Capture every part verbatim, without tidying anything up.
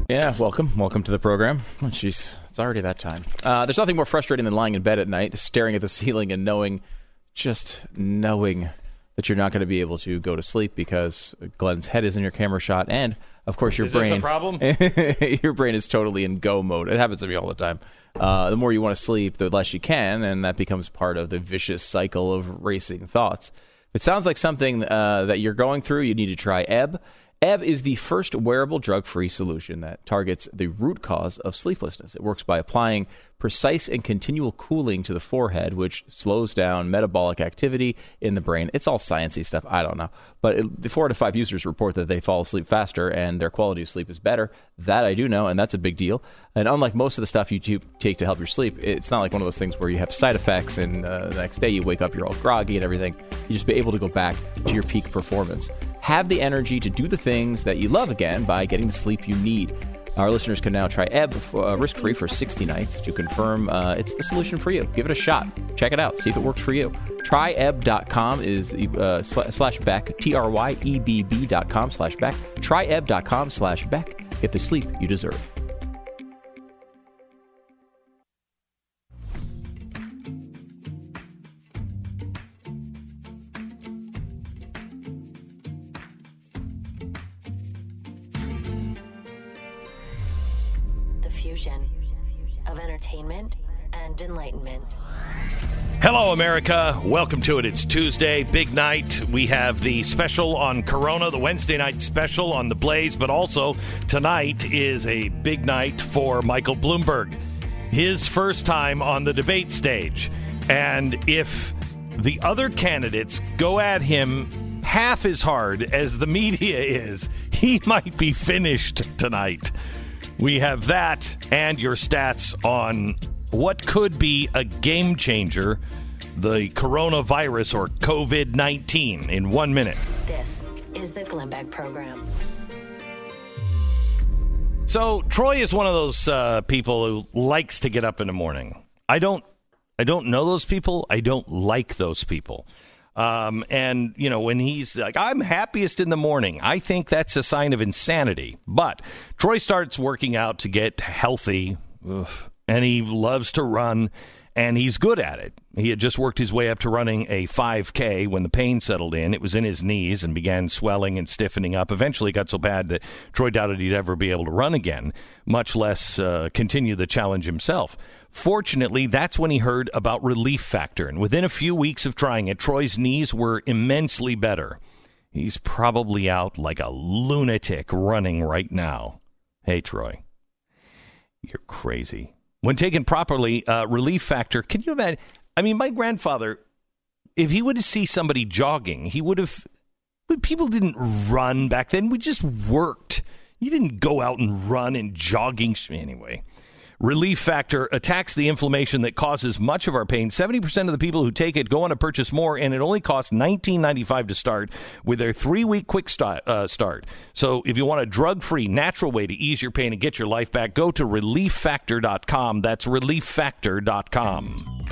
Yeah, welcome. Welcome to the program. Oh, jeez, it's already that time. Uh, there's nothing more frustrating than lying in bed at night, staring at the ceiling and knowing, just knowing that you're not going to be able to go to sleep because Glenn's head is in your camera shot, and of course your is brain. Is this a problem? Your brain is totally in go mode. It happens to me all the time. Uh, the more you want to sleep, the less you can, and that becomes part of the vicious cycle of racing thoughts. It sounds like something uh, that you're going through. You need to try Ebb. Ebb is the first wearable drug-free solution that targets the root cause of sleeplessness. It works by applying precise and continual cooling to the forehead, which slows down metabolic activity in the brain. It's all sciencey stuff. I don't know. But it, the four out of five users report that they fall asleep faster and their quality of sleep is better. That I do know, and that's a big deal. And unlike most of the stuff you take to help your sleep, it's not like one of those things where you have side effects and uh, the next day you wake up, you're all groggy and everything. You just be able to go back to your peak performance. Have the energy to do the things that you love again by getting the sleep you need. Our listeners can now try Ebb uh, risk-free for sixty nights to confirm uh, it's the solution for you. Give it a shot. Check it out. See if it works for you. try ebb dot com is the uh, slash Beck, T R Y E B B dot com slash Beck. try ebb dot com slash Beck. Get the sleep you deserve. Of entertainment and enlightenment. Hello, America. Welcome to it. It's Tuesday, big night. We have the special on Corona, the Wednesday night special on The Blaze, but also tonight is a big night for Michael Bloomberg. His first time on the debate stage. And if the other candidates go at him half as hard as the media is, he might be finished tonight. We have that and your stats on what could be a game changer, the coronavirus or covid nineteen, in one minute. This is the Glenn Beck Program. So Troy is one of those uh, people who likes to get up in the morning. I don't, I don't know those people. I don't like those people. Um, and, you know, when he's like, I'm happiest in the morning, I think that's a sign of insanity. But Troy starts working out to get healthy, ugh, and he loves to run, and he's good at it. He had just worked his way up to running a five K when the pain settled in. It was in his knees and began swelling and stiffening up. Eventually it got so bad that Troy doubted he'd ever be able to run again, much less uh, continue the challenge himself. Fortunately, that's when he heard about Relief Factor, and within a few weeks of trying it, Troy's knees were immensely better. He's probably out like a lunatic running right now. Hey, Troy, you're crazy. When taken properly, uh, Relief Factor, can you imagine? I mean, my grandfather, if he would have seen somebody jogging, he would have, people didn't run back then. We just worked. You didn't go out and run and jogging. Anyway. Relief Factor attacks the inflammation that causes much of our pain. seventy percent of the people who take it go on to purchase more, and it only costs nineteen ninety-five to start with their three-week quick st- uh, start. So if you want a drug-free, natural way to ease your pain and get your life back, go to relief factor dot com. That's relief factor dot com.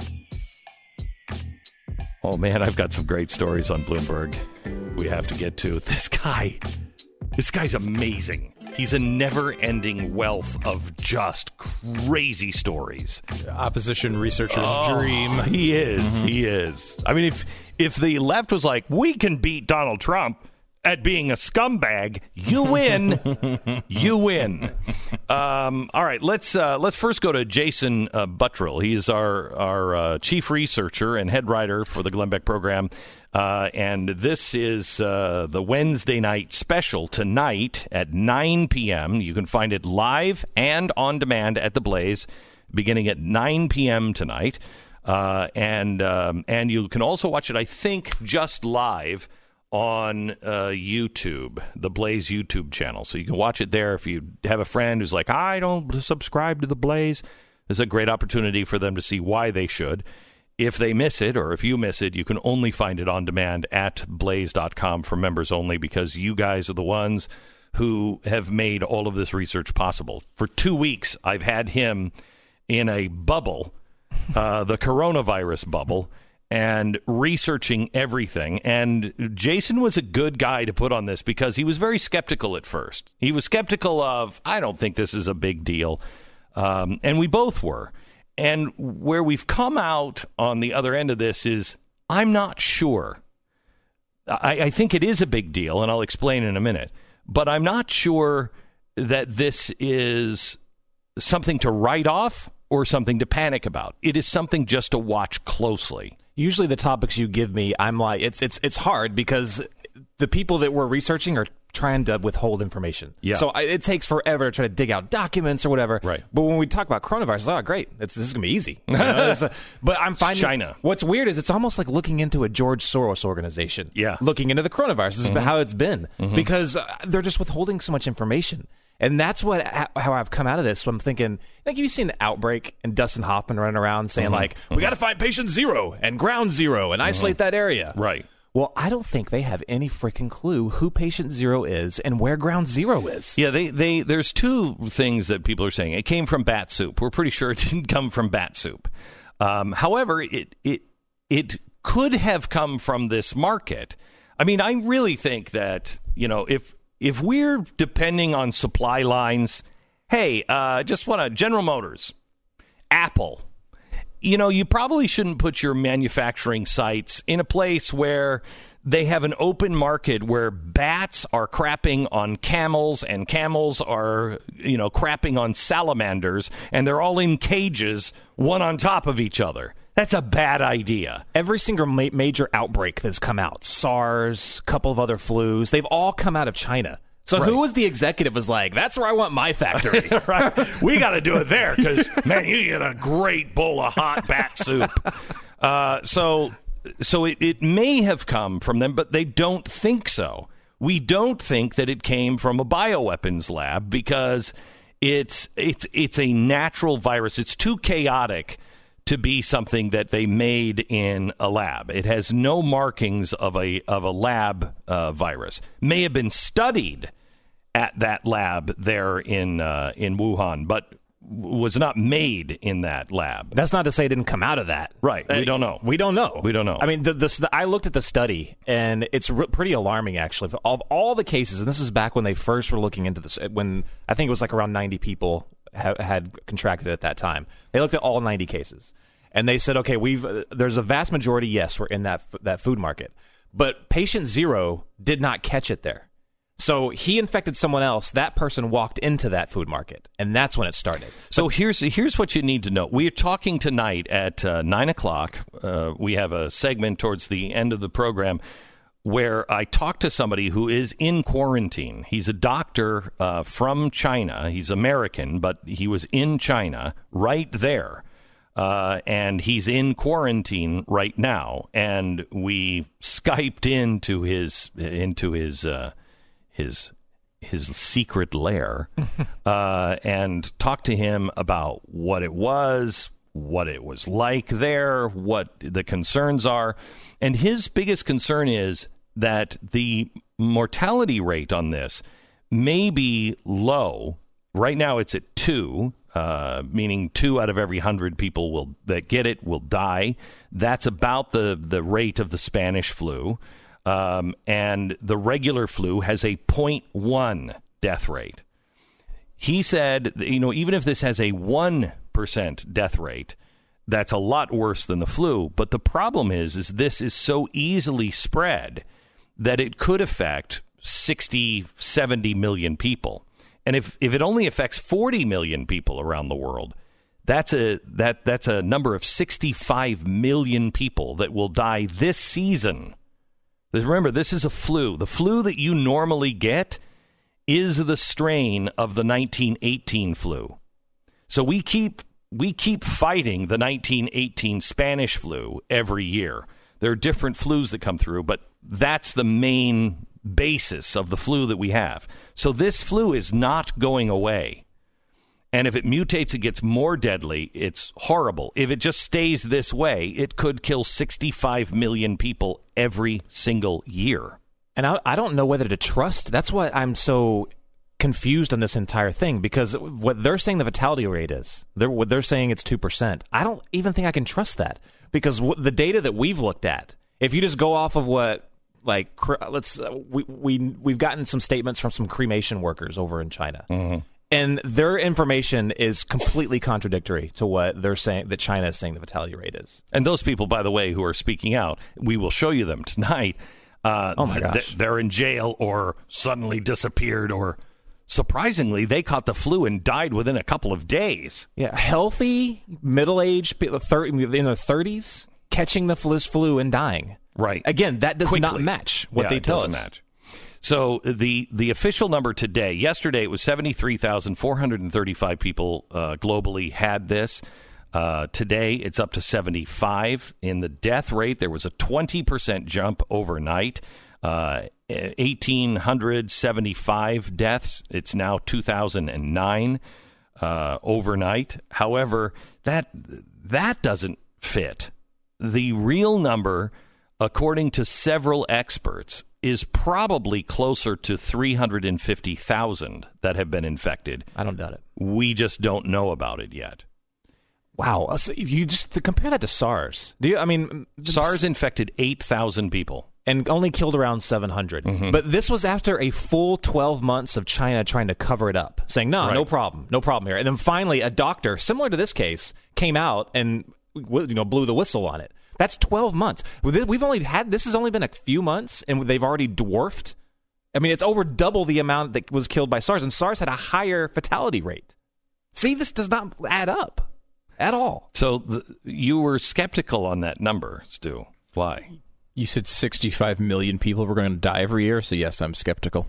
Oh, man, I've got some great stories on Bloomberg we have to get to. This guy, this guy's amazing. He's a never-ending wealth of just crazy stories. Opposition researcher's oh, dream. He is. Mm-hmm. He is. I mean, if if the left was like, we can beat Donald Trump at being a scumbag, you win. You win. Um, all right, let's uh, let's first go to Jason uh, Buttrill. He is our, our uh, chief researcher and head writer for the Glenn Beck program. Uh, and this is uh, the Wednesday night special tonight at nine p.m. You can find it live and on demand at The Blaze beginning at nine p.m. tonight. Uh, and um, and you can also watch it, I think, just live on uh, YouTube, the Blaze YouTube channel. So you can watch it there if you have a friend who's like, I don't subscribe to the Blaze. There's a great opportunity for them to see why they should. If they miss it, or if you miss it, you can only find it on demand at blaze dot com for members only, because you guys are the ones who have made all of this research possible. For two weeks, I've had him in a bubble, uh, the coronavirus bubble, and researching everything. And Jason was a good guy to put on this because he was very skeptical at first. He was skeptical of, I don't think this is a big deal. Um, and we both were. And where we've come out on the other end of this is, I'm not sure. I, I think it is a big deal, and I'll explain in a minute. But I'm not sure that this is something to write off or something to panic about. It is something just to watch closely. Usually the topics you give me, I'm like, it's it's it's hard because the people that we're researching are trying to withhold information. Yeah. So I, it takes forever to try to dig out documents or whatever. Right. But when we talk about coronavirus, oh, great. It's, this is going to be easy. You know, a, but I'm finding China. What's weird is it's almost like looking into a George Soros organization. Yeah. Looking into the coronavirus. This is Mm-hmm. how it's been. Mm-hmm. Because uh, they're just withholding so much information. And that's what how I've come out of this. So I'm thinking, like, you've seen the outbreak and Dustin Hoffman running around saying, mm-hmm. like, we mm-hmm. got to find patient zero and ground zero and isolate mm-hmm. that area. Right. Well, I don't think they have any freaking clue who patient zero is and where ground zero is. Yeah, they, they there's two things that people are saying. It came from bat soup. We're pretty sure it didn't come from bat soup. Um, however, it it it could have come from this market. I mean, I really think that, you know, if if we're depending on supply lines, hey, uh, just want to General Motors, Apple. You know, you probably shouldn't put your manufacturing sites in a place where they have an open market where bats are crapping on camels and camels are, you know, crapping on salamanders, and they're all in cages, one on top of each other. That's a bad idea. Every single ma- major outbreak that's come out, SARS, a couple of other flus, they've all come out of China. So right. Who was the executive was like, that's where I want my factory. Right. We got to do it there because, man, you get a great bowl of hot bat soup. Uh, so so it, it may have come from them, but they don't think so. We don't think that it came from a bioweapons lab because it's it's it's a natural virus. It's too chaotic to be something that they made in a lab. It has no markings of a of a lab uh, virus. May have been studied at that lab there in uh, in Wuhan, but was not made in that lab. That's not to say it didn't come out of that. Right. We don't know. We don't know. We don't know. I mean, the, the, the, I looked at the study, and it's re- pretty alarming, actually. Of all the cases, and this is back when they first were looking into this, when I think it was like around ninety people ha- had contracted it at that time. They looked at all ninety cases, and they said, okay, we've uh, there's a vast majority, yes, we're in that that food market. But patient zero did not catch it there. So he infected someone else. That person walked into that food market, and that's when it started. So here's here's what you need to know. We're talking tonight at uh, nine o'clock. Uh, we have a segment towards the end of the program where I talk to somebody who is in quarantine. He's a doctor uh, from China. He's American, but he was in China right there. Uh, and he's in quarantine right now. And we Skyped into his into his uh, his his secret lair uh, and talked to him about what it was, what it was like there, what the concerns are. And his biggest concern is that the mortality rate on this may be low. Right now it's at two, uh, meaning two out of every hundred people will that get it will die. That's about the, the rate of the Spanish flu. Um, and the regular flu has a zero point one death rate. He said, you know, even if this has a one percent death rate, that's a lot worse than the flu. But the problem is, is this is so easily spread that it could affect sixty, seventy million people. And if, if it only affects forty million people around the world, that's a that that's a number of sixty-five million people that will die this season. Remember, this is a flu. The flu that you normally get is the strain of the nineteen eighteen flu. So we keep we keep fighting the nineteen eighteen Spanish flu every year. There are different flus that come through, but that's the main basis of the flu that we have. So this flu is not going away. And if it mutates, it gets more deadly. It's horrible. If it just stays this way, it could kill sixty-five million people every single year. And I, I don't know whether to trust. That's why I'm so confused on this entire thing because what they're saying the fatality rate is, they're, what they're saying it's two percent. I don't even think I can trust that because what, the data that we've looked at, if you just go off of what, like, let's, uh, we, we, we've gotten some statements from some cremation workers over in China. Mm-hmm. And their information is completely contradictory to what they're saying, that China is saying the fatality rate is. And those people, by the way, who are speaking out, we will show you them tonight. Uh, oh, my gosh. Th- they're in jail or suddenly disappeared or... Surprisingly, they caught the flu and died within a couple of days. Yeah, healthy, middle-aged, in their thirties, catching the flu and dying. Right. Again, that does Quickly. not match what yeah, they it tell doesn't us. Match. So the the official number today, yesterday it was seventy-three thousand four hundred thirty-five people uh, globally had this. Uh, today it's up to seventy-five. In the death rate, there was a twenty percent jump overnight. Uh, one thousand eight hundred seventy-five deaths. It's now two thousand nine uh, overnight. However, that that doesn't fit. The real number, according to several experts, is probably closer to three hundred fifty thousand that have been infected. I don't doubt it. We just don't know about it yet. Wow. So if you just compare that to SARS. Do you? I mean, SARS infected eight thousand people. And only killed around seven hundred. Mm-hmm. But this was after a full twelve months of China trying to cover it up, saying, no, right. no problem, no problem here. And then finally, a doctor, similar to this case, came out and you know blew the whistle on it. That's twelve months. We've only had, this has only been a few months, and they've already dwarfed. I mean, it's over double the amount that was killed by SARS, and SARS had a higher fatality rate. See, this does not add up at all. So the, you were skeptical on that number, Stu. Why? You said sixty-five million people were going to die every year, so yes, I'm skeptical.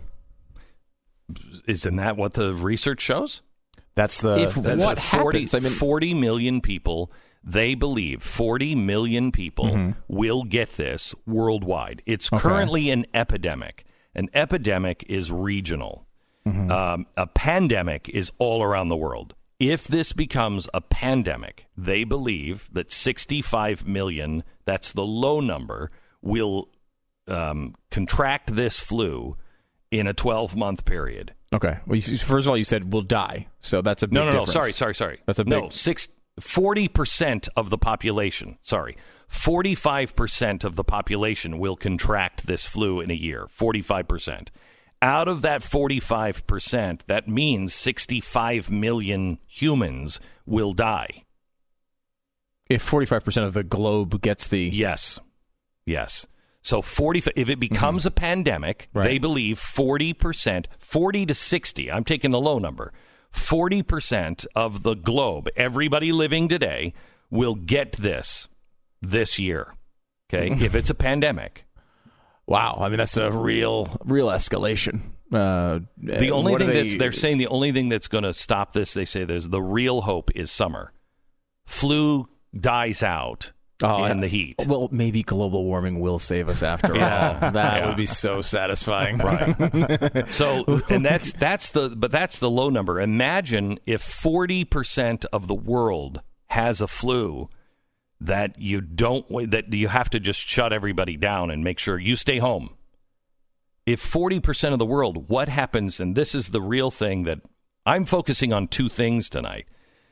Isn't that what the research shows? That's the if that's what forty, happens. I mean, forty million people, they believe forty million people mm-hmm. will get this worldwide. It's okay. currently an epidemic. An epidemic is regional. Mm-hmm. Um, a pandemic is all around the world. If this becomes a pandemic, they believe that sixty-five million, that's the low number, will um, contract this flu in a twelve-month period. Okay. Well, you, first of all, you said we'll die, so that's a big no, no, difference. no. Sorry, sorry, sorry. That's a big... no. Six forty percent of the population. Sorry, forty-five percent of the population will contract this flu in a year. Forty-five percent. Out of that forty-five percent, that means sixty-five million humans will die. If forty-five percent of the globe gets the yes. Yes. So forty if it becomes mm-hmm. a pandemic, right. they believe forty percent, forty to sixty, I'm taking the low number, forty percent of the globe, everybody living today, will get this this year. Okay? If it's a pandemic. Wow. I mean, that's a real, real escalation. Uh, the only thing they... that's, they're saying the only thing that's going to stop this, they say there's the real hope is summer. Flu dies out. Oh, in and, the heat. Well, maybe global warming will save us after yeah. all. That yeah. would be so satisfying. Right. So, and that's that's the but that's the low number. Imagine if forty percent of the world has a flu that you don't that you have to just shut everybody down and make sure you stay home. If forty percent of the world, what happens? And this is the real thing that I'm focusing on two things tonight.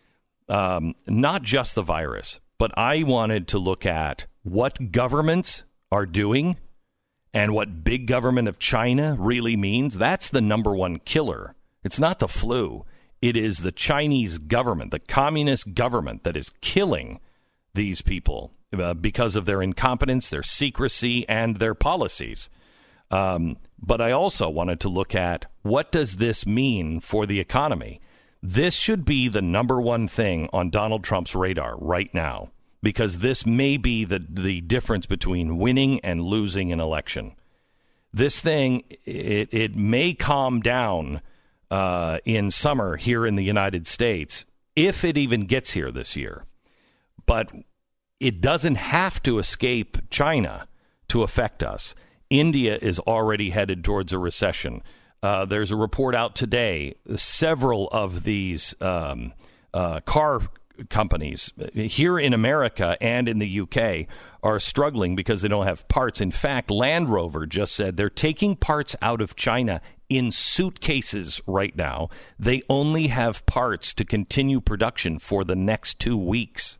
Um, not just the virus. But I wanted to look at what governments are doing and what big government of China really means. That's the number one killer. It's not the flu. It is the Chinese government, the communist government that is killing these people uh, because of their incompetence, their secrecy, and their policies. Um, but I also wanted to look at what does this mean for the economy? This should be the number one thing on Donald Trump's radar right now, because this may be the, the difference between winning and losing an election. This thing, it, it may calm down uh, in summer here in the United States, if it even gets here this year. But it doesn't have to escape China to affect us. India is already headed towards a recession. Uh, there's a report out today. Several of these um, uh, car companies here in America and in the U K are struggling because they don't have parts. In fact, Land Rover just said they're taking parts out of China in suitcases right now. They only have parts to continue production for the next two weeks.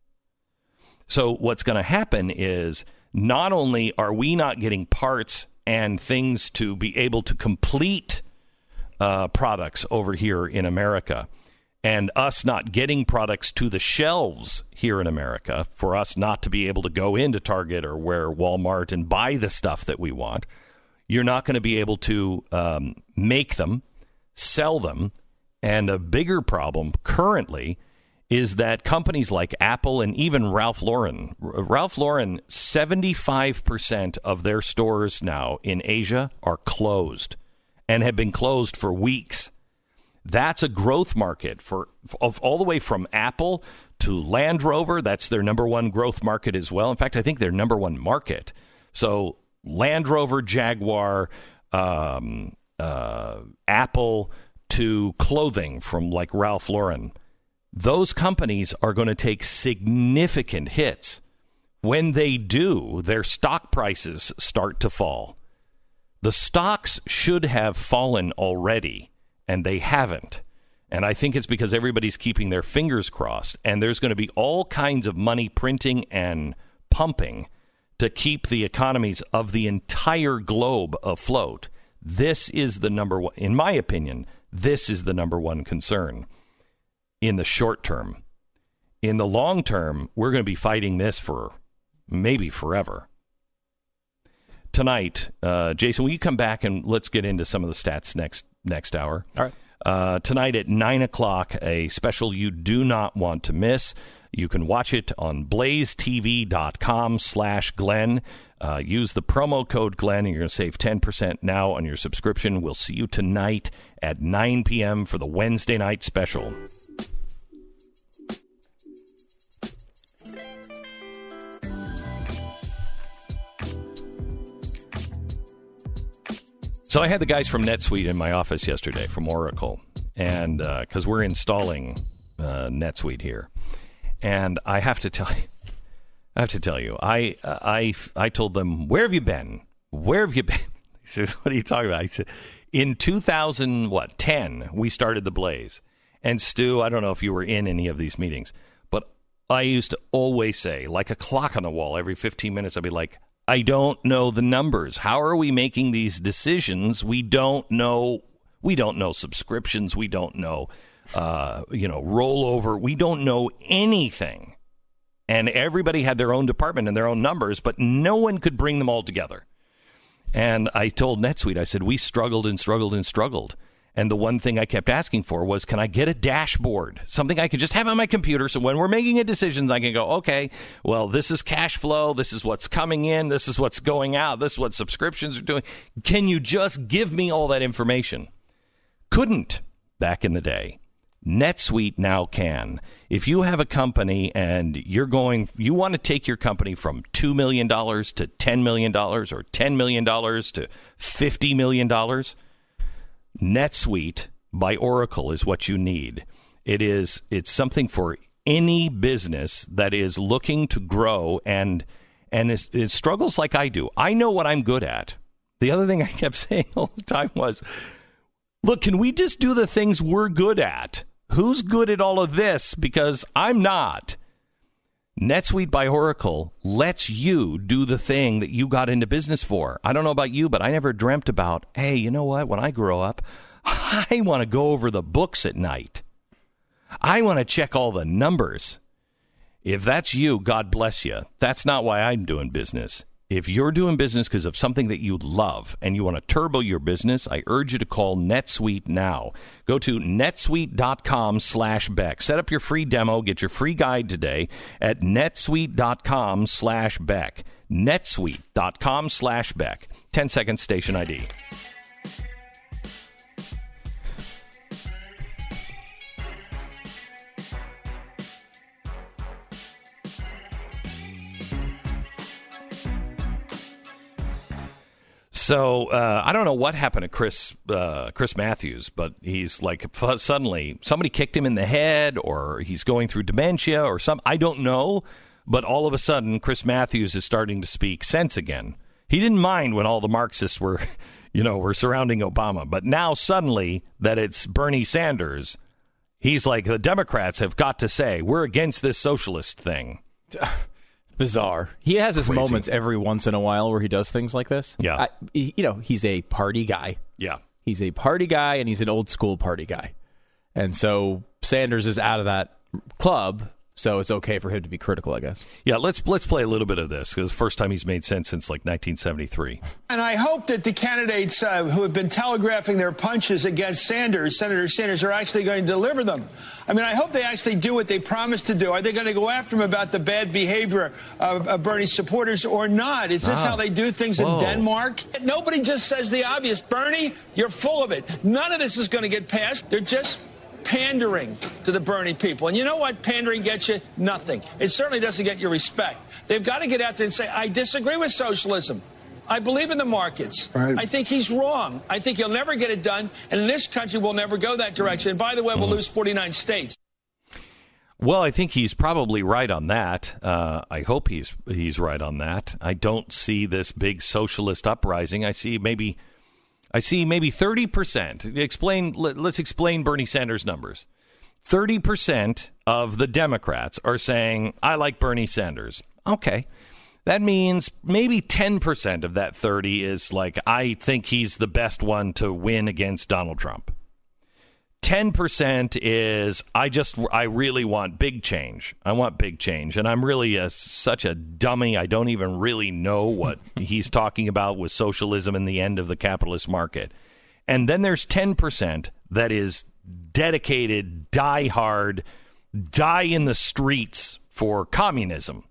So what's going to happen is not only are we not getting parts and things to be able to complete uh, products over here in America, and us not getting products to the shelves here in America, for us not to be able to go into Target or where Walmart and buy the stuff that we want, you're not going to be able to um, make them, sell them. And a bigger problem currently is that companies like Apple and even Ralph Lauren, Ralph Lauren, seventy-five percent of their stores now in Asia are closed and have been closed for weeks. That's a growth market for of all the way from Apple to Land Rover. That's their number one growth market as well. In fact, I think their number one market. So Land Rover, Jaguar, um, uh, Apple to clothing from like Ralph Lauren. Those companies are going to take significant hits. When they do, their stock prices start to fall. The stocks should have fallen already, and they haven't. And I think it's because everybody's keeping their fingers crossed. And there's going to be all kinds of money printing and pumping to keep the economies of the entire globe afloat. This is the number one, in my opinion, this is the number one concern in the short term. In the long term, we're going to be fighting this for maybe forever. Tonight, uh, Jason, will you come back and let's get into some of the stats next next hour? All right. Uh, tonight at nine o'clock, a special you do not want to miss. You can watch it on blazetv.com slash Glenn. Uh, use the promo code Glenn, and you're going to save ten percent now on your subscription. We'll see you tonight at nine p.m. for the Wednesday night special. So I had the guys from NetSuite in my office yesterday from Oracle, and because uh, we're installing uh, NetSuite here, and I have to tell you, I have to tell you, I I I told them, where have you been? Where have you been? He said, what are you talking about? I said, in two thousand what ten we started the Blaze, and Stu, I don't know if you were in any of these meetings, but I used to always say, like a clock on the wall, every fifteen minutes, I'd be like, I don't know the numbers. How are we making these decisions? We don't know. We don't know subscriptions. We don't know, uh, you know, rollover. We don't know anything. And everybody had their own department and their own numbers, but no one could bring them all together. And I told NetSuite, I said, we struggled and struggled and struggled. And the one thing I kept asking for was, can I get a dashboard? Something I could just have on my computer so when we're making a decisions, I can go, okay, well, this is cash flow. This is what's coming in. This is what's going out. This is what subscriptions are doing. Can you just give me all that information? Couldn't back in the day. NetSuite now can. If you have a company and you're going, you want to take your company from two million dollars to ten million dollars or ten million dollars to fifty million dollars, NetSuite by Oracle is what you need. It is, it's something for any business that is looking to grow and and it, it struggles like I do. I know what I'm good at. The other thing I kept saying all the time was, look, can we just do the things we're good at? Who's good at all of this? Because I'm not. NetSuite by Oracle lets you do the thing that you got into business for. I don't know about you, but I never dreamt about, hey, you know what? When I grow up, I want to go over the books at night. I want to check all the numbers. If that's you, God bless you. That's not why I'm doing business. If you're doing business because of something that you love and you want to turbo your business, I urge you to call NetSuite now. Go to netsuite.com slash Beck. Set up your free demo. Get your free guide today at netsuite.com slash Beck. netsuite.com slash Beck. ten second station I D. So uh, I don't know what happened to Chris uh, Chris Matthews, but he's like suddenly somebody kicked him in the head, or he's going through dementia, or some. I don't know, but all of a sudden, Chris Matthews is starting to speak sense again. He didn't mind when all the Marxists were you know, were surrounding Obama. But now suddenly that it's Bernie Sanders, he's like, the Democrats have got to say, we're against this socialist thing. Bizarre. He has his Crazy. moments every once in a while where he does things like this. Yeah. I, he- you know, he's a party guy. Yeah. He's a party guy, and he's an old school party guy. And so Sanders is out of that club, so it's okay for him to be critical, I guess. Yeah, let's let's play a little bit of this, because it's the first time he's made sense since like nineteen seventy-three. And I hope that the candidates uh, who have been telegraphing their punches against Sanders, Senator Sanders, are actually going to deliver them. I mean, I hope they actually do what they promised to do. Are they going to go after him about the bad behavior of, of Bernie's supporters or not? Is this Ah. how they do things Whoa. in Denmark? Nobody just says the obvious. Bernie, you're full of it. None of this is going to get passed. They're just pandering to the Bernie people. And you know what pandering gets you? Nothing. It certainly doesn't get your respect. They've got to get out there and say, I disagree with socialism. I believe in the markets. Right. I think he's wrong. I think he'll never get it done. And in this country, we'll never go that direction. And by the way, we'll lose forty-nine states. Well, I think he's probably right on that. Uh, I hope he's he's right on that. I don't see this big socialist uprising. I see maybe I see maybe thirty percent. Explain. Let, let's explain Bernie Sanders' numbers. thirty percent of the Democrats are saying, I like Bernie Sanders. Okay. That means maybe ten percent of that thirty is like, I think he's the best one to win against Donald Trump. ten percent is, I just, I really want big change. I want big change. And I'm really a, such a dummy. I don't even really know what he's talking about with socialism and the end of the capitalist market. And then there's ten percent that is dedicated, die hard, die in the streets for communism.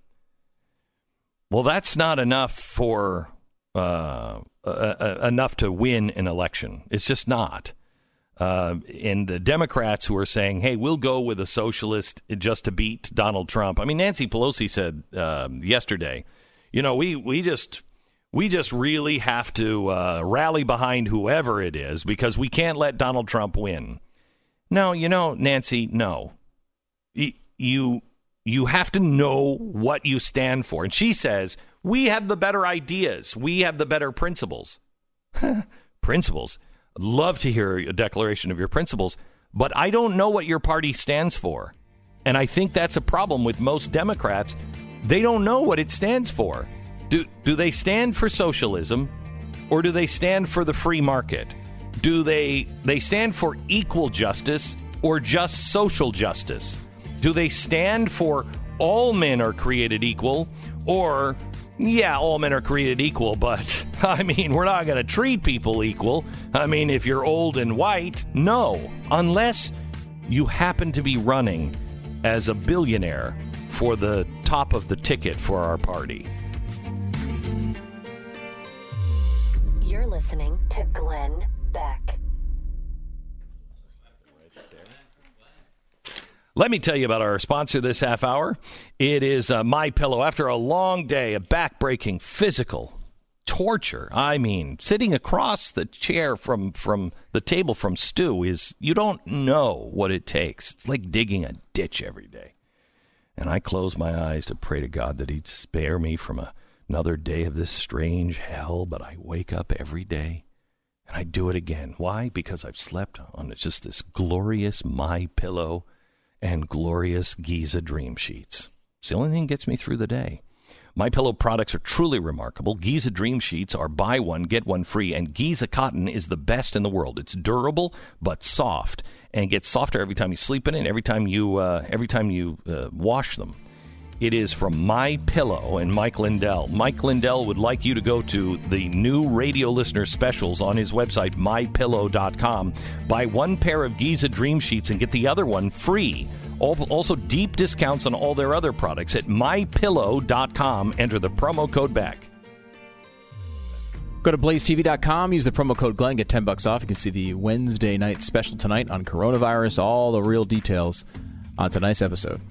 Well, that's not enough for uh, uh, uh, enough to win an election. It's just not. Uh, and the Democrats who are saying, hey, we'll go with a socialist just to beat Donald Trump. I mean, Nancy Pelosi said uh, yesterday, you know, we, we just we just really have to uh, rally behind whoever it is because we can't let Donald Trump win. No, you know, Nancy, no. Y- you you have to know what you stand for. And she says, we have the better ideas. We have the better principles. Principles? Love to hear a declaration of your principles, but I don't know what your party stands for. And I think that's a problem with most Democrats. They don't know what it stands for. Do, do they stand for socialism or do they stand for the free market? Do they, they stand for equal justice or just social justice? Do they stand for all men are created equal or, yeah, all men are created equal, but, I mean, we're not going to treat people equal. I mean, if you're old and white, no, unless you happen to be running as a billionaire for the top of the ticket for our party. You're listening to Glenn Beck. Let me tell you about our sponsor this half hour. It is uh, MyPillow. After a long day of back-breaking physical torture, I mean, sitting across the chair from, from the table from Stu is, you don't know what it takes. It's like digging a ditch every day. And I close my eyes to pray to God that he'd spare me from a, another day of this strange hell, but I wake up every day and I do it again. Why? Because I've slept on just this glorious MyPillow and glorious Giza Dream Sheets. It's the only thing that gets me through the day. MyPillow products are truly remarkable. Giza Dream Sheets are buy one, get one free, and Giza Cotton is the best in the world. It's durable but soft and gets softer every time you sleep in it and every time you, uh, every time you uh, wash them. It is from MyPillow and Mike Lindell. Mike Lindell would like you to go to the new radio listener specials on his website, my pillow dot com. Buy one pair of Giza Dream Sheets and get the other one free. Also, deep discounts on all their other products at my pillow dot com. Enter the promo code BACK. Go to blaze t v dot com, use the promo code Glenn, get ten bucks off. You can see the Wednesday night special tonight on coronavirus, all the real details on tonight's episode.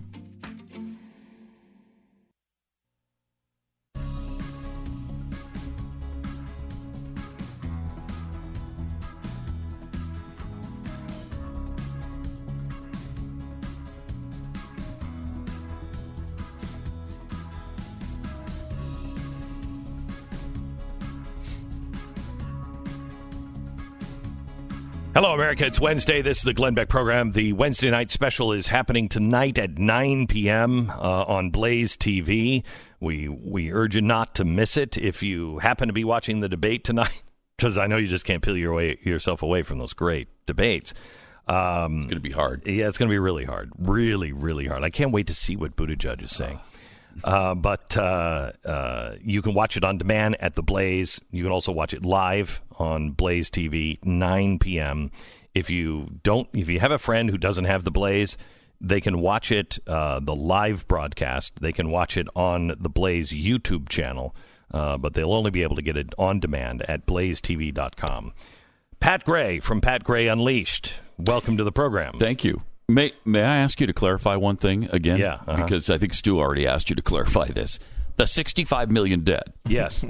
Hello, America. It's Wednesday. This is the Glenn Beck program. The Wednesday night special is happening tonight at nine p.m. Uh, on Blaze T V. We we urge you not to miss it if you happen to be watching the debate tonight, because I know you just can't peel your way, yourself away from those great debates. Um, it's going to be hard. Yeah, it's going to be really hard. Really, really hard. I can't wait to see what Buttigieg is saying. Uh, but uh, uh, you can watch it on demand at the Blaze. You can also watch it live on Blaze T V, nine p.m. If you don't, if you have a friend who doesn't have the Blaze, they can watch it, uh, the live broadcast. They can watch it on the Blaze YouTube channel, uh, but they'll only be able to get it on demand at blaze t v dot com. Pat Gray from Pat Gray Unleashed, welcome to the program. Thank you. May may I ask you to clarify one thing again? Yeah. Uh-huh. Because I think Stu already asked you to clarify this. The sixty-five million dead. Yes.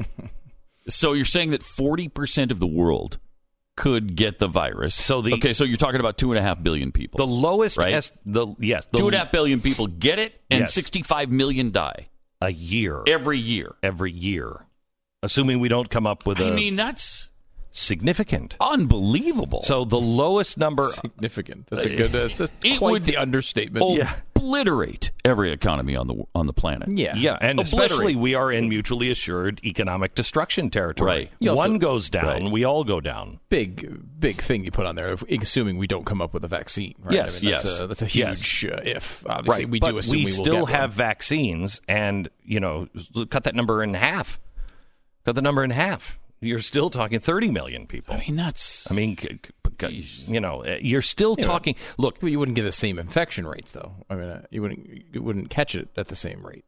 So you're saying that forty percent of the world could get the virus. So the okay, so you're talking about two and a half billion people. The lowest, right? est- the yes, the two and a half billion people get it, and yes. sixty-five million die a year, every year, every year, assuming we don't come up with a. I mean, that's significant, unbelievable. So the lowest number, significant. That's a good. That's a, it quite would the understatement. Yeah. Obliterate every economy on the on the planet. Yeah, yeah, and Obliterate. Especially we are in mutually assured economic destruction territory. Right. One also, goes down, right. we all go down. Big, big thing you put on there, if, assuming we don't come up with a vaccine. Right? Yes, I mean, that's yes, a, that's a huge yes. uh, if. Obviously, right. we but do assume we, we will still get have one. vaccines, and you know, cut that number in half. Cut the number in half. You're still talking thirty million people. I mean, that's. I mean, c- c- you know, you're still you talking. Know, look, you wouldn't get the same infection rates, though. I mean, uh, you wouldn't you wouldn't catch it at the same rate.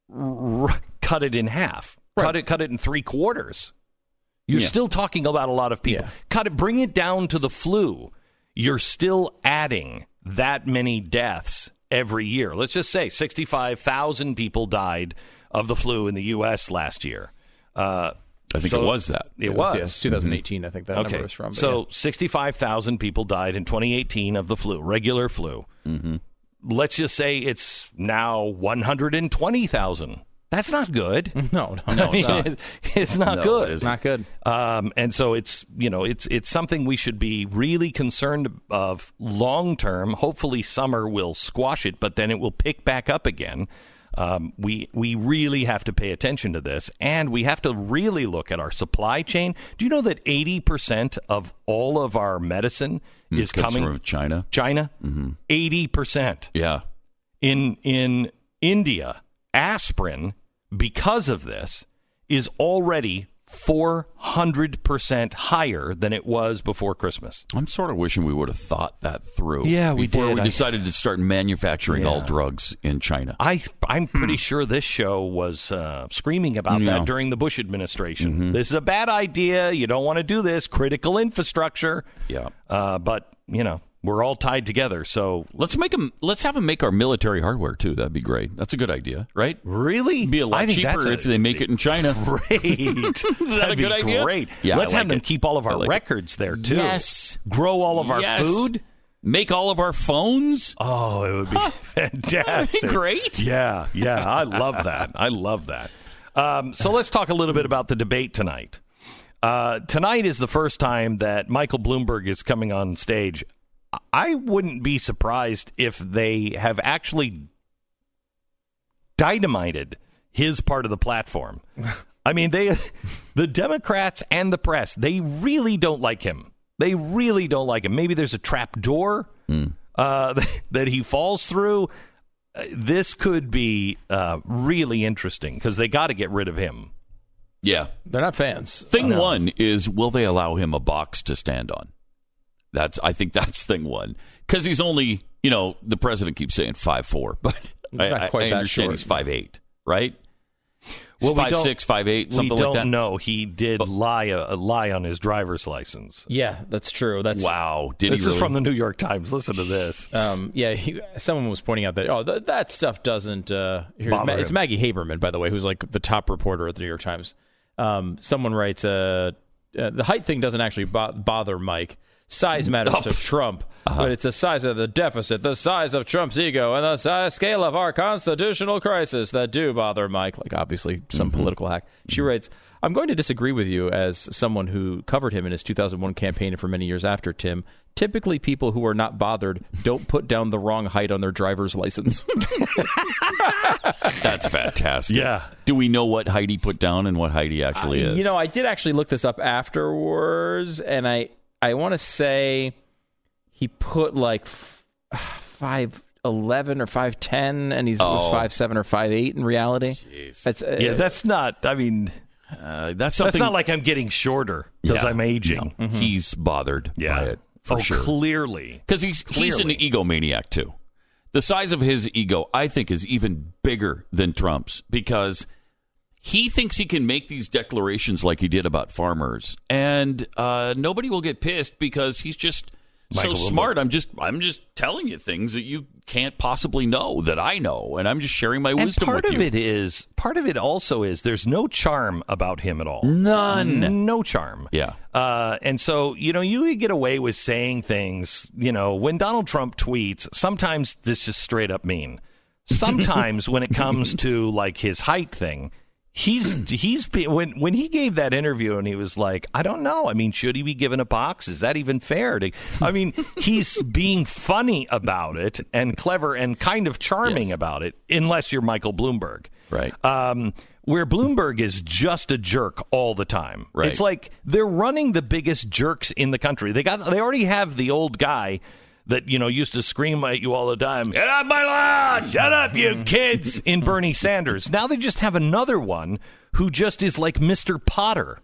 R- cut it in half. Right. Cut it. Cut it in three quarters. You're Yeah. still talking about a lot of people. Yeah. Cut it. Bring it down to the flu. You're still adding that many deaths every year. Let's just say sixty-five thousand people died of the flu in the U S last year. Uh, I think so it was that. It, It was. was, yes, twenty eighteen, I think that Okay. number is from. but So yeah. sixty-five thousand people died in twenty eighteen of the flu, regular flu. Mm-hmm. Let's just say it's now one hundred twenty thousand. That's not good. no, no, no, it's not. It's not No, good. it It's not good. Um, and so it's, you know, it's it's something we should be really concerned of long term. Hopefully summer will squash it, but then it will pick back up again. Um, we we really have to pay attention to this, and we have to really look at our supply chain. Do you know that eighty percent of all of our medicine Mm, is comes coming from China? China? Mm-hmm. eighty percent. Yeah. In in India, aspirin, because of this, is already four hundred percent higher than it was before Christmas. I'm sort of wishing we would have thought that through. Yeah, we before did. we I- decided to start manufacturing Yeah. all drugs in China. I, I'm pretty sure this show was uh, screaming about Yeah. that during the Bush administration. Mm-hmm. This is a bad idea. You don't want to do this. Critical infrastructure. Yeah. Uh, but, you know, we're all tied together. So, Let's make them. Let's have them make our military hardware too. That'd be great. That's a good idea, right? really? It'd be a lot I think that's cheaper a- if they make it in China. Great. That'd a be good idea? great. Yeah, Let's I have like them it. keep all of I our like it. records there, too. Yes. Grow all of our Yes. food. Make all of our phones. Oh, it would be fantastic. Great. Yeah, yeah. I love that. I love that. Um, so let's talk a little bit about the debate tonight. Uh, tonight is the first time that Michael Bloomberg is coming on stage. I wouldn't be surprised if they have actually dynamited his part of the platform. I mean, they, the Democrats and the press, they really don't like him. They really don't like him. Maybe there's a trap door Mm. uh, that he falls through. Uh, This could be uh, really interesting because they got to get rid of him. Yeah. They're not fans. Thing No. one is, will they allow him a box to stand on? That's. I think that's thing one, because he's only, you know, the president keeps saying five four, but I, Not I, quite I that understand short. he's five eight, right? Well, we five don't- six, five eight, something we don't like that. know. He did lie uh, lie on his driver's license. Yeah, that's true. That's Wow, did This he is really? from the New York Times. Listen to this. Um, yeah, he, someone was pointing out that oh, th- that stuff doesn't. Uh, here, Bother Ma- it's him. Maggie Haberman, by the way, who's like the top reporter at the New York Times. Um, someone writes, uh, uh, the height thing doesn't actually bo- bother Mike. Size matters Oh. to Trump, Uh-huh. but it's the size of the deficit, the size of Trump's ego, and the size, scale of our constitutional crisis that do bother Mike. Like, obviously, some Mm-hmm. political hack. She writes, I'm going to disagree with you as someone who covered him in his two thousand one campaign and for many years after, Tim. typically people who are not bothered don't put down the wrong height on their driver's license. That's fantastic. Yeah. Do we know what height he put down and what height he actually Uh, is? you know, I did actually look this up afterwards, and I I want to say he put like f- five eleven or five ten, and he's Oh. five seven or five eight in reality. Jeez. That's uh, Yeah, that's not, I mean, Uh, that's something. that's not like I'm getting shorter because Yeah. I'm aging. No. He's bothered Yeah. by it for oh, sure. clearly. Because he's he's an Clearly. egomaniac too. The size of his ego, I think, is even bigger than Trump's because he thinks he can make these declarations like he did about farmers, and uh, nobody will get pissed because he's just Michael so Bloomberg. smart. I'm just I'm just telling you things that you can't possibly know that I know, and I'm just sharing my And wisdom part with of you. it is, part of it also is there's no charm about him at all. None. No charm. Yeah. Uh, and so, you know, you get away with saying things, you know, when Donald Trump tweets, sometimes this is straight up mean. Sometimes when it comes to like his height thing, he's he's be- when when he gave that interview and he was like, I don't know. I mean, should he be given a box? Is that even fair? To, I mean, he's being funny about it and clever and kind of charming Yes. about it, unless you're Michael Bloomberg. Right. Um, where Bloomberg is just a jerk all the time. Right. It's like they're running the biggest jerks in the country. They got they already have the old guy that, you know, used to scream at you all the time. Get up, my lawn! Shut up, you kids! In Bernie Sanders. Now they just have another one who just is like Mister Potter.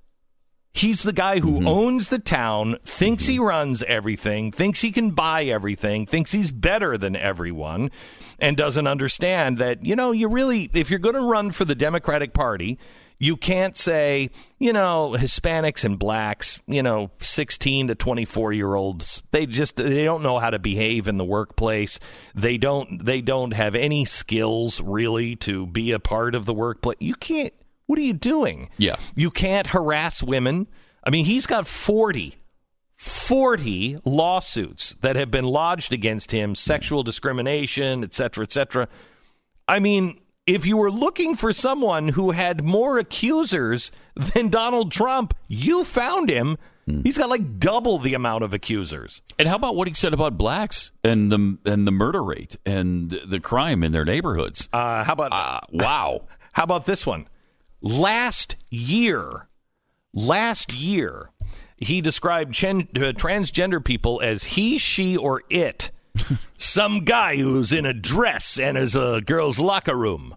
He's the guy who mm-hmm. owns the town, thinks mm-hmm. he runs everything, thinks he can buy everything, thinks he's better than everyone, and doesn't understand that, you know, you really, if you're going to run for the Democratic Party, you can't say, you know, Hispanics and blacks, you know, sixteen to twenty-four year olds, they just, they don't know how to behave in the workplace. They don't, they don't have any skills really to be a part of the workplace. You can't. What are you doing? Yeah. You can't harass women. I mean, he's got forty, forty lawsuits that have been lodged against him, sexual discrimination, et cetera, et cetera. I mean, if you were looking for someone who had more accusers than Donald Trump, you found him. Mm. He's got like double the amount of accusers. And how about what he said about blacks and the and the murder rate and the crime in their neighborhoods? Uh, how about uh, wow? How about this one? Last year, last year, he described chen- uh, transgender people as he, she, or it. Some guy who's in a dress and is a girl's locker room.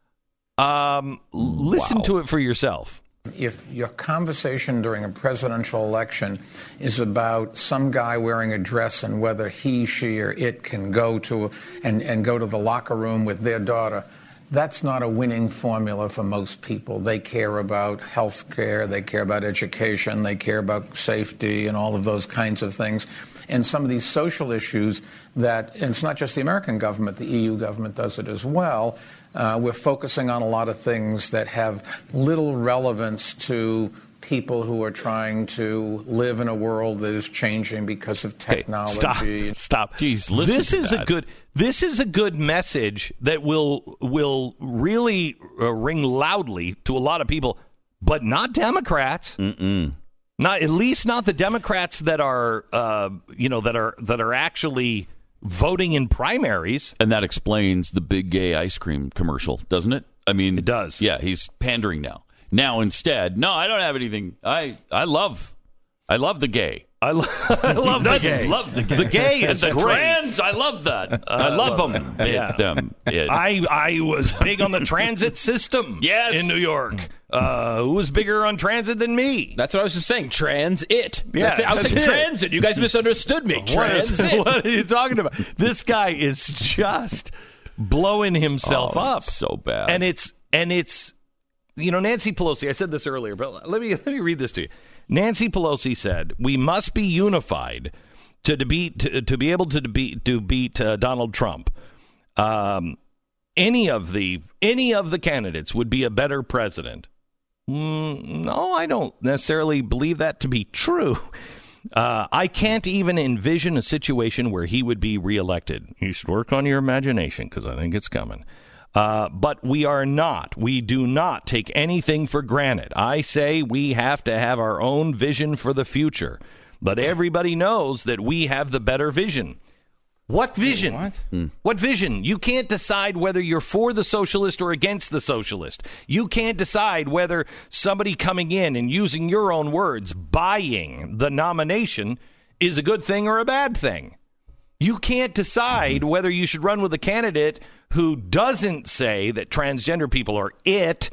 Um, listen Wow. to it for yourself. If your conversation during a presidential election is about some guy wearing a dress and whether he, she, or it can go to and, and go to the locker room with their daughter, that's not a winning formula for most people. They care about health care, they care about education, they care about safety and all of those kinds of things. And some of these social issues that, and it's not just the American government, the E U government does it as well. Uh, we're focusing on a lot of things that have little relevance to people who are trying to live in a world that is changing because of technology. Hey, stop. Stop. Jeez, listen this to is that. a good. This is a good message that will will really uh, ring loudly to a lot of people, but not Democrats. Mm-mm. Not at least not the Democrats that are, uh, you know, that are that are actually voting in primaries. And that explains the big gay ice cream commercial, doesn't it? I mean, It does. Yeah, he's pandering now. Now instead, no, I don't have anything. I I love, I love the gay. I, lo- I love the I gay. love the gay. The gay And is the great. trans. I love that. I love them. It- Yeah. them. It- I I was big on the transit system. Yes. in New York. Uh, who was bigger on transit than me? That's what I was just saying. Trans it. Yeah, That's it. I was that's saying it. transit. You guys misunderstood me. What Trans is- it. what are you talking about? This guy is just blowing himself Oh, up it's so bad. and it's and it's you know, Nancy Pelosi. I said this earlier, but let me let me read this to you. Nancy Pelosi said, "We must be unified to beat to, to be able to beat to beat uh, Donald Trump. Um, any of the any of the candidates would be a better president." Mm, no, I don't necessarily believe that to be true. Uh, I can't even envision a situation where he would be reelected. You should work on your imagination because I think it's coming. Uh, but we are not. We do not take anything for granted. I say we have to have our own vision for the future. but everybody knows that we have the better vision. What vision? What? Mm. What vision? You can't decide whether you're for the socialist or against the socialist. You can't decide whether somebody coming in and using your own words, buying the nomination, is a good thing or a bad thing. You can't decide whether you should run with a candidate who doesn't say that transgender people are it,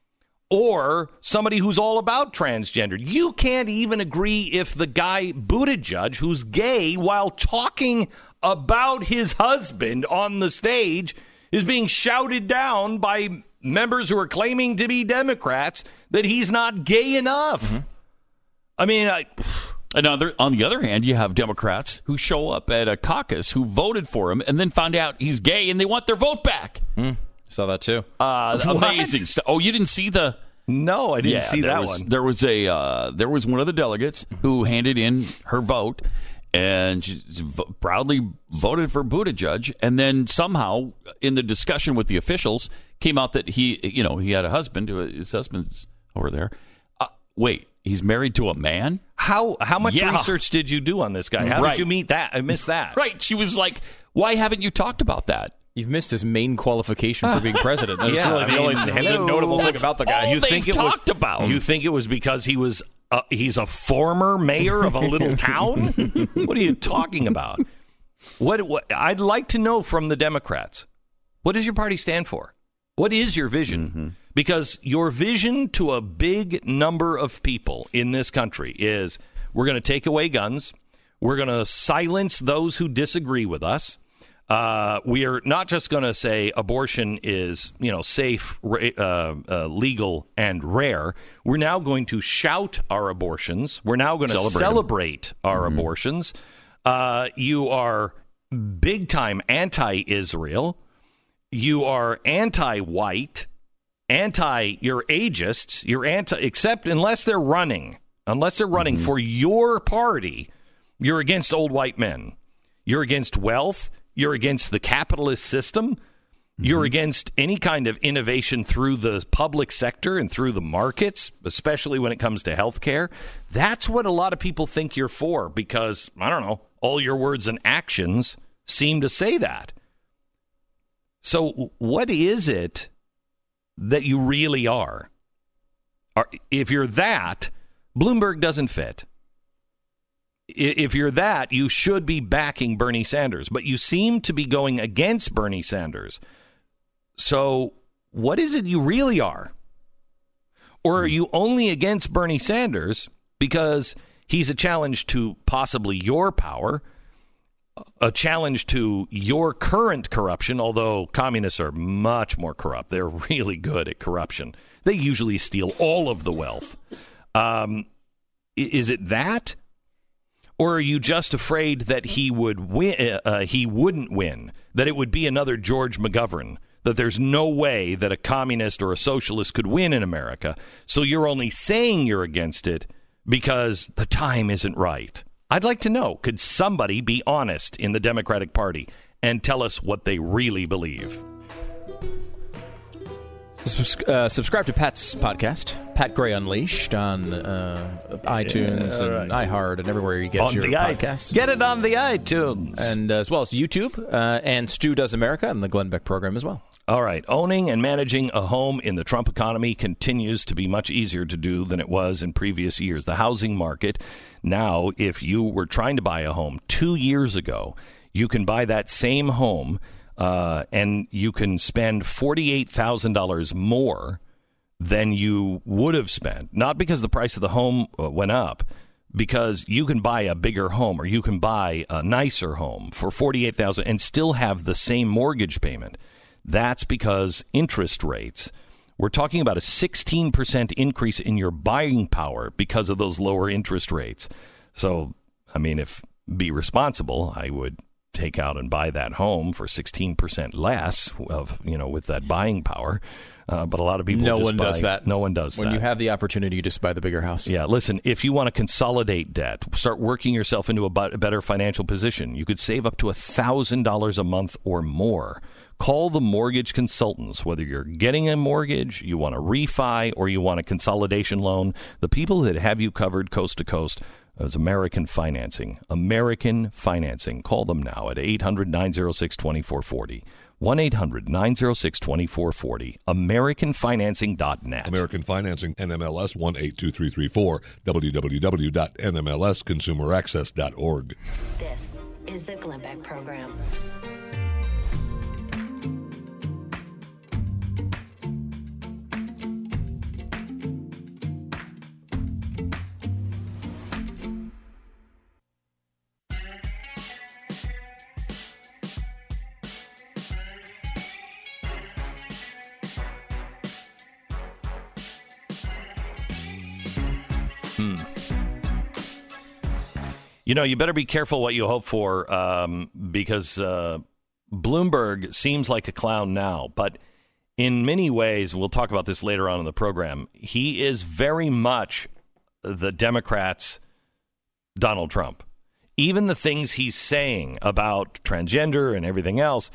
or somebody who's all about transgender. You can't even agree if the guy Buttigieg, who's gay, while talking about his husband on the stage, is being shouted down by members who are claiming to be Democrats that he's not gay enough. Mm-hmm. I mean, I... Another, on the other hand, you have Democrats who show up at a caucus who voted for him and then found out he's gay and they want their vote back. Mm, saw that too. Uh, amazing stuff. Oh, you didn't see the... No, I didn't yeah, see that was, one. There was a uh, there was one of the delegates who handed in her vote and she v- proudly voted for Buttigieg, and then somehow in the discussion with the officials came out that he, you know, he had a husband. His husband's over there. Uh, wait, he's married to a man? How how much Yeah. research did you do on this guy? How Right. did you meet that? I missed that. Right. She was like, "Why haven't you talked about that?" You've missed his main qualification for being president. That's Yeah, really I the mean, only hello. notable thing That's about the guy. all You they've think it was- talked about. You think it was because he was uh, he's a former mayor of a little town? What are you talking about? What, what I'd like to know from the Democrats. What does your party stand for? What is your vision? Mm-hmm. Because your vision to a big number of people in this country is we're going to take away guns. We're going to silence those who disagree with us. Uh, we are not just going to say abortion is, you know, safe, uh, uh, legal, and rare. We're now going to shout our abortions. We're now going to Celebrate celebrate our Mm-hmm. abortions. Uh, you are big time anti-Israel. You are anti-white, anti. You're ageist. You're anti. Except unless they're running, unless they're running Mm-hmm. for your party, you're against old white men. You're against wealth. You're against the capitalist system. You're mm-hmm. against any kind of innovation through the public sector and through the markets, especially when it comes to health care. That's what a lot of people think you're for because, I don't know, all your words and actions seem to say that. So what is it that you really are? are if you're that, Bloomberg doesn't fit. If you're that, you should be backing Bernie Sanders, but you seem to be going against Bernie Sanders. So what is it you really are? Or are you only against Bernie Sanders because he's a challenge to possibly your power, a challenge to your current corruption, although communists are much more corrupt. They're really good at corruption. They usually steal all of the wealth. Um, is it that? Or are you just afraid that he would win? Uh, he wouldn't win. That it would be another George McGovern. That there's no way that a communist or a socialist could win in America. So you're only saying you're against it because the time isn't right. I'd like to know. Could somebody be honest in the Democratic Party and tell us what they really believe? Uh, subscribe to Pat's podcast, Pat Gray Unleashed, on uh, iTunes Yeah, and right. iHeart and everywhere you get On your the i- podcasts. Get it on the iTunes. And uh, as well as YouTube uh, and Stu Does America and the Glenn Beck program as well. All right. Owning and managing a home in the Trump economy continues to be much easier to do than it was in previous years. The housing market now, if you were trying to buy a home two years ago, you can buy that same home uh, and you can spend forty-eight thousand dollars more than you would have spent. Not because the price of the home uh, went up, because you can buy a bigger home or you can buy a nicer home for forty-eight thousand dollars and still have the same mortgage payment. That's because interest rates. We're talking about a sixteen percent increase in your buying power because of those lower interest rates. So, I mean, if be responsible, I would take out and buy that home for sixteen percent less of, you know, with that buying power. Uh, but a lot of people No just one buy, does that. No one does when that. When you have the opportunity, you just buy the bigger house. Yeah, listen, if you want to consolidate debt, start working yourself into a, bu- a better financial position, you could save up to one thousand dollars a month or more. Call the mortgage consultants, whether you're getting a mortgage, you want a refi, or you want a consolidation loan. The people that have you covered coast to coast, It was American Financing. American Financing. Call them now at eight hundred, nine oh six, two four four oh. one eight hundred, nine oh six, two four four oh. American Financing dot net. American Financing, N M L S one eight two three three four, w w w dot n m l s consumer access dot org. This is the Glenn Beck Program. You know, you better be careful what you hope for um, because uh, Bloomberg seems like a clown now. But in many ways, we'll talk about this later on in the program, he is very much the Democrats' Donald Trump. Even the things he's saying about transgender and everything else,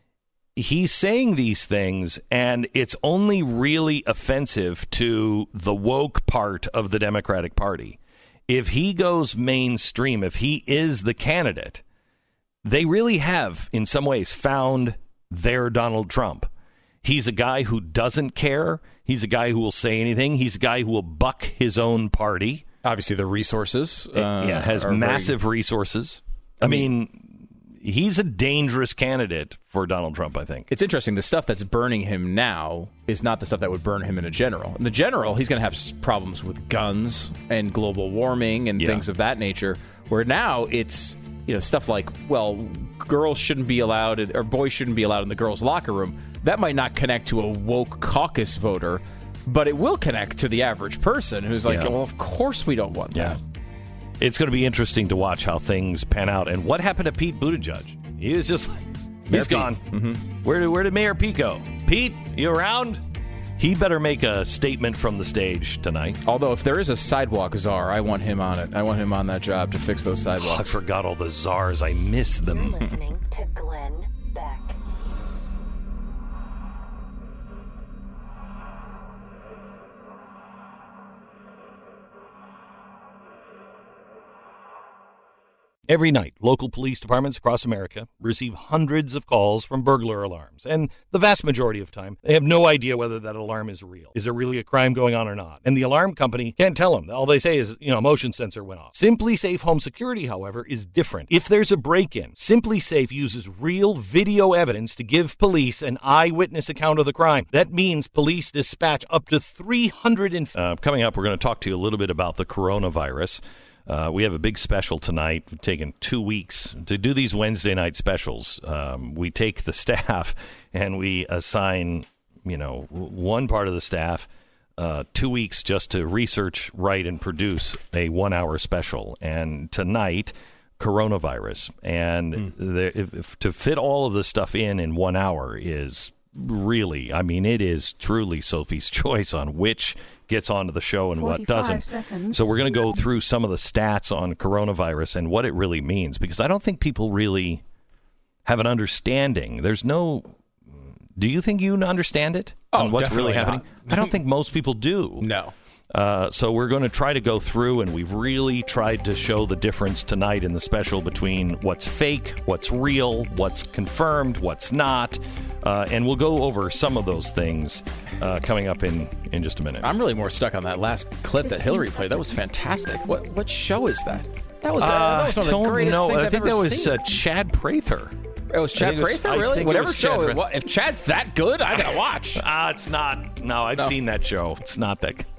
he's saying these things, and it's only really offensive to the woke part of the Democratic Party. If he goes mainstream, if he is the candidate, they really have, in some ways, found their Donald Trump. He's a guy who doesn't care. He's a guy who will say anything. He's a guy who will buck his own party. Obviously, the resources. Uh, yeah, has massive very... resources. I mean... He's a dangerous candidate for Donald Trump, I think. It's interesting. The stuff that's burning him now is not the stuff that would burn him in a general. In the general, he's going to have problems with guns and global warming and yeah. things of that nature, where now it's, you know, stuff like, well, girls shouldn't be allowed, or boys shouldn't be allowed in the girls' locker room. That might not connect to a woke caucus voter, but it will connect to the average person who's like, yeah. well, of course we don't want yeah. that. It's going to be interesting to watch how things pan out. And what happened to Pete Buttigieg? He was just, he's gone. Mm-hmm. Where did, where did Mayor Pete go? Pete, you around? He better make a statement from the stage tonight. Although if there is a sidewalk czar, I want him on it. I want him on that job to fix those sidewalks. Oh, I forgot all the czars. I miss them. You're listening to Glenn Beck. Every night, local police departments across America receive hundreds of calls from burglar alarms, and the vast majority of time, they have no idea whether that alarm is real. Is there really a crime going on or not? And the alarm company can't tell them. All they say is, you know, a motion sensor went off. Simply Safe Home Security, however, is different. If there's a break-in, Simply Safe uses real video evidence to give police an eyewitness account of the crime. That means police dispatch up to three hundred... Inf- uh, coming up, we're going to talk to you a little bit about the coronavirus. Uh, we have a big special tonight. We've taken two weeks to do these Wednesday night specials. Um, we take the staff and we assign, you know, one part of the staff uh, two weeks just to research, write, and produce a one-hour special. And tonight, coronavirus. And mm. the, if, if, to fit all of this stuff in in one hour is really, I mean, it is truly Sophie's choice on which gets onto the show and what doesn't. Seconds. So we're going to go through some of the stats on coronavirus and what it really means, because I don't think people really have an understanding. There's no... Do you think you understand it? Oh, on what's really not. happening? I don't think most people do. No. Uh, so we're going to try to go through, and we've really tried to show the difference tonight in the special between what's fake, what's real, what's confirmed, what's not. Uh, and we'll go over some of those things uh, coming up in, in just a minute. I'm really more stuck on that last clip that Hillary played. That was fantastic. What what show is that? That was, uh, uh, that was one of the greatest know. things I I've think ever that was seen. Uh, Chad Prather. It was Chad Prather, was, really? Whatever show. Chad It, if Chad's that good, I gotta watch. Ah, uh, it's not. No, I've no. seen that show. It's not that good.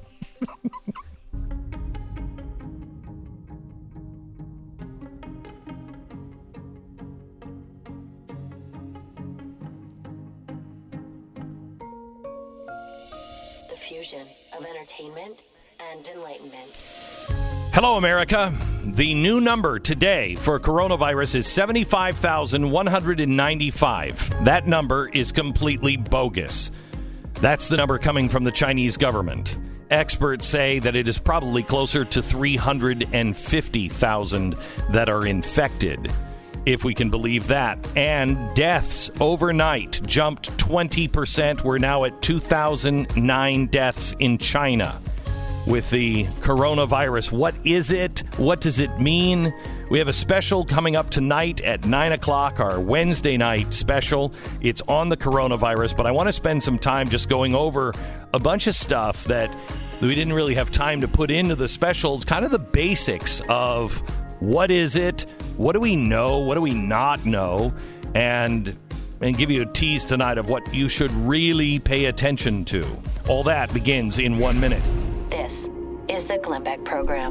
The fusion of entertainment and enlightenment. Hello, America. The new number today for coronavirus is seventy-five thousand one hundred ninety-five. That number is completely bogus. That's the number coming from the Chinese government. Experts say that it is probably closer to three hundred fifty thousand that are infected, if we can believe that. And deaths overnight jumped twenty percent. We're now at two thousand nine deaths in China. with the coronavirus. What is it? What does it mean? We have a special coming up tonight at nine o'clock, our Wednesday night special. It's on the coronavirus, but I want to spend some time just going over a bunch of stuff that we didn't really have time to put into the special. It's kind of the basics of what is it? What do we know? What do we not know? And and give you a tease tonight of what you should really pay attention to. All that begins in one minute. This is the Glenn Beck Program.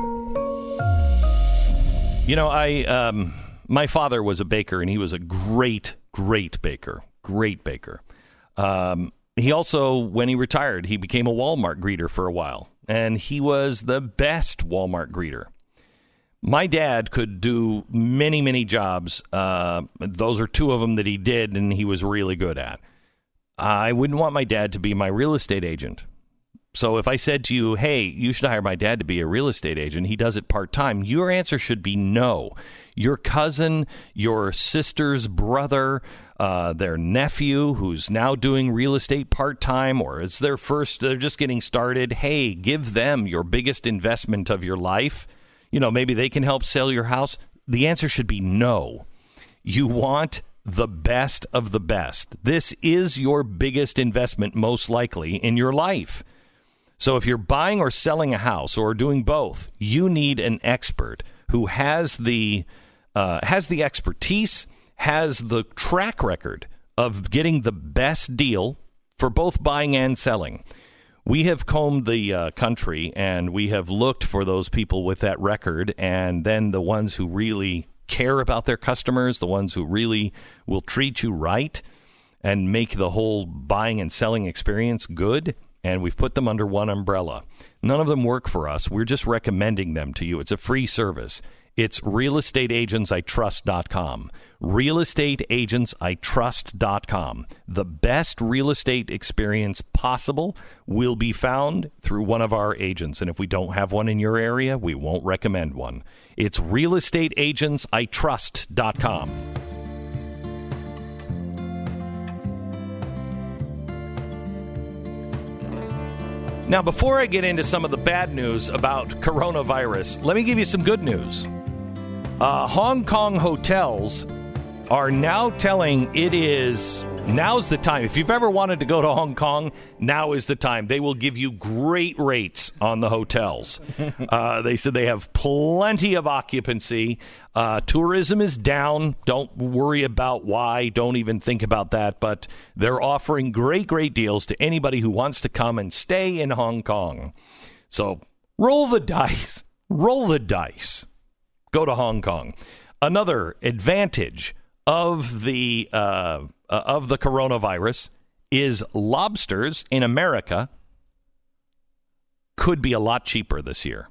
You know, I um, my father was a baker, and he was a great, great baker. Great baker. Um, he also, when he retired, he became a Walmart greeter for a while, and he was the best Walmart greeter. My dad could do many, many jobs. Uh, those are two of them that he did, and he was really good at. I wouldn't want my dad to be my real estate agent. So if I said to you, hey, you should hire my dad to be a real estate agent, he does it part-time, your answer should be no. Your cousin, your sister's brother, uh, their nephew who's now doing real estate part-time, or it's their first, they're just getting started, hey, give them your biggest investment of your life. You know, maybe they can help sell your house. The answer should be no. You want the best of the best. This is your biggest investment, most likely, in your life. So if you're buying or selling a house or doing both, you need an expert who has the uh, has the expertise, has the track record of getting the best deal for both buying and selling. We have combed the uh, country, and we have looked for those people with that record, and then the ones who really care about their customers, the ones who really will treat you right and make the whole buying and selling experience good. And we've put them under one umbrella. None of them work for us. We're just recommending them to you. It's a free service. It's real estate agents I trust dot com. real estate agents I trust dot com. The best real estate experience possible will be found through one of our agents. And if we don't have one in your area, we won't recommend one. It's real estate agents I trust dot com. Now, before I get into some of the bad news about coronavirus, let me give you some good news. Uh, Hong Kong hotels are now telling it is, now's the time. If you've ever wanted to go to Hong Kong, now is the time. They will give you great rates on the hotels. Uh, they said they have plenty of occupancy. Uh, tourism is down. Don't worry about why. Don't even think about that. But they're offering great, great deals to anybody who wants to come and stay in Hong Kong. So roll the dice. Roll the dice. Go to Hong Kong. Another advantage of the uh, uh, of the coronavirus is lobsters in America could be a lot cheaper this year.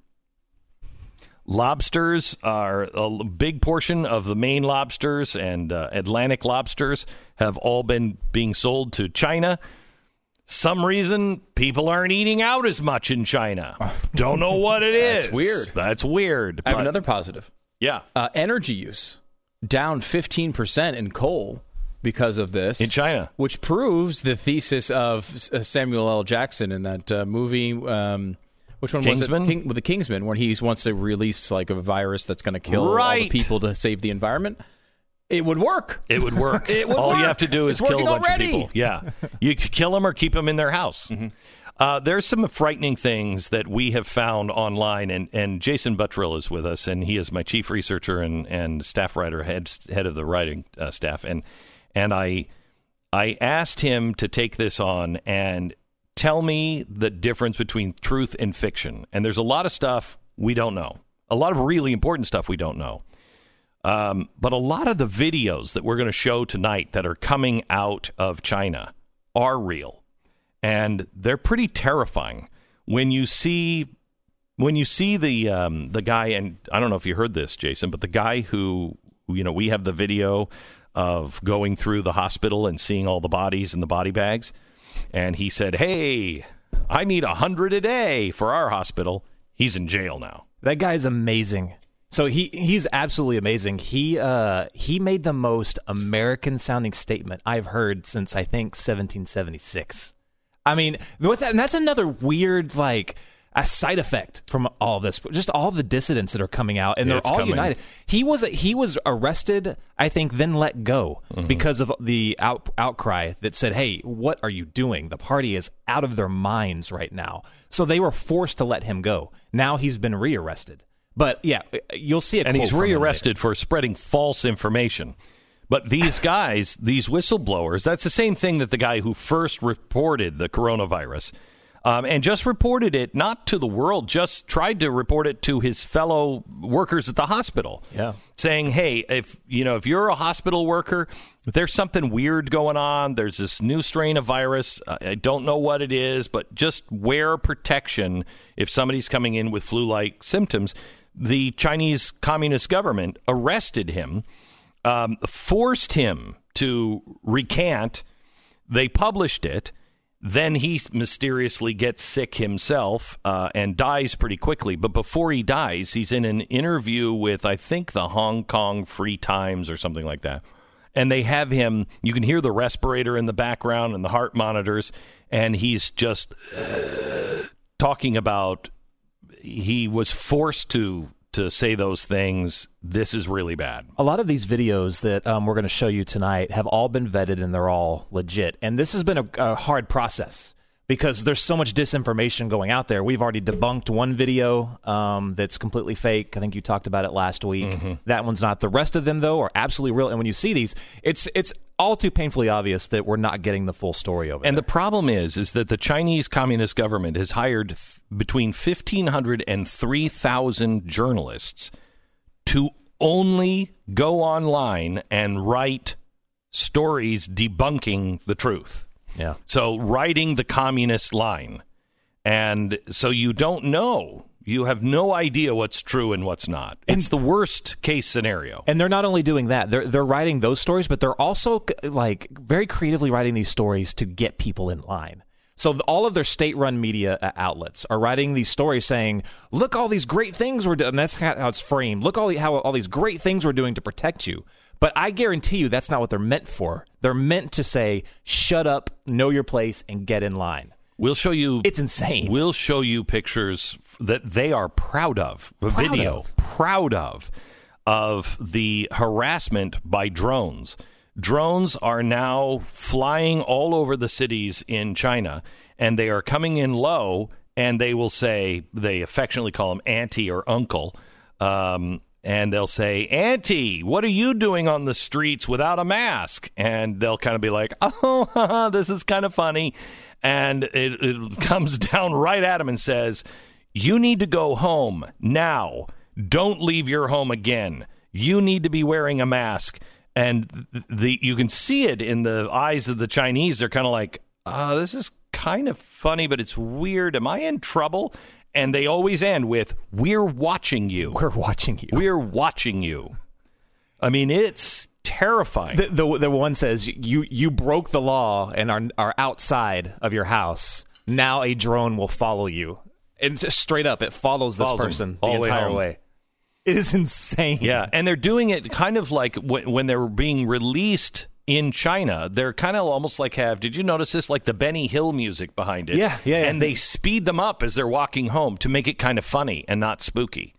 Lobsters are a big portion of the Maine lobsters and uh, Atlantic lobsters have all been being sold to China. Some reason people aren't eating out as much in China. Don't know what it is. That's weird. That's weird. I have but- another positive. Yeah. Uh, energy use down fifteen percent in coal because of this. In China. Which proves the thesis of uh, Samuel L. Jackson in that uh, movie. Um, which one Kingsman? was it? King, with the Kingsman, when he wants to release like a virus that's going to kill Right. all the people to save the environment. It would work. It would work. It would All work. you have to do is It's kill a working bunch already. of people. Yeah. You could kill them or keep them in their house. Mm-hmm. Uh, there's some frightening things that we have found online, and, and Jason Buttrill is with us, and he is my chief researcher and, and staff writer, head, head of the writing uh, staff. And and I I asked him to take this on and tell me the difference between truth and fiction. And there's a lot of stuff we don't know, a lot of really important stuff we don't know. Um, but a lot of the videos that we're going to show tonight that are coming out of China are real. And they're pretty terrifying when you see when you see the um, the guy. And I don't know if you heard this, Jason, but the guy who, you know, we have the video of going through the hospital and seeing all the bodies in the body bags. And he said, hey, I need a hundred a day for our hospital. He's in jail now. That guy's amazing. So he he's absolutely amazing. He uh he made the most American sounding statement I've heard since I think seventeen seventy-six. I mean, with that, and that's another weird, like, a side effect from all this, just all the dissidents that are coming out, and Yeah, they're it's all coming. united. He was he was arrested, I think, then let go Mm-hmm. because of the out, outcry that said, "Hey, what are you doing? The party is out of their minds right now." So they were forced to let him go. Now he's been rearrested. But yeah, you'll see a and quote he's from him later. rearrested for spreading false information. But these guys, these whistleblowers, that's the same thing that the guy who first reported the coronavirus um, and just reported it not to the world, just tried to report it to his fellow workers at the hospital. Yeah. Saying, hey, if you know, if you're a hospital worker, there's something weird going on. There's this new strain of virus. I don't know what it is, but just wear protection if somebody's coming in with flu-like symptoms. The Chinese Communist government arrested him, um, forced him to recant. They published it. Then he mysteriously gets sick himself uh, and dies pretty quickly. But before he dies, he's in an interview with, I think, the Hong Kong Free Times or something like that. And they have him, you can hear the respirator in the background and the heart monitors, and he's just talking about he was forced to to say those things. This is really bad. A lot of these videos that um, we're going to show you tonight have all been vetted and they're all legit. And this has been a, a hard process because there's so much disinformation going out there. We've already debunked one video um, that's completely fake. I think you talked about it last week. Mm-hmm. That one's not. The rest of them, though, are absolutely real. And when you see these, it's it's all too painfully obvious that we're not getting the full story over And there. the problem is, is that the Chinese Communist government has hired th- between fifteen hundred and three thousand journalists to only go online and write stories debunking the truth. Yeah. So writing the communist line. And so you don't know. You have no idea what's true and what's not. It's the worst case scenario. And they're not only doing that, they're they're writing those stories, but they're also like very creatively writing these stories to get people in line. So all of their state-run media uh, outlets are writing these stories saying, "Look, all these great things we're doing." And that's how it's framed. Look, all the, how all these great things we're doing to protect you. But I guarantee you, that's not what they're meant for. They're meant to say, "Shut up, know your place, and get in line." We'll show you. It's insane. We'll show you pictures that they are proud of. A Proud video of. proud of of the harassment by drones. Drones are now flying all over the cities in China, and they are coming in low. And they will say, they affectionately call them auntie or uncle, um, and they'll say, "Auntie, what are you doing on the streets without a mask?" And they'll kind of be like, "Oh, this is kind of funny." And it, it comes down right at him and says, "You need to go home now. Don't leave your home again. You need to be wearing a mask." And the, the you can see it in the eyes of the Chinese. They're kind of like, uh, this is kind of funny, but it's weird. Am I in trouble? And they always end with, "We're watching you. We're watching you. We're watching you." I mean, it's terrifying. The, the the one says you you broke the law and are are outside of your house. Now a drone will follow you. And just straight up, it follows this Follows them person all the the way entire home. way. It is insane. Yeah, and they're doing it kind of like when, when they're being released in China. They're kind of almost like have, did you notice this? Like the Benny Hill music behind it. Yeah, yeah, yeah. And they speed them up as they're walking home to make it kind of funny and not spooky.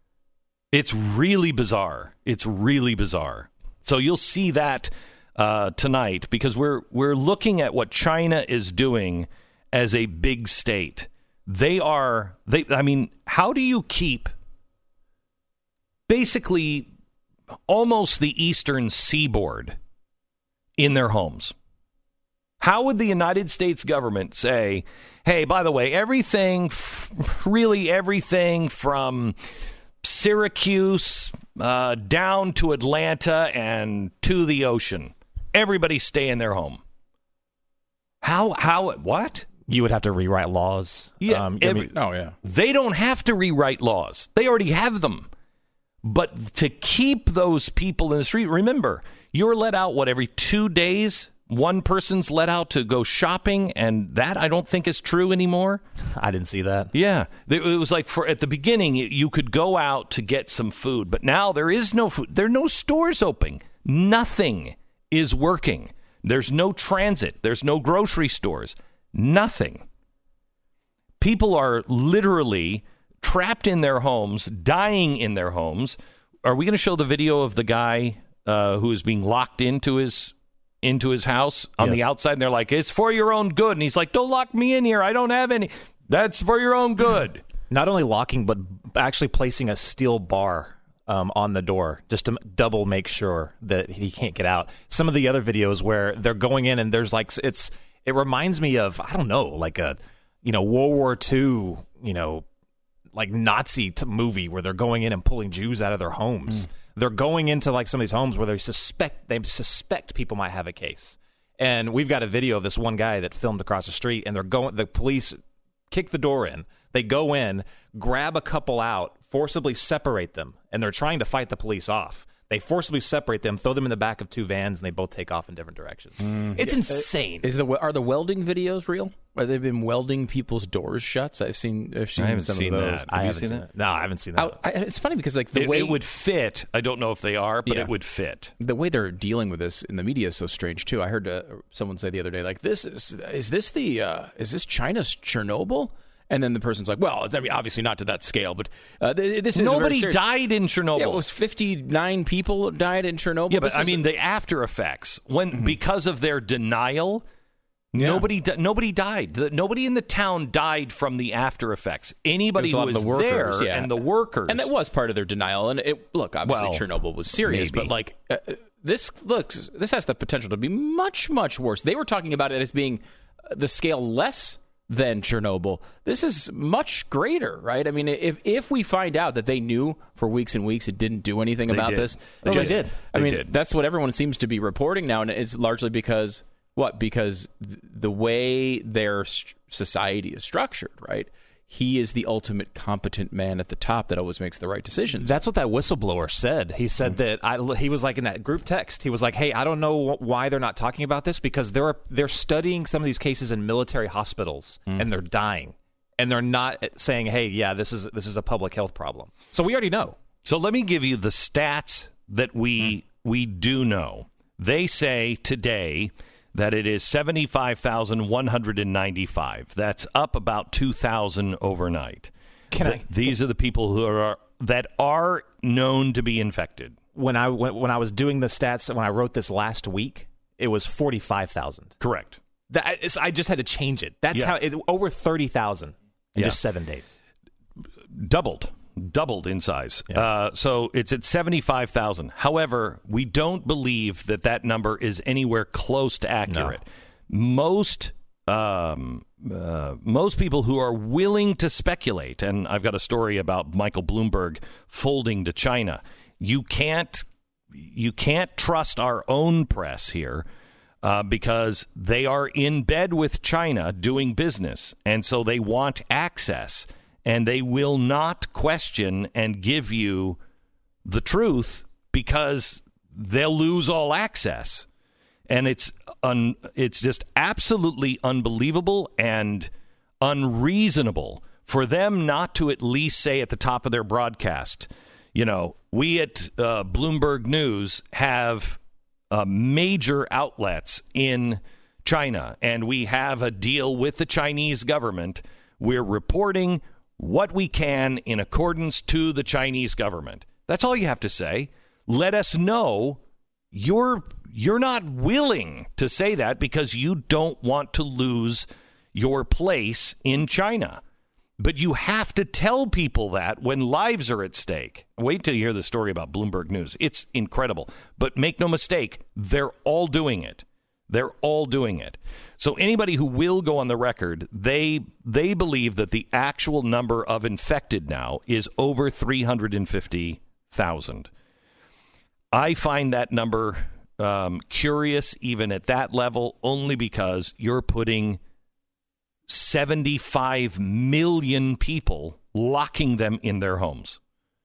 It's really bizarre. It's really bizarre. So you'll see that uh, tonight because we're we're looking at what China is doing as a big state. They are, they. I mean, how do you keep basically almost the eastern seaboard in their homes? How would the United States government say, "Hey, by the way, everything, really everything from Syracuse uh, down to Atlanta and to the ocean, everybody stay in their home"? How, how, what? You would have to rewrite laws. Yeah, Um, I every- mean, Oh, yeah. They don't have to rewrite laws. They already have them. But to keep those people in the street, remember, you're let out, what, every two days? One person's let out to go shopping, and that I don't think is true anymore. I didn't see that. Yeah. It was like for at the beginning, you could go out to get some food, but now there is no food. There are no stores open. Nothing is working. There's no transit. There's no grocery stores. Nothing. People are literally trapped in their homes, dying in their homes. Are we going to show the video of the guy uh, who is being locked into his into his house on Yes. the outside? And they're like, it's for your own good. And he's like, don't lock me in here. I don't have any. That's for your own good. Not only locking, but actually placing a steel bar um, on the door just to double make sure that he can't get out. Some of the other videos where they're going in and there's like it's it reminds me of I don't know like a you know World War Two you know like Nazi t- movie where they're going in and pulling Jews out of their homes. Mm. They're going into like some of these homes where they suspect they suspect people might have a case. And we've got a video of this one guy that filmed across the street, and they're going. The police kick the door in. They go in, grab a couple out, forcibly separate them, and they're trying to fight the police off. They forcibly separate them, throw them in the back of two vans, and they both take off in different directions. Mm. It's insane. Is the are the welding videos real? Are they been welding people's doors shut? I've seen. I've seen I haven't some seen of those. that. I Have you haven't seen seen that? that. No, I haven't seen that. I, I, it's funny because like the It, way it would fit. I don't know if they are, but Yeah. it would fit. the way they're dealing with this in the media is so strange too. I heard uh, someone say the other day, like, "This is is this the uh, is this China's Chernobyl?" And then the person's like, "Well, it's, I mean, obviously not to that scale, but uh, th- this is Nobody very serious. died in Chernobyl. Yeah, it was fifty-nine people died in Chernobyl. Yeah, but This I is- mean the after effects when Mm-hmm. because of their denial, nobody di- nobody died. The, nobody in the town died from the after effects. Anybody It was a who lot of was the workers, there yeah. and the workers, and that was part of their denial. And it look, obviously, Well, Chernobyl was serious, maybe. but like uh, this looks, this has the potential to be much, much worse. They were talking about it as being the scale less than Chernobyl. This is much greater, right? I mean, if if we find out that they knew for weeks and weeks and didn't do anything They about did. this, They just- did. I They mean, did. that's what everyone seems to be reporting now, and it's largely because what? Because th- the way their st- society is structured, right? He is the ultimate competent man at the top that always makes the right decisions. That's what that whistleblower said. He said that I, he was like in that group text. He was like, "Hey, I don't know why they're not talking about this because they're they're studying some of these cases in military hospitals and they're dying, and they're not saying, hey, yeah, this is this is a public health problem.' So we already know. So let me give you the stats that we we do know. They say today that it is seventy-five thousand one hundred ninety-five. That's up about two thousand overnight. Can Th- I- These are the people who are that are known to be infected. When I when, when I was doing the stats when I wrote this last week, it was forty five thousand. Correct. That it's, I just had to change it. That's Yeah. how it, over thirty thousand in Yeah. just seven days. Doubled. Doubled in size. Yeah. Uh, so it's at seventy-five thousand. However, we don't believe that that number is anywhere close to accurate. Most um, uh, most people who are willing to speculate, and I've got a story about Michael Bloomberg folding to China. You can't you can't trust our own press here uh, because they are in bed with China doing business, and so they want access. And they will not question and give you the truth because they'll lose all access. And it's un, it's just absolutely unbelievable and unreasonable for them not to at least say at the top of their broadcast, you know, we at uh, Bloomberg News have uh, major outlets in China, and we have a deal with the Chinese government. We're reporting what we can in accordance to the Chinese government. That's all you have to say. Let us know you're you're not willing to say that because you don't want to lose your place in China. But you have to tell people that when lives are at stake. Wait till you hear the story about Bloomberg News. It's incredible. But make no mistake, they're all doing it. They're all doing it. So anybody who will go on the record, they they believe that the actual number of infected now is over three hundred fifty thousand. I find that number um, curious even at that level, only because you're putting seventy-five million people, locking them in their homes.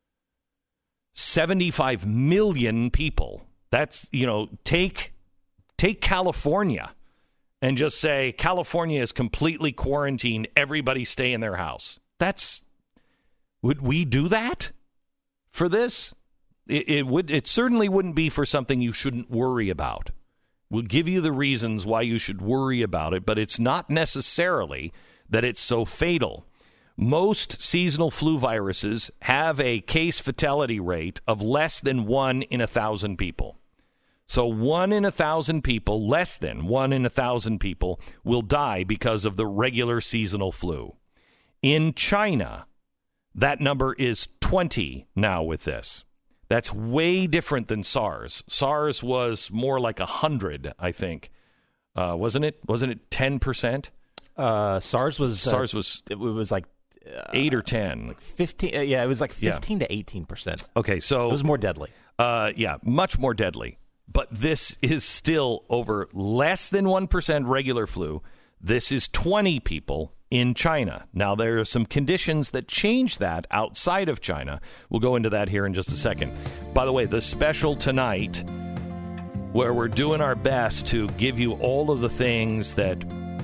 seventy-five million people. That's, you know, take... Take California and just say California is completely quarantined. Everybody stay in their house. That's would we do that for this? It, it would. It certainly wouldn't be for something you shouldn't worry about. We'll give you the reasons why you should worry about it, but it's not necessarily that it's so fatal. Most seasonal flu viruses have a case fatality rate of less than one in a thousand people. So one in a thousand people, less than one in a thousand people, will die because of the regular seasonal flu. In China, that number is twenty now with this. That's way different than SARS. SARS was more like one hundred, I think. Uh, wasn't it? Wasn't it ten percent? Uh, SARS was... SARS uh, was... It was like... Uh, eight or ten. Like fifteen. Uh, yeah, it was like fifteen yeah. to eighteen percent. Okay, so... It was more deadly. Uh, yeah, much more deadly. But this is still over less than one percent regular flu. This is twenty people in China. Now, there are some conditions that change that outside of China. We'll go into that here in just a second. By the way, the special tonight, where we're doing our best to give you all of the things that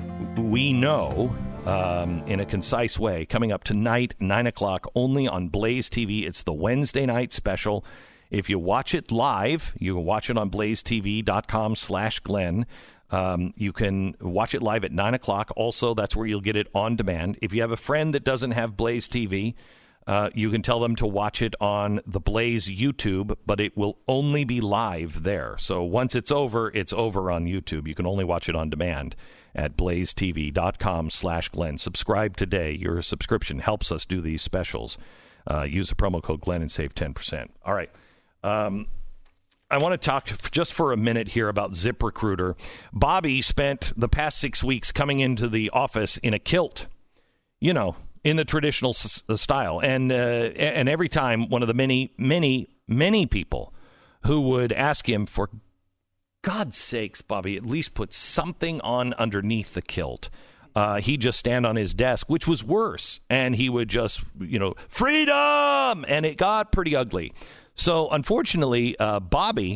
we know um, in a concise way, coming up tonight, nine o'clock, only on Blaze T V. It's the Wednesday night special. If you watch it live, you can watch it on blazetv.com slash Glenn. Um, you can watch it live at nine o'clock. Also, that's where you'll get it on demand. If you have a friend that doesn't have Blaze T V, uh, you can tell them to watch it on the Blaze YouTube, but it will only be live there. So once it's over, it's over on YouTube. You can only watch it on demand at blazetv.com slash Glenn. Subscribe today. Your subscription helps us do these specials. Uh, use the promo code Glenn and save ten percent. All right. Um, I want to talk just for a minute here about ZipRecruiter. Bobby spent the past six weeks coming into the office in a kilt, you know, in the traditional s- style. And uh, and every time one of the many, many, many people who would ask him, for God's sakes, Bobby, at least put something on underneath the kilt. Uh, he'd just stand on his desk, which was worse. And he would just, you know, freedom! And it got pretty ugly. So, unfortunately, uh, Bobby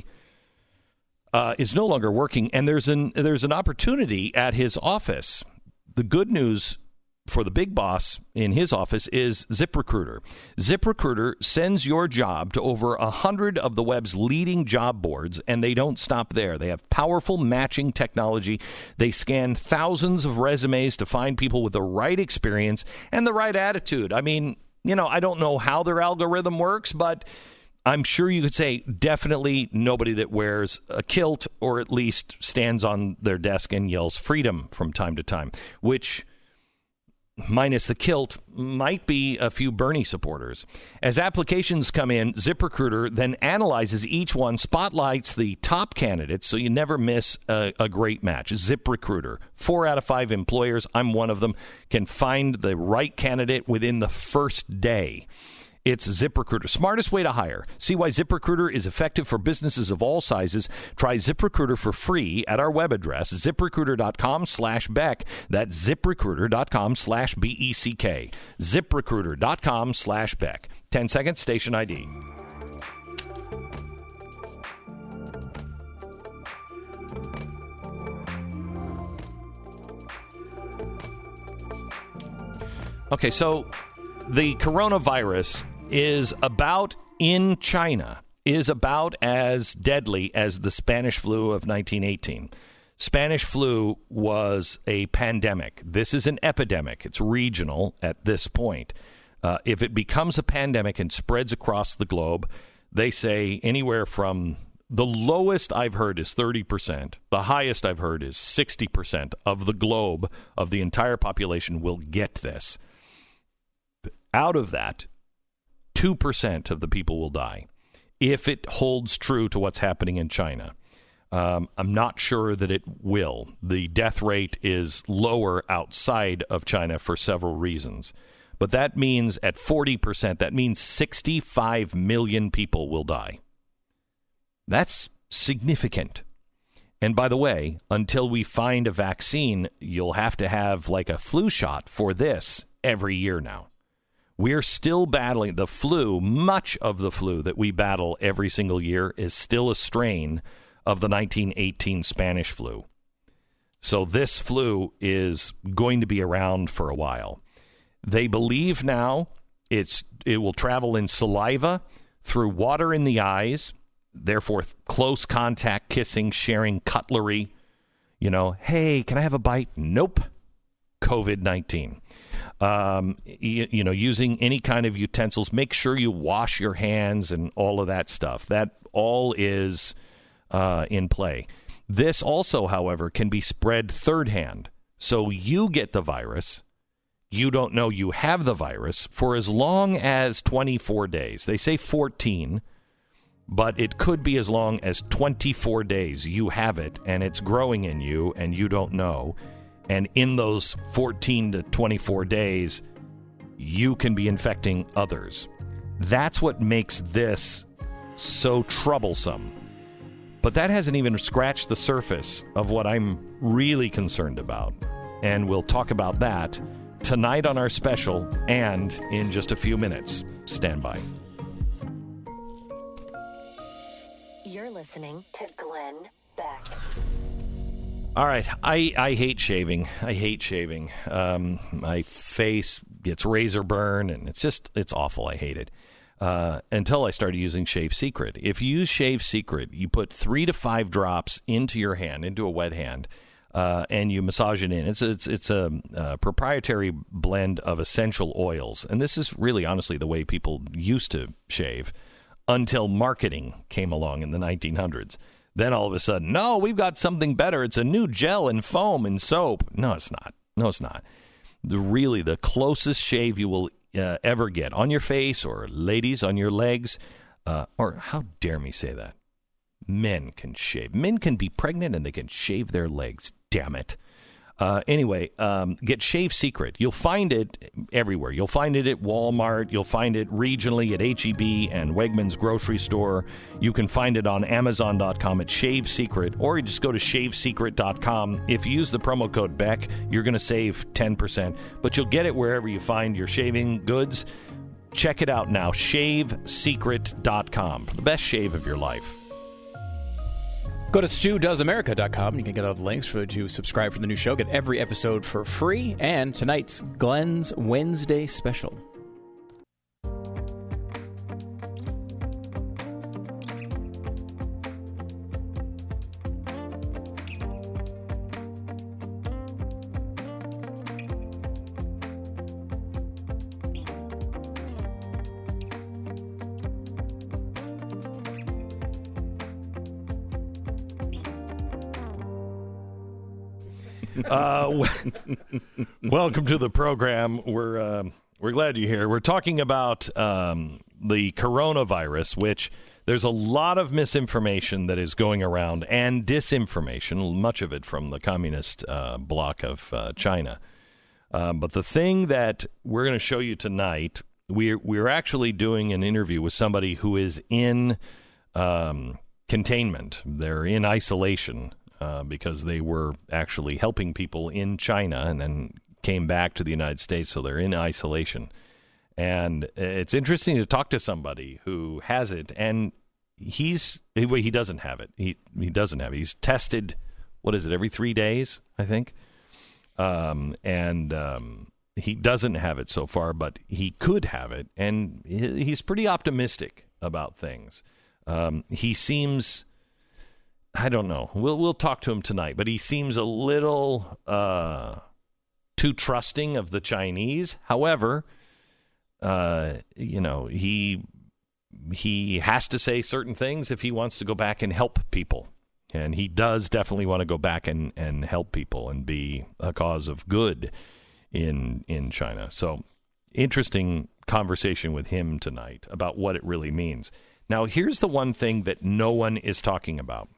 uh, is no longer working, and there's an there's an opportunity at his office. The good news for the big boss in his office is ZipRecruiter. ZipRecruiter sends your job to over a hundred of the web's leading job boards, and they don't stop there. They have powerful matching technology. They scan thousands of resumes to find people with the right experience and the right attitude. I mean, you know, I don't know how their algorithm works, but I'm sure you could say definitely nobody that wears a kilt or at least stands on their desk and yells freedom from time to time, which, minus the kilt, might be a few Bernie supporters. As applications come in, ZipRecruiter then analyzes each one, spotlights the top candidates, so you never miss a, a great match. ZipRecruiter, four out of five employers, I'm one of them, can find the right candidate within the first day. It's ZipRecruiter. Smartest way to hire. See why ZipRecruiter is effective for businesses of all sizes. Try ZipRecruiter for free at our web address, ZipRecruiter.com slash Beck. That's ZipRecruiter.com slash B E C K. ZipRecruiter.com slash Beck. ten seconds, station I D. Okay, so the coronavirus is about, in China, is about as deadly as the Spanish flu of nineteen eighteen. Spanish flu was a pandemic. This is an epidemic. It's regional at this point. Uh, if it becomes a pandemic and spreads across the globe, they say anywhere from the lowest I've heard is thirty percent. The highest I've heard is sixty percent of the globe, of the entire population, will get this. Out of that, two percent of the people will die if it holds true to what's happening in China. Um, I'm not sure that it will. The death rate is lower outside of China for several reasons. But that means at forty percent, that means sixty-five million people will die. That's significant. And by the way, until we find a vaccine, you'll have to have like a flu shot for this every year now. We're still battling the flu. Much of the flu that we battle every single year is still a strain of the nineteen eighteen Spanish flu. So this flu is going to be around for a while. They believe now it's it will travel in saliva, through water in the eyes, therefore close contact, kissing, sharing cutlery. You know, hey, can I have a bite? Nope. COVID nineteen. Um, you, you know, using any kind of utensils. Make sure you wash your hands and all of that stuff. That all is uh, in play. This also, however, can be spread third hand. So you get the virus. You don't know you have the virus for as long as twenty-four days. They say fourteen, but it could be as long as twenty-four days. You have it, and it's growing in you, and you don't know. And in those fourteen to twenty-four days, you can be infecting others. That's what makes this so troublesome. But that hasn't even scratched the surface of what I'm really concerned about. And we'll talk about that tonight on our special and in just a few minutes. Stand by. You're listening to Glenn Beck. All right. I, I hate shaving. I hate shaving. Um, my face gets razor burn, and it's just, it's awful. I hate it. Uh, until I started using Shave Secret. If you use Shave Secret, you put three to five drops into your hand, into a wet hand, uh, and you massage it in. It's it's it's a, a proprietary blend of essential oils, and this is really, honestly, the way people used to shave until marketing came along in the nineteen hundreds. Then all of a sudden, no, we've got something better. It's a new gel and foam and soap. No, it's not. No, it's not. The really the closest shave you will Uh, ever get on your face, or ladies on your legs, uh, or how dare me say that? Men can shave. Men can be pregnant and they can shave their legs. Damn it. Uh, anyway, um, get Shave Secret. You'll find it everywhere. You'll find it at Walmart. You'll find it regionally at H E B and Wegmans grocery store. You can find it on Amazon dot com at Shave Secret, or you just go to Shave Secret dot com. If you use the promo code Beck, you're going to save ten percent. But you'll get it wherever you find your shaving goods. Check it out now, Shave Secret dot com, for the best shave of your life. Go to Stu Does America dot com. You can get all the links for to subscribe for the new show. Get every episode for free. And tonight's Glenn's Wednesday special. Uh, welcome to the program. We're uh, we're glad you're here. We're talking about um, the coronavirus, which there's a lot of misinformation that is going around, and disinformation, much of it from the communist uh, bloc of uh, China. Um, but the thing that we're going to show you tonight, we're we're actually doing an interview with somebody who is in um, containment. They're in isolation. Uh, because they were actually helping people in China and then came back to the United States, so they're in isolation. And it's interesting to talk to somebody who has it, and he's he, he doesn't have it. He he doesn't have it. He's tested, what is it, every three days, I think? Um, and um, he doesn't have it so far, but he could have it, and he, he's pretty optimistic about things. Um, he seems... I don't know. We'll we'll talk to him tonight, but he seems a little uh, too trusting of the Chinese. However, uh, you know, he he has to say certain things if he wants to go back and help people, and he does definitely want to go back and, and help people and be a cause of good in in China. So, interesting conversation with him tonight about what it really means. Now, here's the one thing that no one is talking about.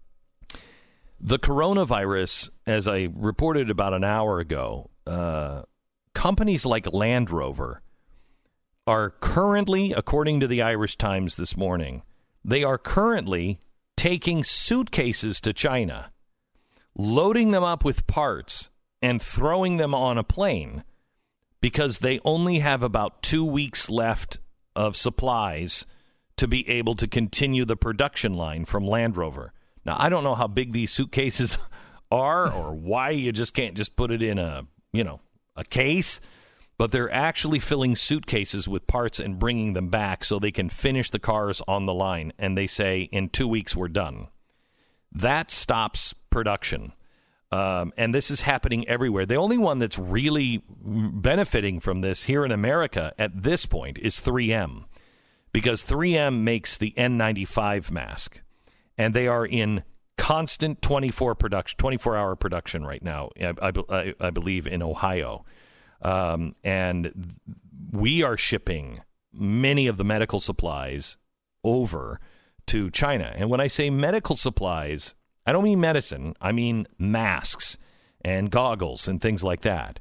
The coronavirus, as I reported about an hour ago, uh, companies like Land Rover are currently, according to the Irish Times this morning, they are currently taking suitcases to China, loading them up with parts, and throwing them on a plane because they only have about two weeks left of supplies to be able to continue the production line from Land Rover. Now, I don't know how big these suitcases are or why you just can't just put it in a, you know, a case, but they're actually filling suitcases with parts and bringing them back so they can finish the cars on the line. And they say in two weeks we're done. That stops production. Um, and this is happening everywhere. The only one that's really benefiting from this here in America at this point is three M, because three M makes the N ninety-five mask, and they are in constant twenty-four production, twenty-four hour production right now, I, I, I believe, in Ohio. Um, and we are shipping many of the medical supplies over to China. And when I say medical supplies, I don't mean medicine. I mean masks and goggles and things like that.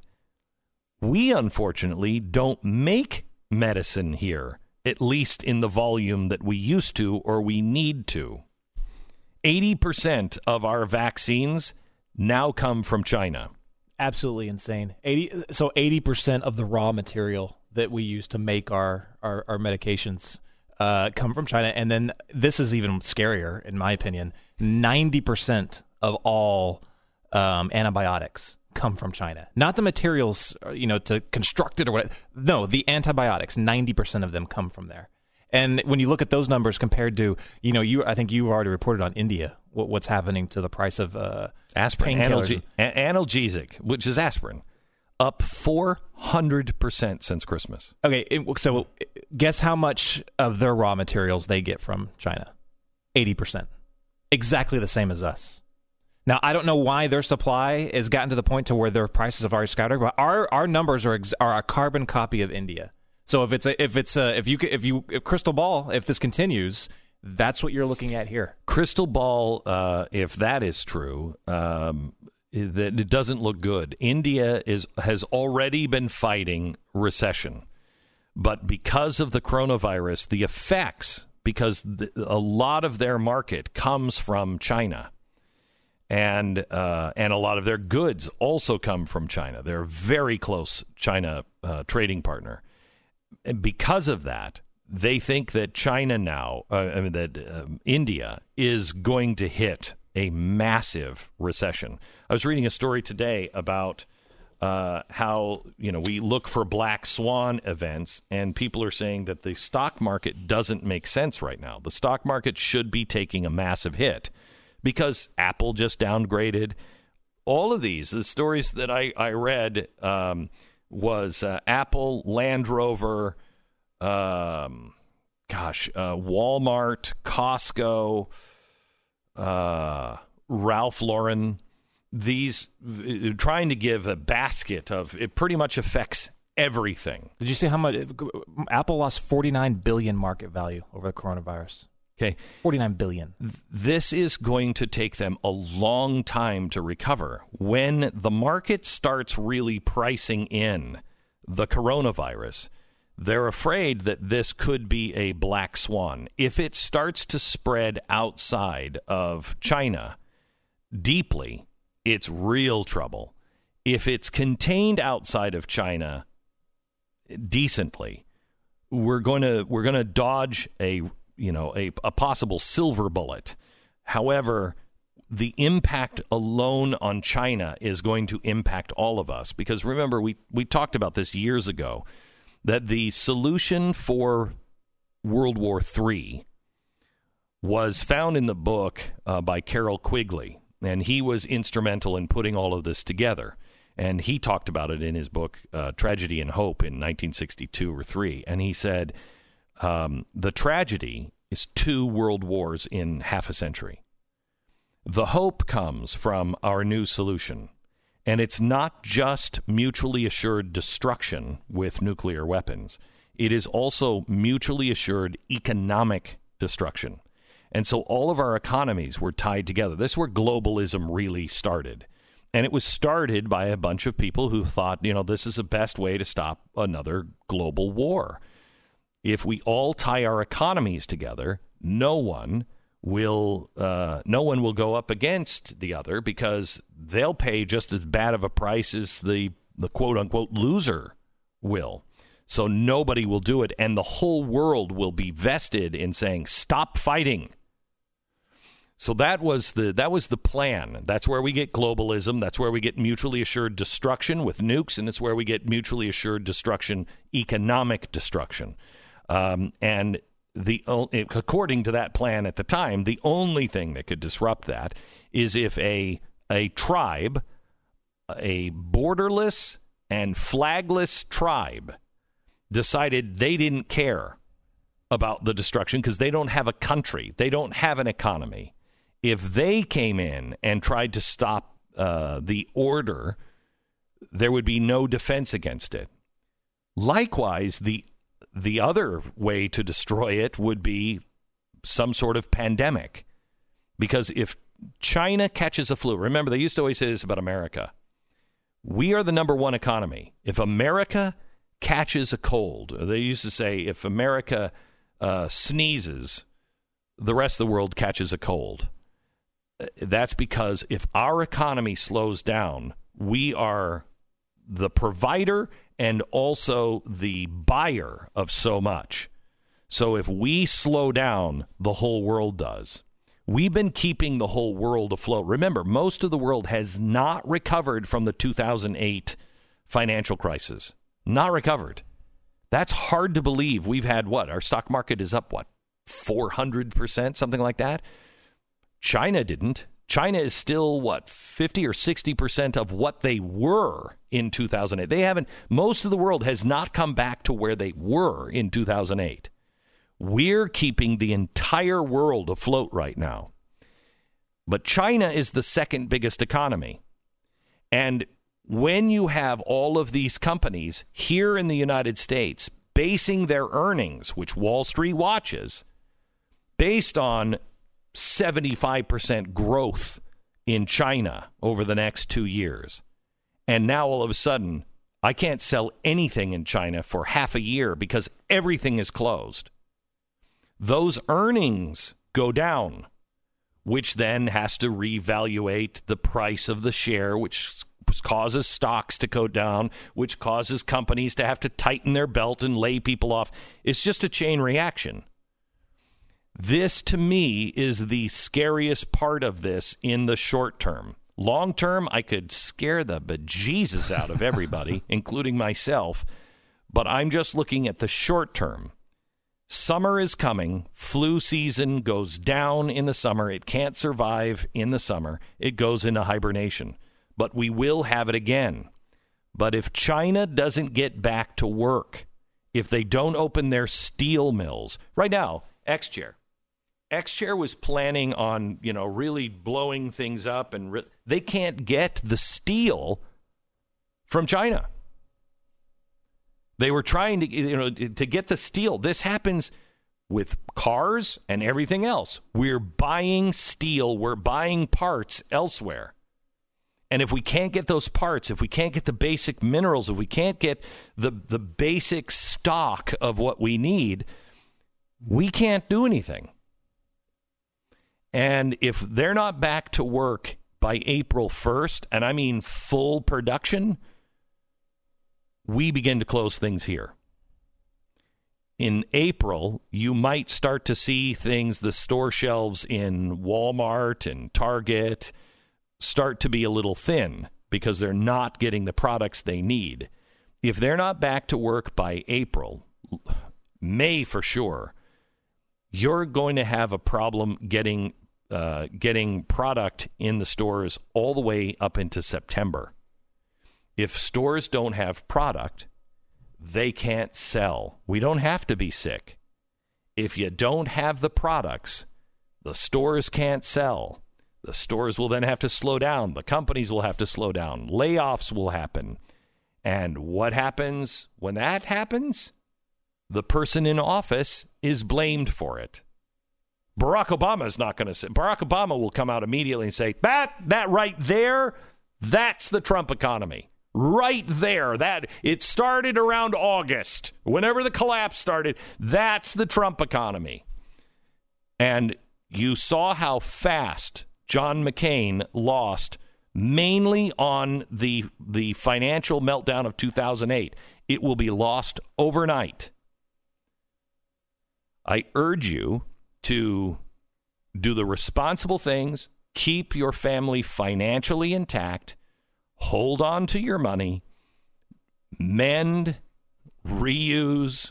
We, unfortunately, don't make medicine here, at least in the volume that we used to or we need to. eighty percent of our vaccines now come from China. Absolutely insane. eighty So eighty percent of the raw material that we use to make our, our, our medications uh, come from China. And then this is even scarier, in my opinion. ninety percent of all um, antibiotics come from China. Not the materials, you know, to construct it or what. No, the antibiotics, ninety percent of them come from there. And when you look at those numbers compared to, you know, you I think you already reported on India, what, what's happening to the price of uh, aspirin, analge- analgesic, which is aspirin, up four hundred percent since Christmas. Okay, it, so guess how much of their raw materials they get from China? eighty percent. Exactly the same as us. Now, I don't know why their supply has gotten to the point to where their prices have already skyrocketed, but our, our numbers are ex- are a carbon copy of India. So if it's a, if it's a, if you if you if crystal ball, if this continues, that's what you're looking at here. Crystal ball, uh, if that is true, um, that it doesn't look good. India is has already been fighting recession, but because of the coronavirus, the effects, because the, a lot of their market comes from China, and uh, and a lot of their goods also come from China. They're a very close China uh, trading partner. And because of that, they think that China now, uh, I mean, that um, India is going to hit a massive recession. I was reading a story today about uh, how, you know, we look for black swan events, and people are saying that the stock market doesn't make sense right now. The stock market should be taking a massive hit because Apple just downgraded. All of these, the stories that I, I read, um, was uh, Apple, Land Rover, um, gosh, uh, Walmart, Costco, uh, Ralph Lauren. These uh, trying to give a basket of it pretty much affects everything. Did you see how much Apple lost forty-nine billion market value over the coronavirus? Okay, forty-nine billion. This is going to take them a long time to recover. When the market starts really pricing in the coronavirus, they're afraid that this could be a black swan. If it starts to spread outside of China deeply, it's real trouble. If it's contained outside of China decently, we're going to we're going to dodge a you know, a, a possible silver bullet. However, the impact alone on China is going to impact all of us. Because remember, we, we talked about this years ago, that the solution for World War Three was found in the book uh, by Carroll Quigley. And he was instrumental in putting all of this together. And he talked about it in his book, uh, Tragedy and Hope, in nineteen sixty-two or three. And he said, Um, the tragedy is two world wars in half a century. The hope comes from our new solution. And it's not just mutually assured destruction with nuclear weapons. It is also mutually assured economic destruction. And so all of our economies were tied together. This is where globalism really started. And it was started by a bunch of people who thought, you know, this is the best way to stop another global war. If we all tie our economies together, no one will uh, no one will go up against the other because they'll pay just as bad of a price as the, the quote-unquote loser will. So nobody will do it, and the whole world will be vested in saying, stop fighting. So that was the that was the plan. That's where we get globalism. That's where we get mutually assured destruction with nukes, and it's where we get mutually assured destruction, economic destruction. Um, and the according to that plan at the time, the only thing that could disrupt that is if a a tribe, a borderless and flagless tribe, decided they didn't care about the destruction because they don't have a country. They don't have an economy. If they came in and tried to stop uh, the order, there would be no defense against it. Likewise, the the other way to destroy it would be some sort of pandemic. Because if China catches a flu, remember, they used to always say this about America. We are the number one economy. If America catches a cold, they used to say if America uh, sneezes, the rest of the world catches a cold. That's because if our economy slows down, we are the provider and also the buyer of so much. So if we slow down, the whole world does. We've been keeping the whole world afloat. Remember, most of the world has not recovered from the two thousand eight financial crisis. Not recovered. That's hard to believe. We've had what? Our stock market is up, what, four hundred percent, something like that? China didn't. China is still, what, fifty or sixty percent of what they were in two thousand eight. They haven't, most of the world has not come back to where they were in two thousand eight. We're keeping the entire world afloat right now. But China is the second biggest economy. And when you have all of these companies here in the United States basing their earnings, which Wall Street watches, based on seventy-five percent growth in China over the next two years, and now all of a sudden, I can't sell anything in China for half a year because everything is closed. Those earnings go down, which then has to reevaluate the price of the share, which causes stocks to go down, which causes companies to have to tighten their belt and lay people off. It's just a chain reaction. This, to me, is the scariest part of this in the short term. Long term, I could scare the bejesus out of everybody, including myself, but I'm just looking at the short term. Summer is coming. Flu season goes down in the summer. It can't survive in the summer. It goes into hibernation. But we will have it again. But if China doesn't get back to work, if they don't open their steel mills, right now, X-Chair. X-Chair was planning on, you know, really blowing things up, and re- they can't get the steel from China. They were trying to, you know, to get the steel. This happens with cars and everything else. We're buying steel. We're buying parts elsewhere. And if we can't get those parts, if we can't get the basic minerals, if we can't get the, the basic stock of what we need, we can't do anything. And if they're not back to work by April first, and I mean full production, we begin to close things here. In April, you might start to see things, the store shelves in Walmart and Target start to be a little thin because they're not getting the products they need. If they're not back to work by April, May for sure, you're going to have a problem getting uh, getting product in the stores all the way up into September. If stores don't have product, they can't sell. We don't have to be sick. If you don't have the products, the stores can't sell. The stores will then have to slow down. The companies will have to slow down. Layoffs will happen. And what happens when that happens? The person in office is blamed for it. Barack Obama is not going to say. Barack Obama will come out immediately and say, that, that right there, that's the Trump economy. Right there. That it started around August. Whenever the collapse started, that's the Trump economy. And you saw how fast John McCain lost, mainly on the the financial meltdown of two thousand eight. It will be lost overnight. I urge you to do the responsible things, keep your family financially intact, hold on to your money, mend, reuse,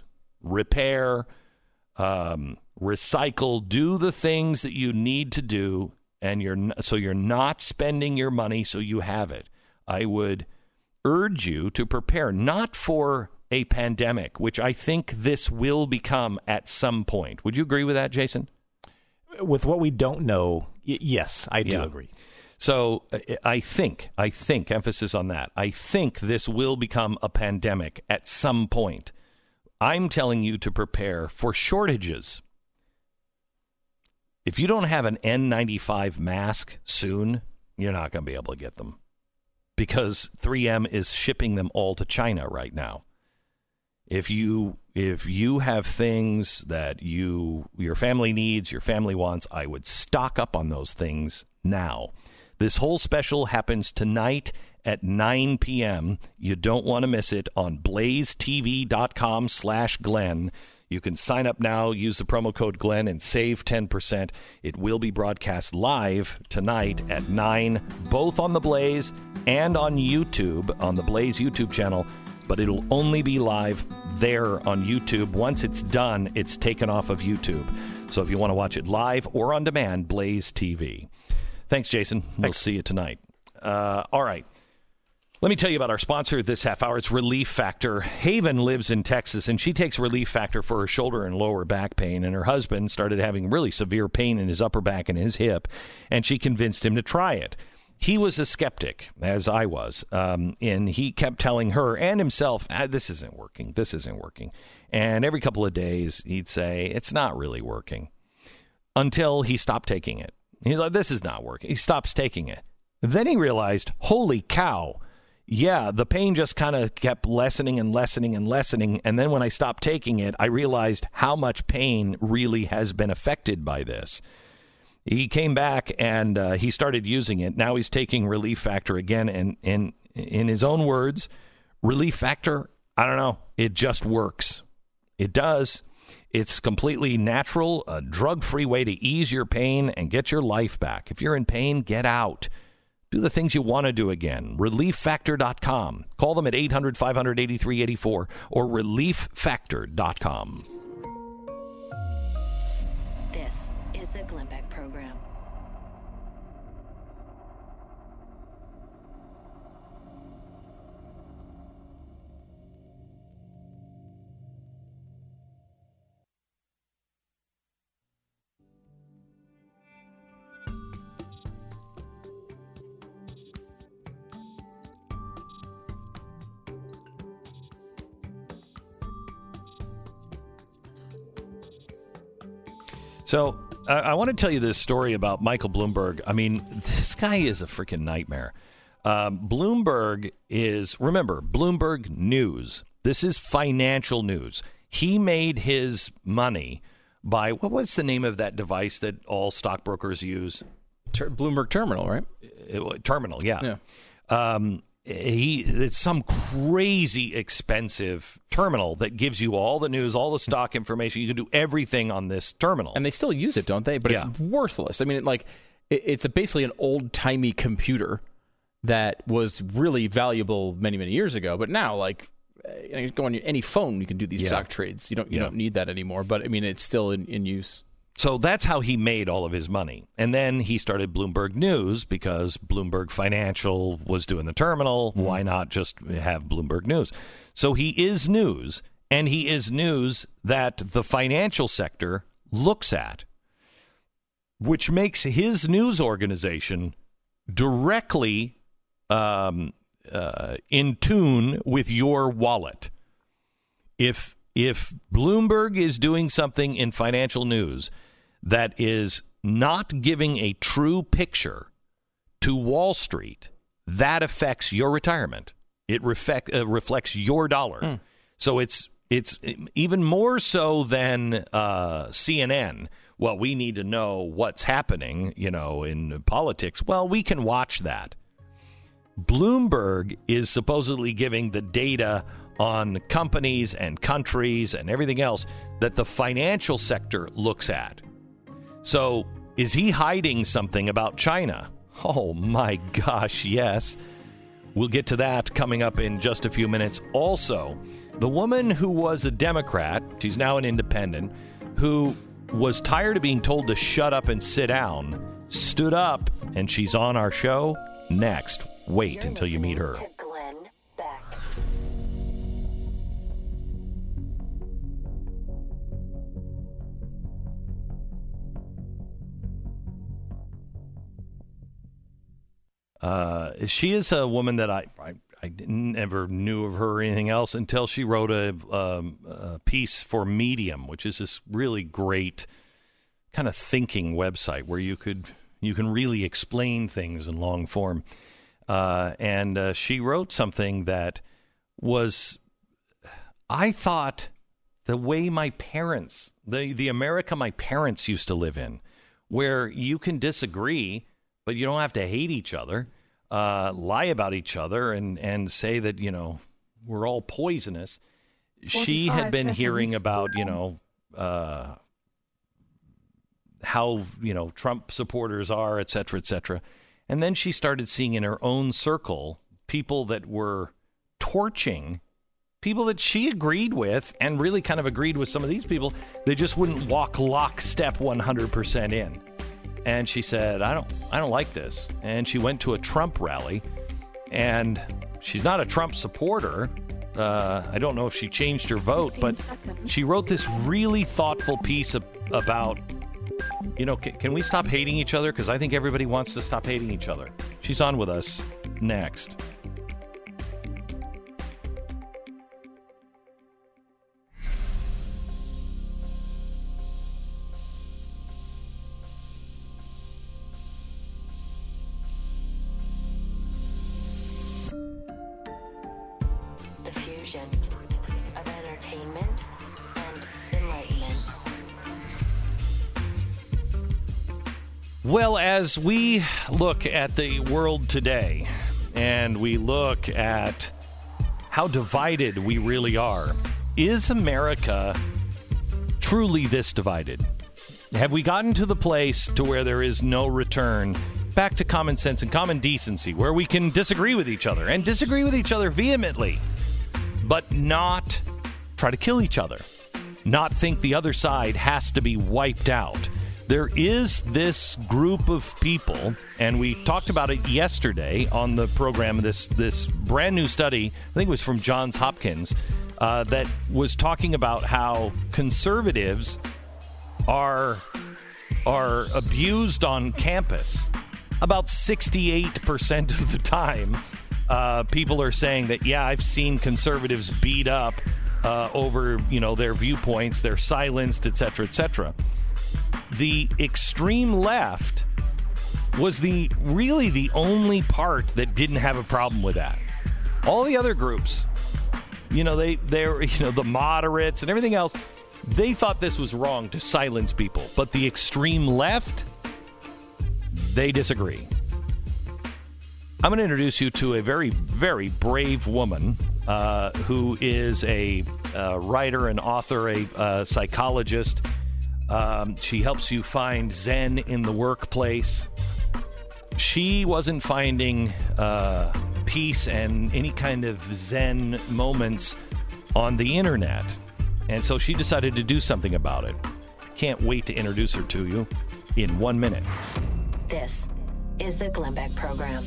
repair, um, recycle, do the things that you need to do, and you're n- so you're not spending your money so you have it. I would urge you to prepare not for a pandemic, which I think this will become at some point. Would you agree with that, Jason? With what we don't know, y- yes, I do Yeah. agree. So I think, I think, emphasis on that, I think this will become a pandemic at some point. I'm telling you to prepare for shortages. If you don't have an N ninety-five mask soon, you're not going to be able to get them because three M is shipping them all to China right now. If you if you have things that you your family needs, your family wants, I would stock up on those things now. This whole special happens tonight at nine p.m. You don't want to miss it on blaze t v dot com slash Glenn. You can sign up now, use the promo code Glenn, and save ten percent. It will be broadcast live tonight at nine, both on the Blaze and on YouTube, on the Blaze YouTube channel. But it'll only be live there on YouTube. Once it's done, it's taken off of YouTube. So if you want to watch it live or on demand, Blaze T V. Thanks, Jason. We'll Thanks. see you tonight. Uh, all right. Let me tell you about our sponsor this half hour. It's Relief Factor. Haven lives in Texas, and she takes Relief Factor for her shoulder and lower back pain. And her husband started having really severe pain in his upper back and his hip, and she convinced him to try it. He was a skeptic, as I was, um, and he kept telling her and himself, ah, this isn't working, this isn't working. And every couple of days, he'd say, it's not really working, until he stopped taking it. He's like, this is not working. He stops taking it. Then he realized, holy cow, yeah, the pain just kind of kept lessening and lessening and lessening. And then when I stopped taking it, I realized how much pain really has been affected by this. He came back and uh, he started using it. Now he's taking Relief Factor again. And, and in his own words, Relief Factor, I don't know, it just works. It does. It's completely natural, a drug-free way to ease your pain and get your life back. If you're in pain, get out. Do the things you want to do again. relief factor dot com. Call them at eight hundred, five hundred, eighty-three eighty-four or relief factor dot com. This is the Glenn Beck Program. So uh, I want to tell you this story about Michael Bloomberg. I mean, this guy is a freaking nightmare. Um, Bloomberg is, remember, Bloomberg News. This is financial news. He made his money by, what was the name of that device that all stockbrokers use? Ter- Bloomberg Terminal, right? It, terminal, yeah. Yeah. Um, he it's some crazy expensive terminal that gives you all the news, all the stock information. You can do everything on this terminal. And they still use it, don't they? But Yeah. it's worthless. I mean, like, it, it's a, basically an old-timey computer that was really valuable many, many years ago. But now, like, uh, you go on any phone, you can do these Yeah. stock trades. You don't you Yeah. don't need that anymore. But, I mean, it's still in, in use. So that's how he made all of his money. And then he started Bloomberg News because Bloomberg Financial was doing the terminal. Mm-hmm. Why not just have Bloomberg News? So he is news, and he is news that the financial sector looks at, which makes his news organization directly um, uh, in tune with your wallet. If if Bloomberg is doing something in financial news that is not giving a true picture to Wall Street, that affects your retirement. It reflect, uh, reflects your dollar. Mm. So it's it's even more so than uh, C N N. Well, we need to know what's happening, you know, in politics. Well, we can watch that. Bloomberg is supposedly giving the data on companies and countries and everything else that the financial sector looks at. So is he hiding something about China? Oh, my gosh, yes. We'll get to that coming up in just a few minutes. Also, the woman who was a Democrat, she's now an independent, who was tired of being told to shut up and sit down, stood up, and she's on our show next. Wait You're until you meet her. listening to Glenn Beck. Uh, she is a woman that I, I, I never knew of her or anything else until she wrote a, um, a piece for Medium, which is this really great kind of thinking website where you could you can really explain things in long form. Uh, and uh, she wrote something that was, I thought, the way my parents, the the America my parents used to live in, where you can disagree, but you don't have to hate each other, uh, lie about each other, and, and say that, you know, we're all poisonous. She had been seconds. hearing about, you know, uh, how, you know, Trump supporters are, et cetera, et cetera. And then she started seeing in her own circle people that were torching people that she agreed with and really kind of agreed with some of these people. They just wouldn't walk lockstep one hundred percent in. And she said, I don't I don't like this. And she went to a Trump rally, and she's not a Trump supporter. Uh, I don't know if she changed her vote, but she wrote this really thoughtful piece of, about, you know, can, can we stop hating each other? Because I think everybody wants to stop hating each other. She's on with us next. Of entertainment and enlightenment. Well, as we look at the world today and we look at how divided we really are, is America truly this divided? Have we gotten to the place to where there is no return back to common sense and common decency, where we can disagree with each other and disagree with each other vehemently, but not try to kill each other, not think the other side has to be wiped out? There is this group of people, and we talked about it yesterday on the program, this this brand new study, I think it was from Johns Hopkins, uh, that was talking about how conservatives are are abused on campus. About sixty-eight percent of the time, Uh, people are saying that, yeah, I've seen conservatives beat up uh, over, you know, their viewpoints, they're silenced, et cetera, et cetera. The extreme left was the really the only part that didn't have a problem with that. All the other groups, you know, they they're you know the moderates and everything else, they thought this was wrong to silence people. But the extreme left, they disagree. I'm going to introduce you to a very, very brave woman uh, who is a uh, writer and author, a uh, psychologist. Um, she helps you find Zen in the workplace. She wasn't finding uh, peace and any kind of Zen moments on the internet. And so she decided to do something about it. Can't wait to introduce her to you in one minute. This is the Glenn Beck Program.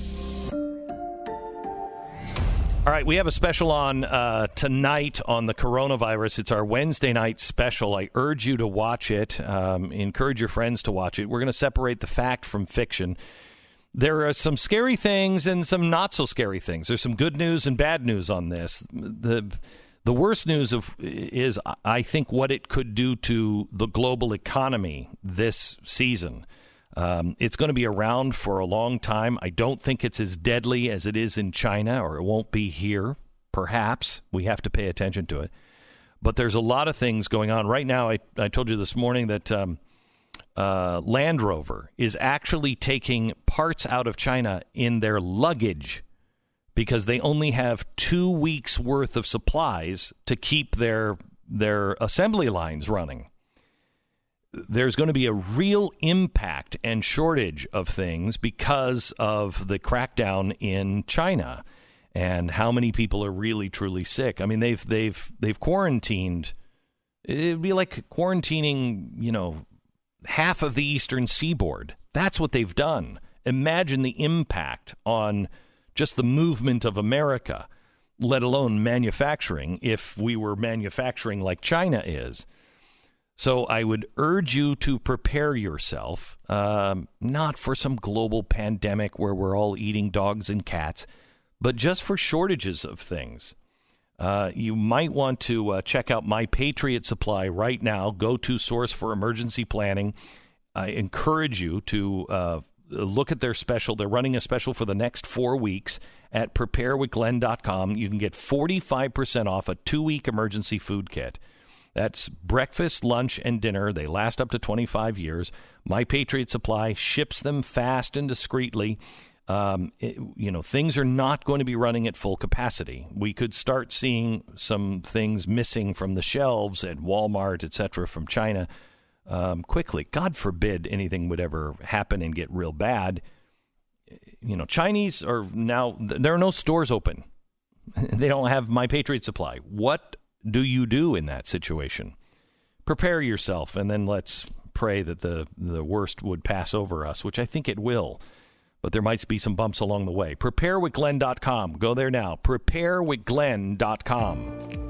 All right, we have a special on uh, tonight on the coronavirus. It's our Wednesday night special. I urge you to watch it. Um, encourage your friends to watch it. We're going to separate the fact from fiction. There are some scary things and some not so scary things. There's some good news and bad news on this. The the worst news of is, I think, what it could do to the global economy this season. Um, it's going to be around for a long time. I don't think it's as deadly as it is in China, or it won't be here. Perhaps we have to pay attention to it. But there's a lot of things going on right now. I, I told you this morning that um, uh, Land Rover is actually taking parts out of China in their luggage because they only have two weeks worth of supplies to keep their their assembly lines running. There's going to be a real impact and shortage of things because of the crackdown in China and how many people are really truly sick. I mean, they've they've they've quarantined. It'd be like quarantining, you know, half of the eastern seaboard That's what they've done. Imagine the impact on just the movement of America, let alone manufacturing, if we were manufacturing like China is. So I would urge you to prepare yourself, um, not for some global pandemic where we're all eating dogs and cats, but just for shortages of things. Uh, you might want to uh, check out My Patriot Supply right now. Go-to source for emergency planning. I encourage you to uh, look at their special. They're running a special for the next four weeks at prepare with glenn dot com. You can get forty-five percent off a two-week emergency food kit. That's breakfast, lunch, and dinner. They last up to twenty-five years. My Patriot Supply ships them fast and discreetly. Um, it, you know, things are not going to be running at full capacity. We could start seeing some things missing from the shelves at Walmart, et cetera, from China um, quickly. God forbid anything would ever happen and get real bad. You know, Chinese are now, there are no stores open. They don't have My Patriot Supply. What do you do in that situation? Prepare yourself, and then let's pray that the, the worst would pass over us, which I think it will. But there might be some bumps along the way. prepare with glenn dot com. Go there now. prepare with glenn dot com.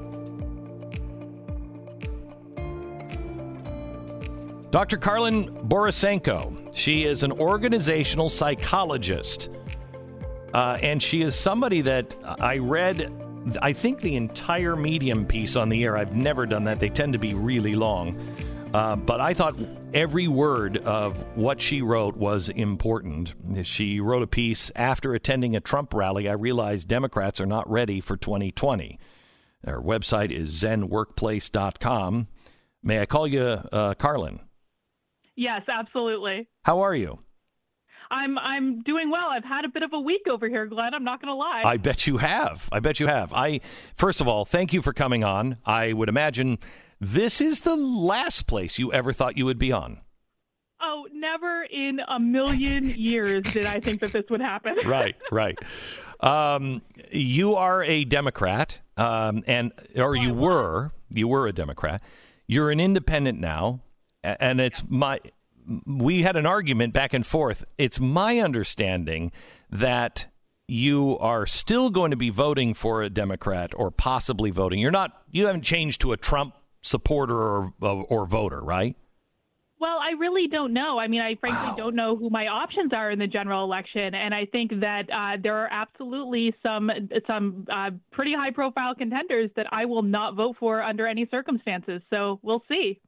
Doctor Karlin Borisenko. She is an organizational psychologist. Uh, and she is somebody that I read, I think, the entire Medium piece on the air. I've never done that. They tend to be really long. Uh, but I thought every word of what she wrote was important. She wrote a piece, after attending a Trump rally, I realized Democrats are not ready for twenty twenty. Her website is zen workplace dot com. May I call you uh, Karlin? Yes, absolutely. How are you? I'm I'm doing well. I've had a bit of a week over here, Glenn. I'm not going to lie. I bet you have. I bet you have. I first of all, thank you for coming on. I would imagine this is the last place you ever thought you would be on. Oh, never in a million years did I think that this would happen. Right, right. Um, you are a Democrat, um, and or you were, you were a Democrat. You're an independent now, and it's my. We had an argument back and forth. It's my understanding that you are still going to be voting for a Democrat, or possibly voting. You're not. You haven't changed to a Trump supporter or or voter, right? Well, I really don't know. I mean, I frankly Wow. don't know who my options are in the general election, and I think that uh, there are absolutely some some uh, pretty high-profile contenders that I will not vote for under any circumstances. So we'll see.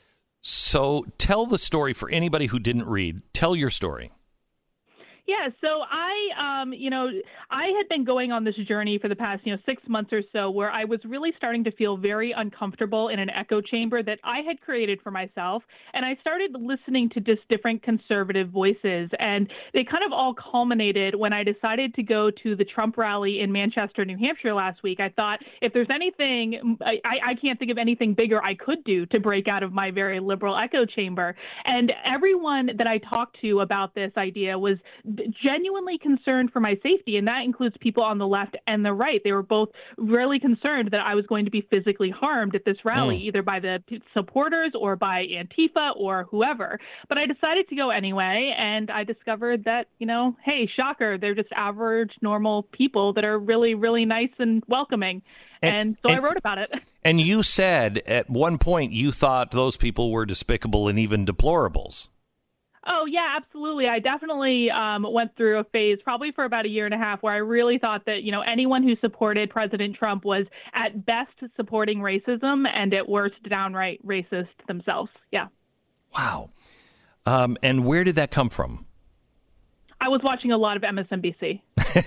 So tell the story for anybody who didn't read. Tell your story. Yeah, so I, um, you know, I had been going on this journey for the past, you know, six months or so where I was really starting to feel very uncomfortable in an echo chamber that I had created for myself. And I started listening to just different conservative voices. And they kind of all culminated when I decided to go to the Trump rally in Manchester, New Hampshire last week. I thought, if there's anything, I, I can't think of anything bigger I could do to break out of my very liberal echo chamber. And everyone that I talked to about this idea was genuinely concerned for my safety, and that includes people on the left and the right. They were both really concerned that I was going to be physically harmed at this rally, mm. either by the supporters or by Antifa or whoever. But I decided to go anyway, and I discovered that, you know, hey, shocker, they're just average, normal people that are really, really nice and welcoming. And, and so and, I wrote about it. And you said at one point you thought those people were despicable and even deplorables. Oh, yeah, absolutely. I definitely um, went through a phase probably for about a year and a half where I really thought that, you know, anyone who supported President Trump was at best supporting racism and at worst downright racist themselves. Yeah. Wow. Um, and where did that come from? I was watching a lot of M S N B C.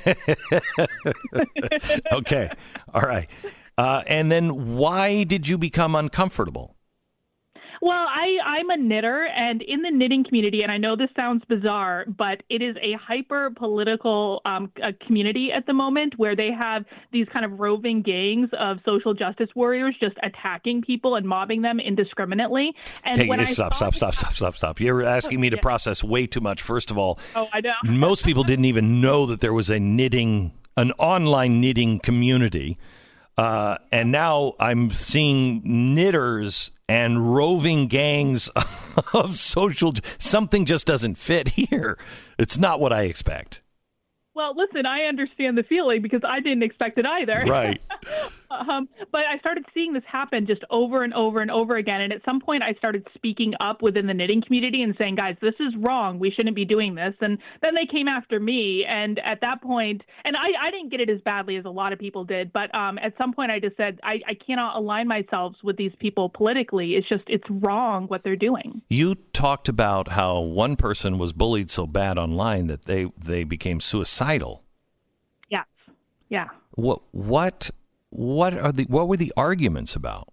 Okay. All right. Uh, and then why did you become uncomfortable? Well, I, I'm a knitter, and in the knitting community, and I know this sounds bizarre, but it is a hyper-political um, a community at the moment where they have these kind of roving gangs of social justice warriors just attacking people and mobbing them indiscriminately. And hey, when hey I stop, stop, stop, stop, stop, stop. You're asking me to yeah. process way too much. First of all, oh, I know. most people didn't even know that there was a knitting, an online knitting community. Uh, and now I'm seeing knitters and roving gangs of social. Something just doesn't fit here. It's not what I expect. Well, listen, I understand the feeling because I didn't expect it either. Right. um, but I started seeing this happen just over and over and over again. And at some point, I started speaking up within the knitting community and saying, guys, this is wrong. We shouldn't be doing this. And then they came after me. And at that point, and I, I didn't get it as badly as a lot of people did. But um, at some point, I just said, I, I cannot align myself with these people politically. It's just, it's wrong what they're doing. You talked about how one person was bullied so bad online that they, they became suicidal. Yeah. Yeah. What what what are the what were the arguments about?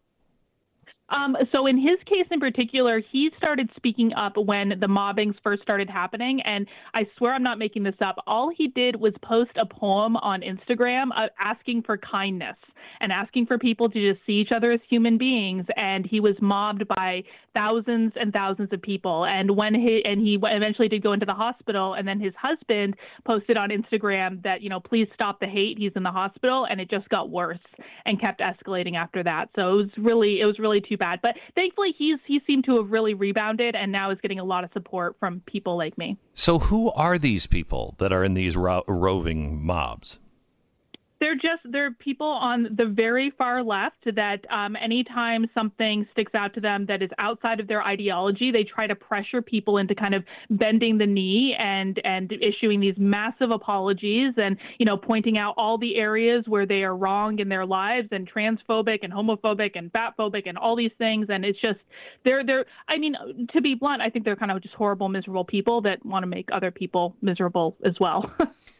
Um, so in his case in particular, he started speaking up when the mobbings first started happening. And I swear I'm not making this up. All he did was post a poem on Instagram uh, asking for kindness and asking for people to just see each other as human beings. And he was mobbed by thousands and thousands of people. And when he and he eventually did go into the hospital, and then his husband posted on Instagram that, you know, please stop the hate. He's in the hospital. And it just got worse and kept escalating after that. So it was really it was really too bad. But thankfully, he's he seemed to have really rebounded and now is getting a lot of support from people like me. So who are these people that are in these ro- roving mobs? They're just they're people on the very far left that um, anytime something sticks out to them that is outside of their ideology, they try to pressure people into kind of bending the knee and and issuing these massive apologies and, you know, pointing out all the areas where they are wrong in their lives and transphobic and homophobic and fatphobic and all these things. And it's just they're they're I mean, to be blunt, I think they're kind of just horrible, miserable people that want to make other people miserable as well.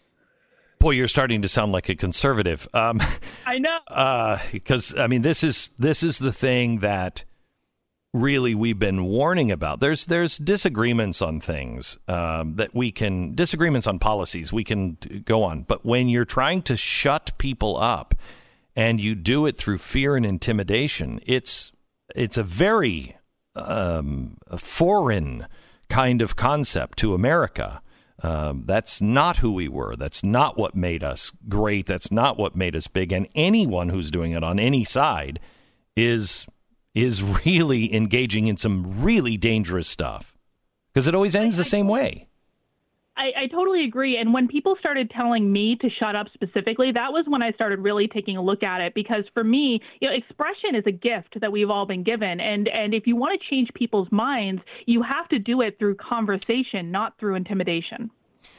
Boy, you're starting to sound like a conservative. Um, I know. Uh, because, I mean, this is this is the thing that really we've been warning about. There's there's disagreements on things um, that we can, disagreements on policies we can go on. But when you're trying to shut people up and you do it through fear and intimidation, it's it's a very um, a foreign kind of concept to America. Um, that's not who we were. That's not what made us great. That's not what made us big. And anyone who's doing it on any side is is really engaging in some really dangerous stuff because it always ends the same way. I, I totally agree. And when people started telling me to shut up specifically, that was when I started really taking a look at it. Because for me, you know, expression is a gift that we've all been given. And and if you want to change people's minds, you have to do it through conversation, not through intimidation.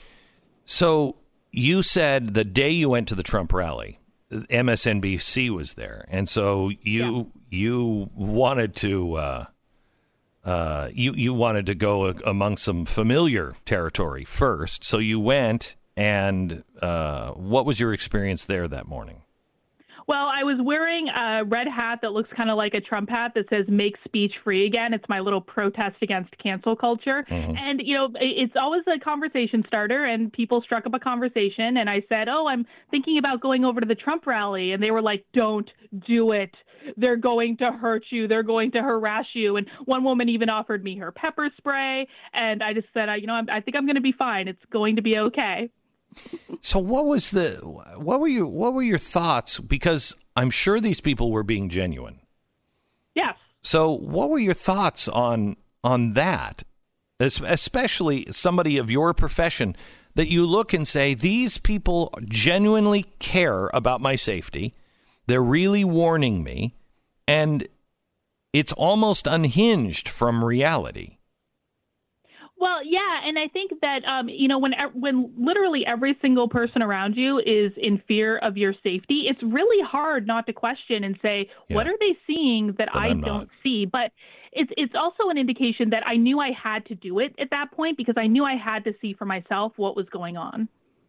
So you said the day you went to the Trump rally, M S N B C was there. And so you yeah. you wanted to uh, uh, you, you wanted to go among some familiar territory first. So you went, and uh, what was your experience there that morning? Well, I was wearing a red hat that looks kind of like a Trump hat that says "Make speech free again." It's my little protest against cancel culture. Mm-hmm. And, you know, it's always a conversation starter, and people struck up a conversation. And I said, oh, I'm thinking about going over to the Trump rally. And they were like, don't do it. They're going to hurt you. They're going to harass you. And one woman even offered me her pepper spray. And I just said, you know, I'm, I think I'm going to be fine. It's going to be okay. So what was the what were your what were your thoughts? Because I'm sure these people were being genuine. Yes. So what were your thoughts on on that? Especially somebody of your profession, that you look and say, these people genuinely care about my safety. They're really warning me, and it's almost unhinged from reality. Well, yeah, and I think that, um, you know, when when literally every single person around you is in fear of your safety, it's really hard not to question and say, yeah. what are they seeing that but I I'm don't not. see? But it's it's also an indication that I knew I had to do it at that point because I knew I had to see for myself what was going on.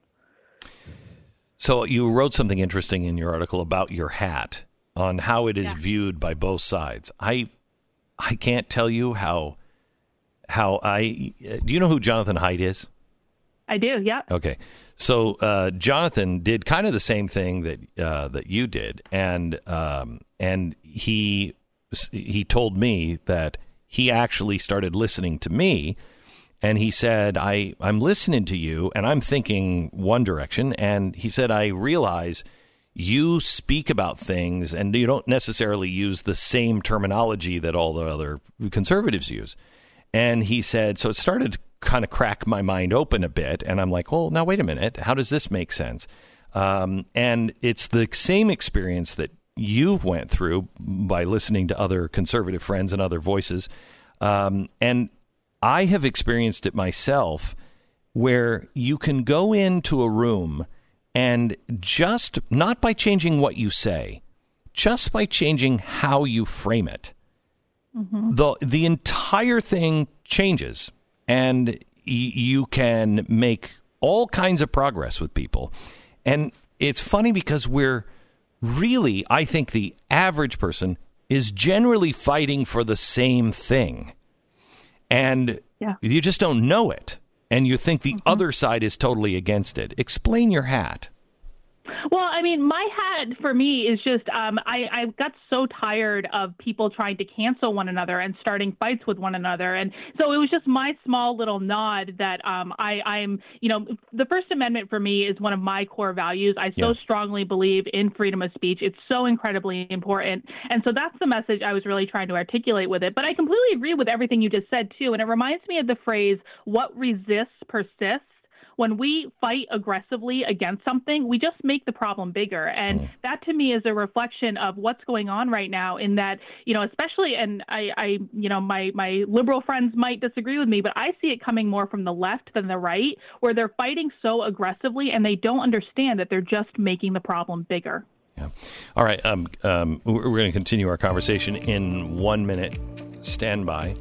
So you wrote something interesting in your article about your hat, on how it is yeah. viewed by both sides. I I can't tell you how... How I do you know who Jonathan Haidt is? I do, yeah. Okay, so uh, Jonathan did kind of the same thing that uh, that you did, and um, and he he told me that he actually started listening to me, and he said, I I'm listening to you, and I'm thinking one direction, and he said, I realize you speak about things and you don't necessarily use the same terminology that all the other conservatives use. And he said, so it started to kind of crack my mind open a bit. And I'm like, well, now, wait a minute. How does this make sense? Um, and it's the same experience that you've went through by listening to other conservative friends and other voices. Um, and I have experienced it myself, where you can go into a room and just, not by changing what you say, just by changing how you frame it, mm-hmm. the the entire thing changes, and y- you can make all kinds of progress with people. And it's funny because we're really, I think the average person is generally fighting for the same thing. And yeah. you just don't know it. And you think the mm-hmm. other side is totally against it. Explain your hat. Well, I mean, my hat for me is just um, I, I got so tired of people trying to cancel one another and starting fights with one another. And so it was just my small little nod that um, I, I'm, you know, the First Amendment for me is one of my core values. I so yeah. strongly believe in freedom of speech. It's so incredibly important. And so that's the message I was really trying to articulate with it. But I completely agree with everything you just said, too. And it reminds me of the phrase, what resists persists. When we fight aggressively against something, we just make the problem bigger. And mm. that to me is a reflection of what's going on right now in that, you know, especially, and I, I, you know, my, my liberal friends might disagree with me, but I see it coming more from the left than the right, where they're fighting so aggressively and they don't understand that they're just making the problem bigger. Yeah. All right. Um, um, we're going to continue our conversation in one minute. Stand by.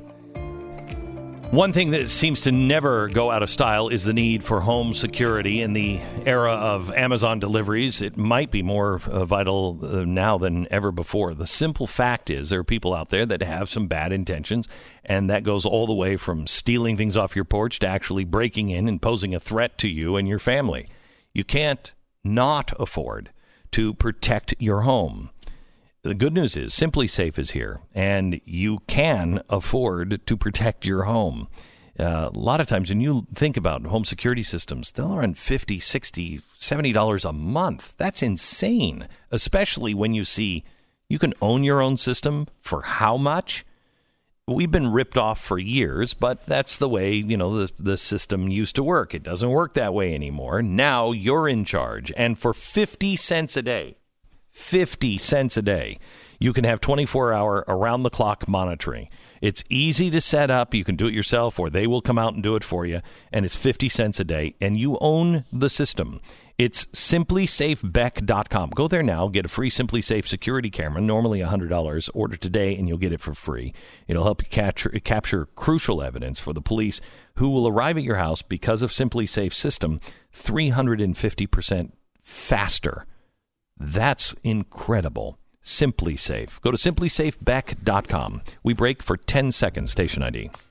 One thing that seems to never go out of style is the need for home security. In the era of Amazon deliveries, it might be more uh, vital uh, now than ever before. The simple fact is there are people out there that have some bad intentions, and that goes all the way from stealing things off your porch to actually breaking in and posing a threat to you and your family. You can't not afford to protect your home. The good news is SimpliSafe is here, and you can afford to protect your home. Uh, a lot of times when you think about home security systems, they'll run fifty dollars, sixty dollars, seventy dollars a month. That's insane, especially when you see you can own your own system for how much? We've been ripped off for years, but that's the way, you know, the, the system used to work. It doesn't work that way anymore. Now you're in charge, and for fifty cents a day, fifty cents a day, you can have twenty-four hour around-the-clock monitoring. It's easy to set up. You can do it yourself, or they will come out and do it for you, and it's fifty cents a day, and you own the system. It's simply safe beck dot com. Go there now. Get a free SimpliSafe security camera, normally one hundred dollars. Order today, and you'll get it for free. It'll help you capture, capture crucial evidence for the police, who will arrive at your house because of SimpliSafe's system three hundred fifty percent faster. That's incredible. SimpliSafe. Go to simply safe beck dot com. We break for ten seconds. Station I D.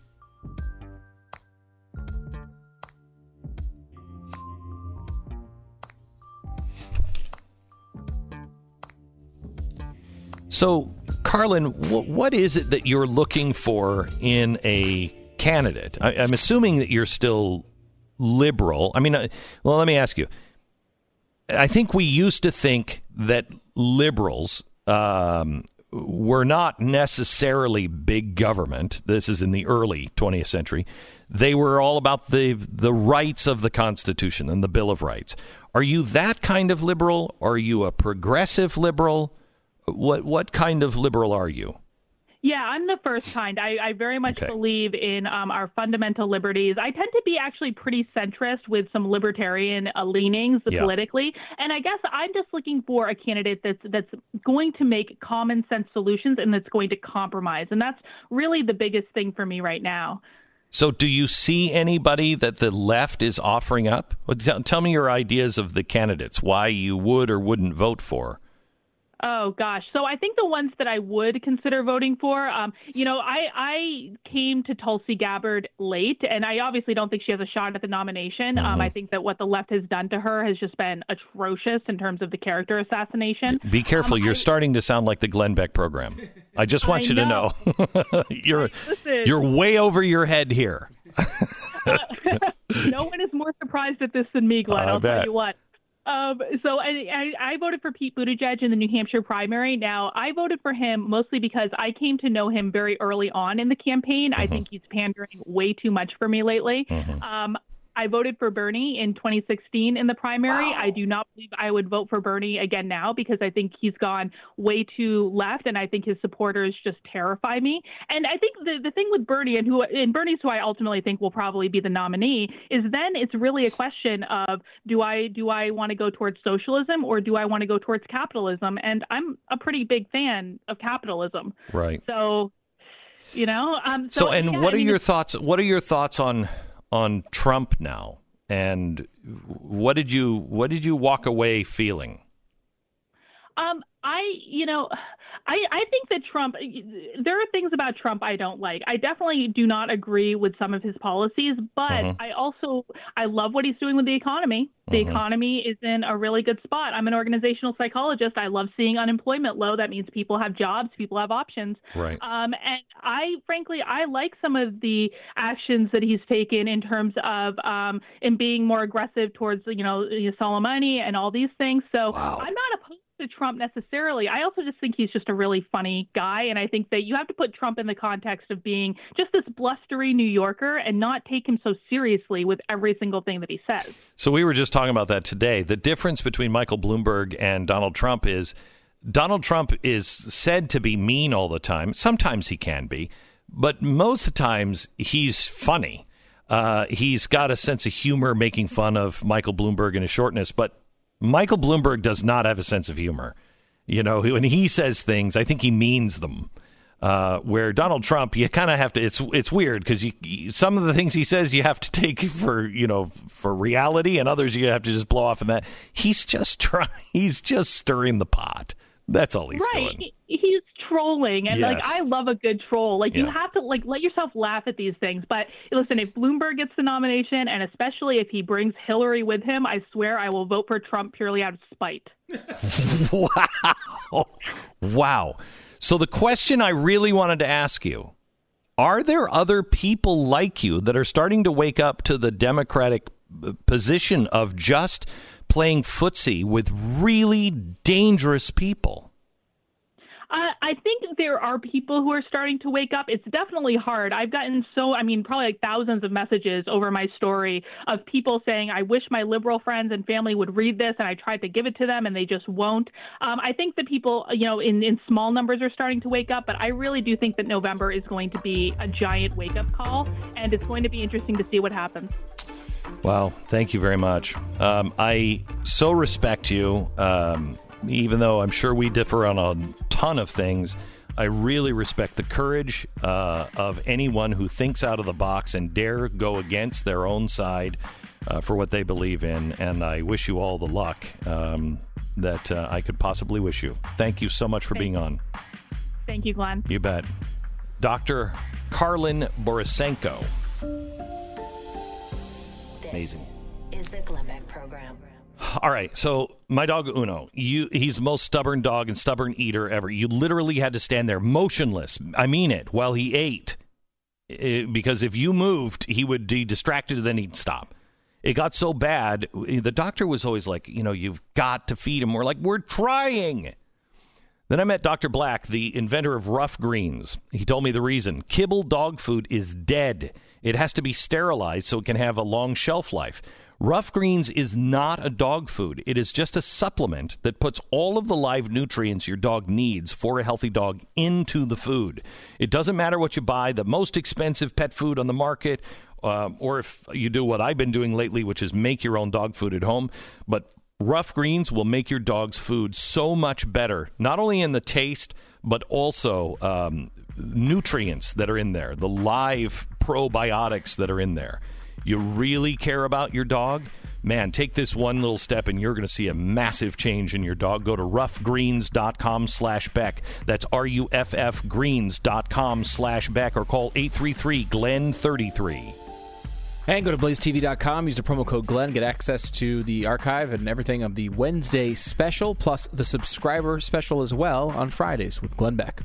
So, Carlin, w- what is it that you're looking for in a candidate? I- I'm assuming that you're still liberal. I mean, uh, well, let me ask you. I think we used to think that liberals um, were not necessarily big government. This is in the early twentieth century. They were all about the the rights of the Constitution and the Bill of Rights. Are you that kind of liberal? Are you a progressive liberal? What what kind of liberal are you? Yeah, I'm the first kind. I, I very much okay. believe in um, our fundamental liberties. I tend to be actually pretty centrist with some libertarian uh, leanings yeah. politically. And I guess I'm just looking for a candidate that's that's going to make common sense solutions and that's going to compromise. And that's really the biggest thing for me right now. So do you see anybody that the left is offering up? Well, t- tell me your ideas of the candidates, why you would or wouldn't vote for. Oh, gosh. So I think the ones that I would consider voting for, um, you know, I, I came to Tulsi Gabbard late, and I obviously don't think she has a shot at the nomination. Mm-hmm. Um, I think that what the left has done to her has just been atrocious in terms of the character assassination. Be careful. Um, You're I, starting to sound like the Glenn Beck program. I just want I you know. to know. you're, Listen, you're way over your head here. uh, no one is more surprised at this than me, Glenn. I I'll bet. tell you what. Um, so I, I, I voted for Pete Buttigieg in the New Hampshire primary. Now, I voted for him mostly because I came to know him very early on in the campaign. Mm-hmm. I think he's pandering way too much for me lately. Mm-hmm. Um, I voted for Bernie in twenty sixteen in the primary. Wow. I do not believe I would vote for Bernie again now because I think he's gone way too left, and I think his supporters just terrify me. And I think the, the thing with Bernie, and who and Bernie's who I ultimately think will probably be the nominee, is then it's really a question of do I do I want to go towards socialism or do I want to go towards capitalism? And I'm a pretty big fan of capitalism. Right. So, you know. Um, so, so and yeah, what I are mean, your thoughts? What are your thoughts on? on Trump now, and what did you what did you walk away feeling? Um, I, you know, I, I think that Trump, there are things about Trump I don't like. I definitely do not agree with some of his policies, but mm-hmm. I also, I love what he's doing with the economy. The mm-hmm. economy is in a really good spot. I'm an organizational psychologist. I love seeing unemployment low. That means people have jobs, people have options. Right. Um, and I, frankly, I like some of the actions that he's taken in terms of um, in being more aggressive towards, you know, Soleimani and all these things. So wow. I'm not opposed to Trump necessarily. I also just think he's just a really funny guy. And I think that you have to put Trump in the context of being just this blustery New Yorker and not take him so seriously with every single thing that he says. So we were just talking about that today. The difference between Michael Bloomberg and Donald Trump is Donald Trump is said to be mean all the time. Sometimes he can be, but most of the times he's funny. Uh, he's got a sense of humor making fun of Michael Bloomberg and his shortness, but Michael Bloomberg does not have a sense of humor. You know, when he says things, I think he means them. Uh, where Donald Trump, you kind of have to. It's it's weird because you, you, some of the things he says you have to take for you know for reality, and others you have to just blow off. And that he's just trying. He's just stirring the pot. That's all he's right. doing. He's trolling, and yes. like I love a good troll. Like yeah. you have to like let yourself laugh at these things. But listen, if Bloomberg gets the nomination, and especially if he brings Hillary with him, I swear I will vote for Trump purely out of spite. Wow, wow. So the question I really wanted to ask you: are there other people like you that are starting to wake up to the Democratic position of just playing footsie with really dangerous people? Uh, I think there are people who are starting to wake up. It's definitely hard. I've gotten so, I mean, probably like thousands of messages over my story of people saying, I wish my liberal friends and family would read this, and I tried to give it to them, and they just won't. Um, I think that people, you know, in, in small numbers are starting to wake up, but I really do think that November is going to be a giant wake-up call, and it's going to be interesting to see what happens. Wow. Thank you very much. Um, I so respect you. Um, even though I'm sure we differ on a ton of things, I really respect the courage uh, of anyone who thinks out of the box and dare go against their own side uh, for what they believe in. And I wish you all the luck um, that uh, I could possibly wish you. Thank you so much for Thank being on. Thank you, Glenn. You bet. Doctor Karlin Borisenko. Amazing. This is the Glenn Beck Program. All right, so my dog Uno, you, he's the most stubborn dog and stubborn eater ever. You literally had to stand there motionless, I mean it, while he ate. It, because if you moved, he would be distracted and then he'd stop. It got so bad, the doctor was always like, you know, you've got to feed him. We're like, we're trying. Then I met Doctor Black, the inventor of Rough Greens. He told me the reason. Kibble dog food is dead. It has to be sterilized so it can have a long shelf life. Rough Greens is not a dog food. It is just a supplement that puts all of the live nutrients your dog needs for a healthy dog into the food. It doesn't matter what you buy, the most expensive pet food on the market, uh, or if you do what I've been doing lately, which is make your own dog food at home. But Rough Greens will make your dog's food so much better, not only in the taste, but also um, nutrients that are in there, the live probiotics that are in there. You really care about your dog? Man, take this one little step and you're going to see a massive change in your dog. Go to roughgreens.com slash Beck. That's R U F F greens.com slash Beck or call eight three three Glenn thirty-three. And go to blaze t v dot com, use the promo code Glenn, get access to the archive and everything of the Wednesday special, plus the subscriber special as well on Fridays with Glenn Beck.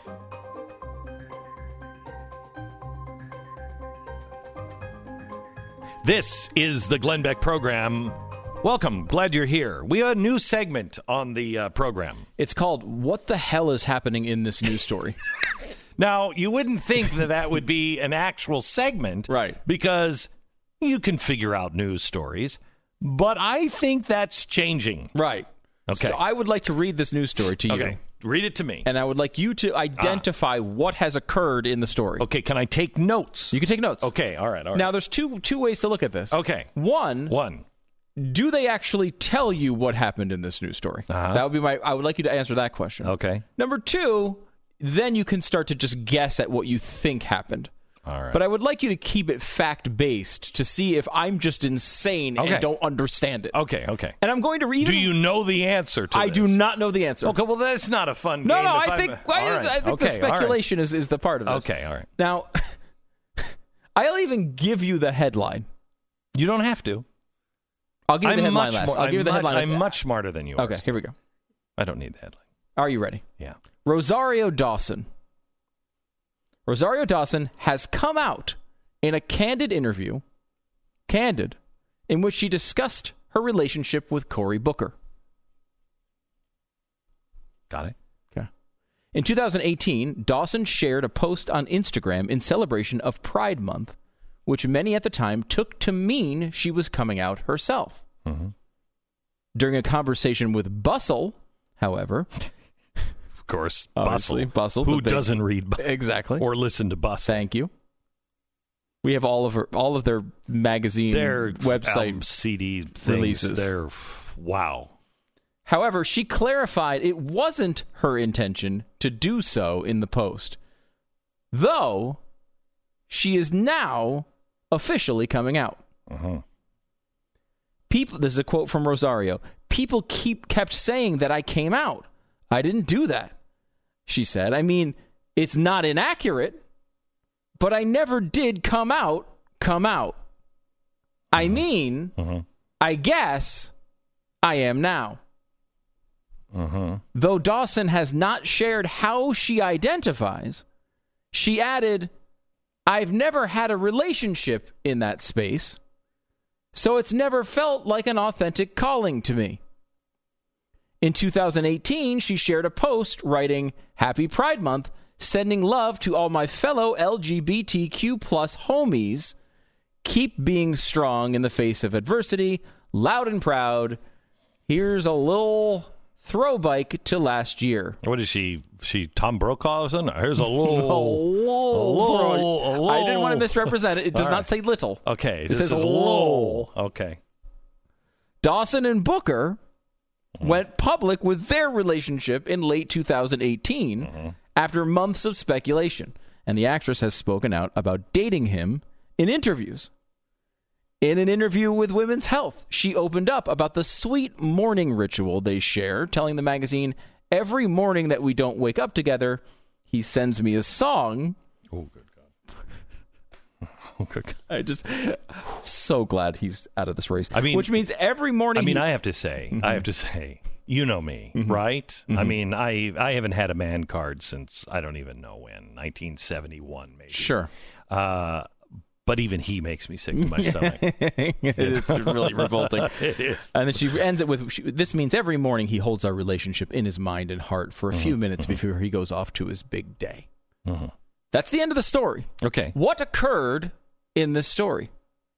This is the Glenn Beck program. Welcome. Glad you're here. We have a new segment on the uh, program. It's called What the Hell is Happening in This News Story? Now, you wouldn't think that that would be an actual segment. Right. Because you can figure out news stories. But I think that's changing. Right. Okay. So I would like to read this news story to you. Okay. Read it to me. And I would like you to identify ah. what has occurred in the story. Okay. Can I take notes? You can take notes. Okay. All right. All right. Now, there's two two ways to look at this. Okay. One. One. Do they actually tell you what happened in this news story? Uh-huh. That would be my. I would like you to answer that question. Okay. Number two, then you can start to just guess at what you think happened. All right. But I would like you to keep it fact-based to see if I'm just insane okay. and don't understand it. Okay, okay. And I'm going to read. Do you know the answer to I this? do not know the answer. Okay, well, that's not a fun no, game. No, no, I I'm, think, I, right. I think okay, the speculation right. is, is the part of this. Okay, all right. Now, I'll even give you the headline. You don't have to. I'll give you I'm the headline much last. More, I'll give you the much, headline I'm last. much smarter than yours. Okay, here we go. I don't need the headline. Are you ready? Yeah. Rosario Dawson. Rosario Dawson has come out in a candid interview, candid, in which she discussed her relationship with Cory Booker. Got it. Okay. In two thousand eighteen, Dawson shared a post on Instagram in celebration of Pride Month, which many at the time took to mean she was coming out herself. Mm-hmm. During a conversation with Bustle, however... Of course, Obviously, Bustle. Bustle Who doesn't read Bustle? Exactly. Or listen to Bustle? Thank you. We have all of her, all of their magazine, their website album, C D things, releases. They're wow. However, she clarified it wasn't her intention to do so in the post, though she is now officially coming out. Uh-huh. People, this is a quote from Rosario. People keep kept saying that I came out. I didn't do that, she said. I mean, it's not inaccurate, but I never did come out, come out. I mean, uh-huh. I guess I am now. Uh-huh. Though Dawson has not shared how she identifies, she added, I've never had a relationship in that space, so it's never felt like an authentic calling to me. In two thousand eighteen, she shared a post writing, Happy Pride Month, sending love to all my fellow L G B T Q plus homies. Keep being strong in the face of adversity, loud and proud. Here's a little throw bike to last year. What is she? She Tom Brokaw or something? Here's a little. a little, a little, a little. I didn't want to misrepresent it. It does All not right. say little. Okay. It this says is low. Okay. Dawson and Booker mm-hmm. went public with their relationship in late two thousand eighteen mm-hmm. after months of speculation, and the actress has spoken out about dating him in interviews. In an interview with Women's Health, she opened up about the sweet morning ritual they share, telling the magazine, every morning that we don't wake up together, he sends me a song. Oh, good God. Oh, good God. I just, so glad he's out of this race. I mean, which means every morning. I mean, he, I have to say, mm-hmm. I have to say, you know me, mm-hmm. right? Mm-hmm. I mean, I I haven't had a man card since I don't even know when, nineteen seventy-one, maybe. Sure. Uh, But even he makes me sick to my stomach. It's really revolting. It is. And then she ends it with, she, this means every morning he holds our relationship in his mind and heart for a mm-hmm. few minutes mm-hmm. before he goes off to his big day. Mm-hmm. That's the end of the story. Okay. What occurred in this story?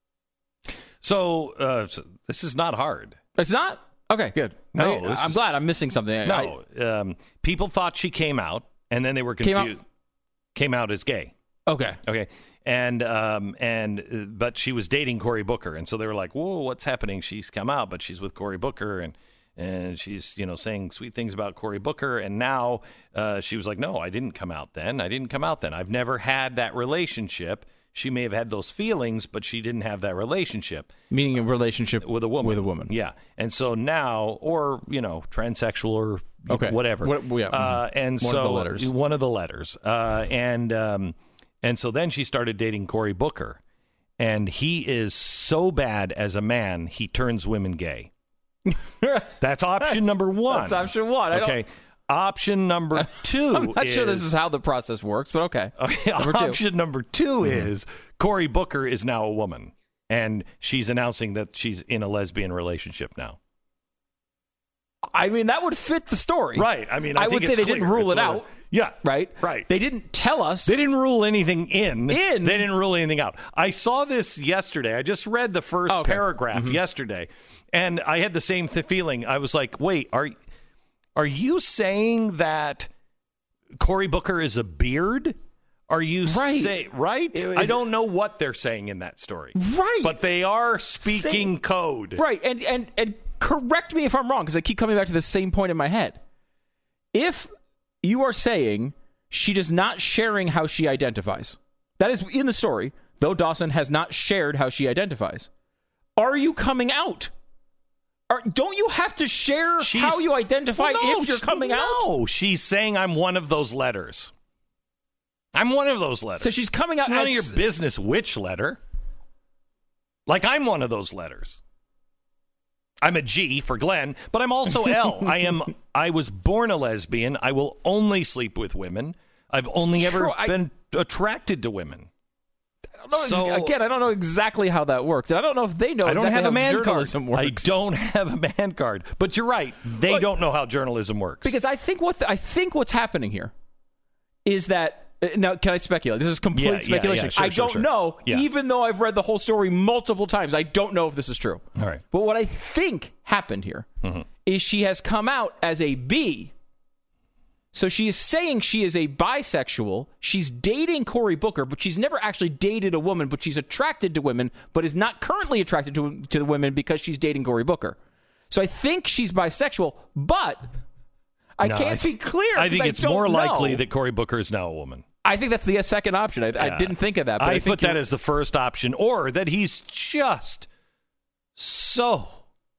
So, uh, so this is not hard. It's not? Okay, good. No. I, this I'm is, glad I'm missing something. No. I, um, people thought she came out, and then they were Came confused. out? Came out as gay. Okay. Okay. And um and uh, but she was dating Cory Booker, and so they were like, "Whoa, what's happening? She's come out, but she's with Cory Booker, and and she's you know saying sweet things about Cory Booker." And now uh, she was like, "No, I didn't come out then. I didn't come out then. I've never had that relationship." She may have had those feelings, but she didn't have that relationship. Meaning a relationship with a woman. With a woman. Yeah. And so now, or you know, transsexual or okay. whatever. What, yeah. Uh, and one so of the letters. One of the letters. Uh, and um, and so then she started dating Cory Booker, and he is so bad as a man, he turns women gay. That's option number one. That's option one. I okay. Don't... option number two I'm not is, sure this is how the process works, but okay. okay Number two. option number two Mm-hmm. is Cory Booker is now a woman, and she's announcing that she's in a lesbian relationship now. I mean, that would fit the story. Right. I mean, I, I think would say it's they clear. didn't rule It's it what- out. Yeah. Right? Right. They didn't tell us. They didn't rule anything in. In. They didn't rule anything out. I saw this yesterday. I just read the first Oh, okay. paragraph Mm-hmm. yesterday, and I had the same th- feeling. I was like, wait, are, are you saying that Cory Booker is a beard? Are you Right. say right? It was- I don't know what they're saying in that story. Right. But they are speaking Say- code. Right. And, and, and correct me if I'm wrong, because I keep coming back to the same point in my head. If you are saying she does not sharing how she identifies, that is in the story, though Dawson has not shared how she identifies, are you coming out? Are, don't you have to share She's- how you identify Well, no, if you're she- coming out? No, she's saying I'm one of those letters. I'm one of those letters. So she's coming out It's none as of your business which letter. Like, I'm one of those letters. I'm a G for Glenn, but I'm also L. I am. I was born a lesbian. I will only sleep with women. I've only ever True, I- been attracted to women. I don't know, So- again, I don't know exactly how that works. And I don't know if they know I don't exactly have how a man journalism card. works. I don't have a man card. But you're right. They Look, don't know how journalism works. Because I think what the, I think what's happening here is that uh, now can I speculate? This is complete Yeah, yeah, speculation. yeah, sure, I sure, don't sure. know, Yeah. even though I've read the whole story multiple times. I don't know if this is true. All right. But what I think happened here is Mm-hmm. she has come out as a B. So she is saying she is a bisexual. She's dating Cory Booker, but she's never actually dated a woman, but she's attracted to women, but is not currently attracted to, to the women because she's dating Cory Booker. So I think she's bisexual, but I No, can't I- be clear. I think 'cause it's don't more know. likely that Cory Booker is now a woman. I think that's the second option. I, I didn't think of that. But I, I, think put that you- as the first option, or that he's just so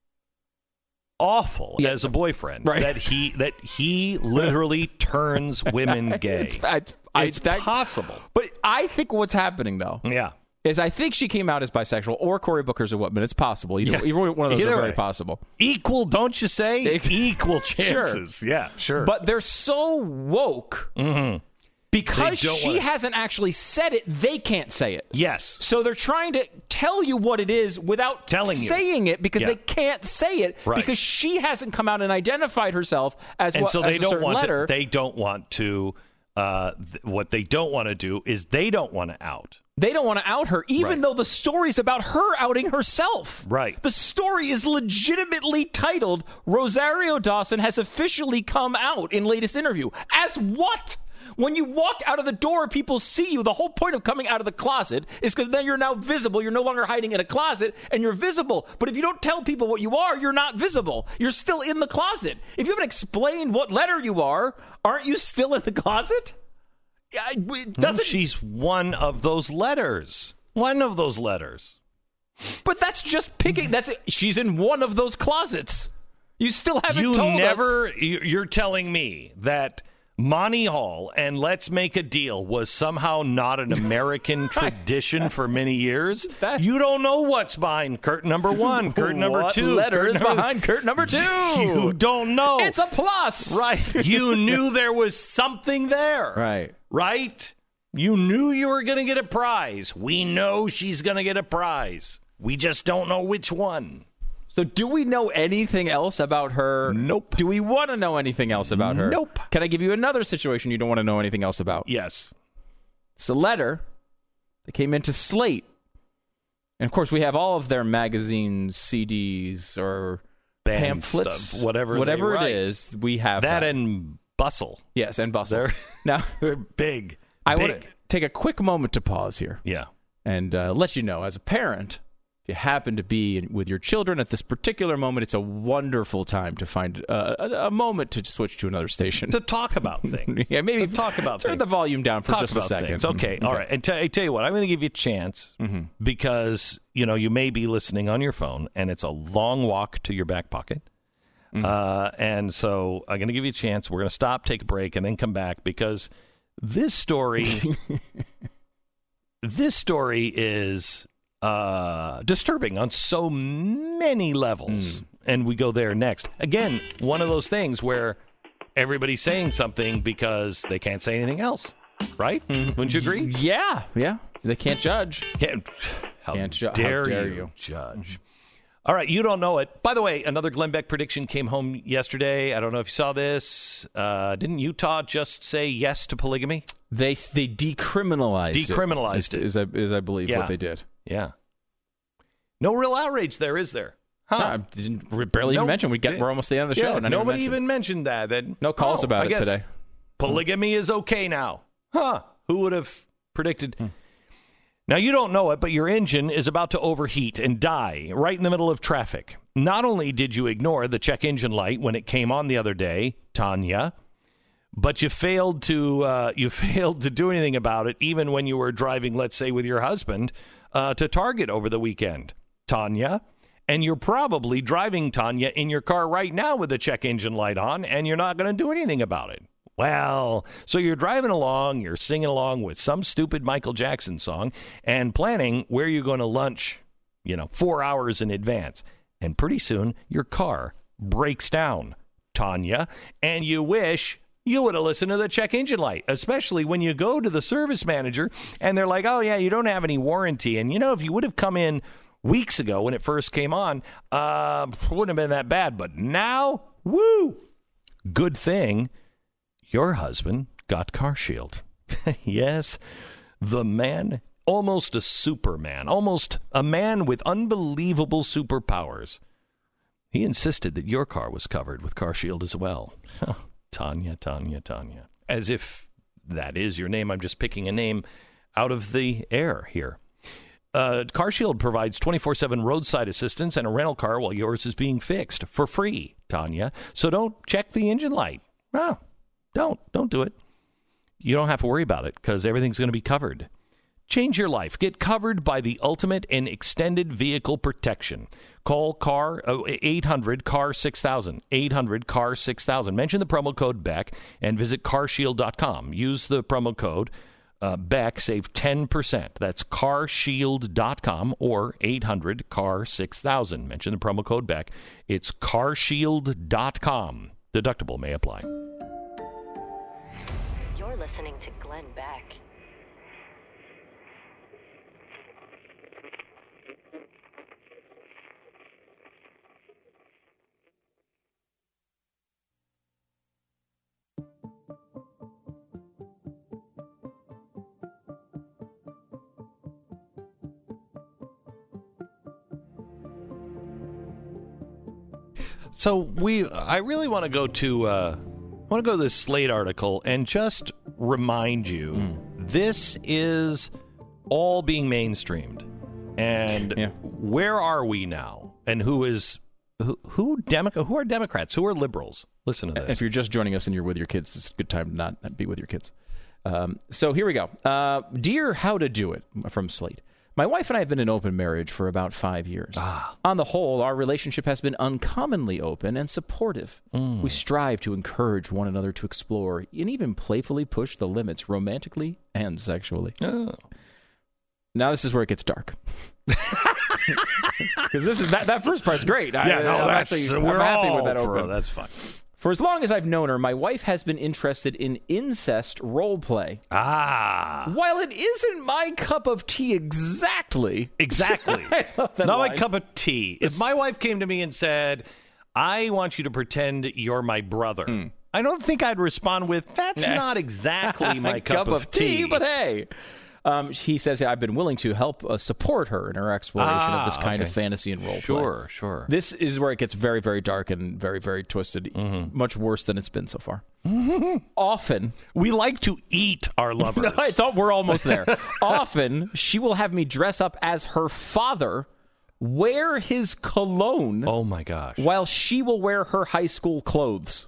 awful Yeah. as a boyfriend Right. that he that he literally turns women gay. It's, I, I, It's that- possible. But I think what's happening though Yeah. is I think she came out as bisexual, or Cory Booker's a woman. It's possible. Either, Yeah. either one of those Either are very way. possible. Equal, don't you say? Ex- Equal Sure. chances. Yeah, sure. But they're so woke Mhm. because They don't she wanna- hasn't actually said it. They can't say it. yes. So they're trying to tell you what it is without Telling you. saying it because Yeah. they can't say it Right. because she hasn't come out and identified herself as And what, so as they a don't certain want letter. to, they don't want to uh, th- what they don't want to do is they don't want to out. They don't want to out her, even Right. though the story's about her outing herself. Right. The story is legitimately titled Rosario Dawson has officially come out in latest interview. As what? When you walk out of the door, people see you. The whole point of coming out of the closet is because then you're now visible. You're no longer hiding in a closet, and you're visible. But if you don't tell people what you are, you're not visible. You're still in the closet. If you haven't explained what letter you are, aren't you still in the closet? Yeah, it No, doesn't she's one of those letters. One of those letters. But that's just picking. That's it. She's in one of those closets. You still haven't You told us. never. you- You're telling me that Monty Hall and Let's Make a Deal was somehow not an American tradition for many years? That- You don't know what's behind curtain number one, curtain number What two. letter curtain is number- behind curtain number two? You don't know. It's a plus. Right. You knew there was something there. Right. Right? You knew you were going to get a prize. We know she's going to get a prize. We just don't know which one. So do we know anything else about her? Nope. Do we want to know anything else about her? Nope. Can I give you another situation you don't want to know anything else about? Yes. It's a letter that came into Slate. And of course, we have all of their magazine C Ds or Band pamphlets, stuff, whatever they whatever write. it is. We have That that. and Bustle. yes, and bustle. They're, Now, they're big. I big. want to take a quick moment to pause here. Yeah. and uh, let you know, as a parent, if you happen to be in, with your children at this particular moment, it's a wonderful time to find uh, a, a moment to switch to another station. To talk about things. yeah, maybe To talk about turn things. the volume down for Talk just a about second. things. Okay, Mhm. all right. And t- I tell you what, I'm going to give you a chance Mm-hmm. because you know you may be listening on your phone, and it's a long walk to your back pocket. Mm-hmm. Uh, and so I'm going to give you a chance. We're going to stop, take a break, and then come back because this story, this story is uh, disturbing on so many levels. Mm. And we go there next. Again, one of those things where everybody's saying something because they can't say anything else, right? Mm-hmm. Wouldn't you agree? Yeah, yeah. They can't judge. Can't, how, can't ju- dare how dare you, you judge? All right, you don't know it. By the way, another Glenn Beck prediction came home yesterday. I don't know if you saw this. Uh, didn't Utah just say yes to polygamy? They they decriminalized Decriminalized it. it. Is, is, I, is I believe yeah. what they did. Yeah. No real outrage there, is there? Huh? No, I didn't we barely no, even mention. We get we're almost at the end of the yeah, show. And nobody even, even mentioned that. that no calls oh, about I it guess today. Polygamy is okay now. Huh? Who would have predicted? Hmm. Now, you don't know it, but your engine is about to overheat and die right in the middle of traffic. Not only did you ignore the check engine light when it came on the other day, Tanya, but you failed to uh, you failed to do anything about it even when you were driving, let's say, with your husband uh, to Target over the weekend, Tanya. And you're probably driving, Tanya, in your car right now with the check engine light on, and you're not going to do anything about it. Well, so you're driving along, you're singing along with some stupid Michael Jackson song and planning where you're going to lunch, you know, four hours in advance. And pretty soon your car breaks down, Tanya, and you wish you would have listened to the check engine light, especially when you go to the service manager and they're like, oh, yeah, you don't have any warranty. And, you know, if you would have come in weeks ago when it first came on, uh, wouldn't have been that bad. But now, woo, good thing your husband got Car Shield. Yes, the man, almost a superman, almost a man with unbelievable superpowers. He insisted that your car was covered with Car Shield as well. Tanya, Tanya, Tanya. As if that is your name. I'm just picking a name out of the air here. Uh, Car Shield provides twenty-four seven roadside assistance and a rental car while yours is being fixed for free, Tanya. So don't check the engine light. Oh. Don't. Don't do it. You don't have to worry about it because everything's going to be covered. Change your life. Get covered by the ultimate and extended vehicle protection. Call car uh, eight hundred C A R six thousand. eight hundred C A R six thousand. Mention the promo code Beck and visit car shield dot com. Use the promo code uh, Beck. Save ten percent. That's car shield dot com or eight hundred C A R six thousand. Mention the promo code Beck. It's car shield dot com. Deductible may apply. You're listening to Glenn Beck. So we, I really want to go to, uh, want to go to this Slate article and just remind you, mm. this is all being mainstreamed, and yeah. where are we now? And who is who? Who, Demo- who are Democrats? Who are liberals? Listen to this. If you're just joining us and you're with your kids, it's a good time to not be with your kids. Um, so here we go. Uh, Dear How to Do It from Slate. My wife and I have been in open marriage for about five years. Ah. On the whole, our relationship has been uncommonly open and supportive. Mm. We strive to encourage one another to explore and even playfully push the limits romantically and sexually. Oh. Now this is where it gets dark. Because this is that, that first part's great. Yeah, I, no, I'm that's actually, we're I'm happy all with that for, open. That's fine. For as long as I've known her, my wife has been interested in incest role play. Ah. While it isn't my cup of tea exactly. Exactly. Not line. my cup of tea. If my wife came to me and said, I want you to pretend you're my brother, mm. I don't think I'd respond with, that's nah. not exactly my cup, cup of, of tea. tea. But hey. Um, he says, I've been willing to help uh, support her in her exploration ah, of this kind okay. of fantasy and role play. Sure, sure. This is where it gets very, very dark and very, very twisted. Mm-hmm. Much worse than it's been so far. Mm-hmm. Often. We like to eat our lovers. No, it's all, we're almost there. Often, she will have me dress up as her father, wear his cologne. Oh, my gosh. While she will wear her high school clothes.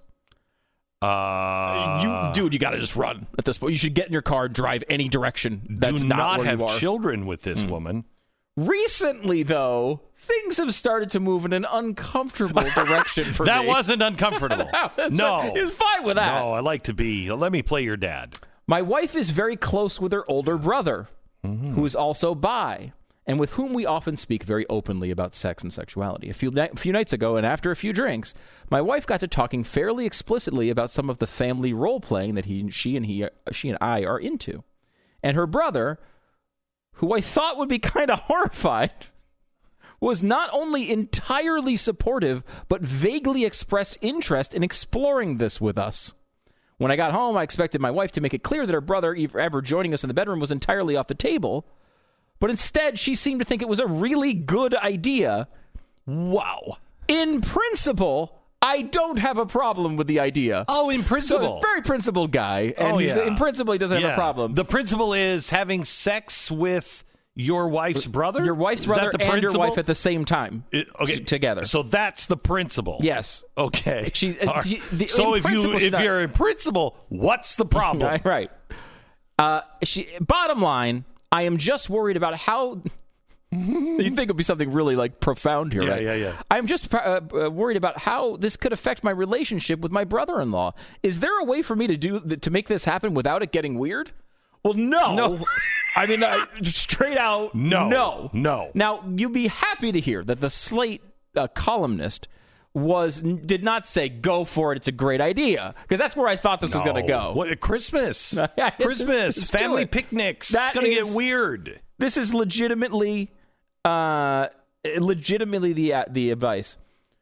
Uh, you, dude, you got to just run at this point. You should get in your car, drive any direction. That's do not, not where have you are. children with this mm. woman. Recently, though, things have started to move in an uncomfortable direction for that me. That wasn't uncomfortable. No. He's fine with that. No, I like to be. Let me play your dad. My wife is very close with her older brother, mm-hmm. who is also bi. and with whom we often speak very openly about sex and sexuality. A few, a few nights ago, and after a few drinks, my wife got to talking fairly explicitly about some of the family role-playing that he, she, and he, she and I are into. And her brother, who I thought would be kind of horrified, was not only entirely supportive, but vaguely expressed interest in exploring this with us. When I got home, I expected my wife to make it clear that her brother ever joining us in the bedroom was entirely off the table, but instead she seemed to think it was a really good idea. Wow. In principle, I don't have a problem with the idea. Oh, in principle. So, a very principled guy, and oh, he's, yeah. in principle, he doesn't yeah. have a problem. The principle is having sex with your wife's brother? Your wife's is brother that the and principle? your wife at the same time. It, okay. t- together. So that's the principle. Yes. Okay. She, uh, right. the, the, so if you if not, you're in principle, what's the problem? Right. Uh, she. Bottom line, I am just worried about how. You think it'd be something really like profound here, yeah, right? Yeah, yeah, I'm just uh, uh, worried about how this could affect my relationship with my brother-in-law. Is there a way for me to do to make this happen without it getting weird? Well, no. No. I mean, uh, straight out, no. No. No. Now, you'd be happy to hear that the Slate uh, columnist was did not say, go for it, it's a great idea. Because that's where I thought this no. was going to go. What, Christmas. Yeah, Christmas. it's family it. picnics. That it's going to is, get weird. This is legitimately, uh, legitimately the, uh, the advice.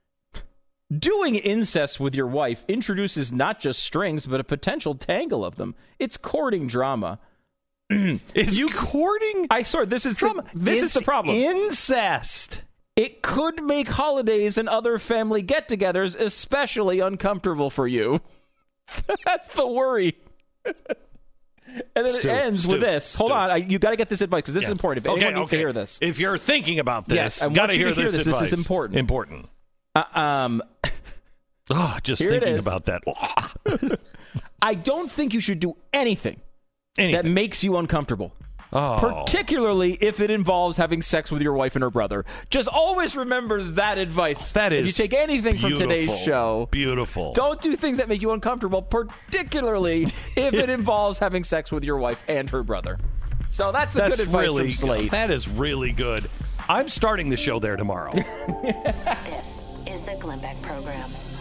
Doing incest with your wife introduces not just strings, but a potential tangle of them. It's courting drama. It's you courting? I swear, this is drama. The, this it's is the problem. Incest. It could make holidays and other family get-togethers especially uncomfortable for you. That's the worry. And then Stu, it ends Stu, with this. Stu. Hold on, I, you got to get this advice because this yeah. is important. If okay, anyone needs okay. to hear this, if you're thinking about this, yes, I got want to you hear to hear this. this. Advice. This is important. Important. Uh, um, oh, just here thinking about that. I don't think you should do anything, anything. that makes you uncomfortable. Oh. Particularly if it involves having sex with your wife and her brother. Just always remember that advice. That is if you take anything beautiful. from today's show, beautiful. Don't do things that make you uncomfortable, particularly if it involves having sex with your wife and her brother. So that's the that's good advice really, from Slate. That is really good. I'm starting the show there tomorrow. This is the Glenn Beck Program.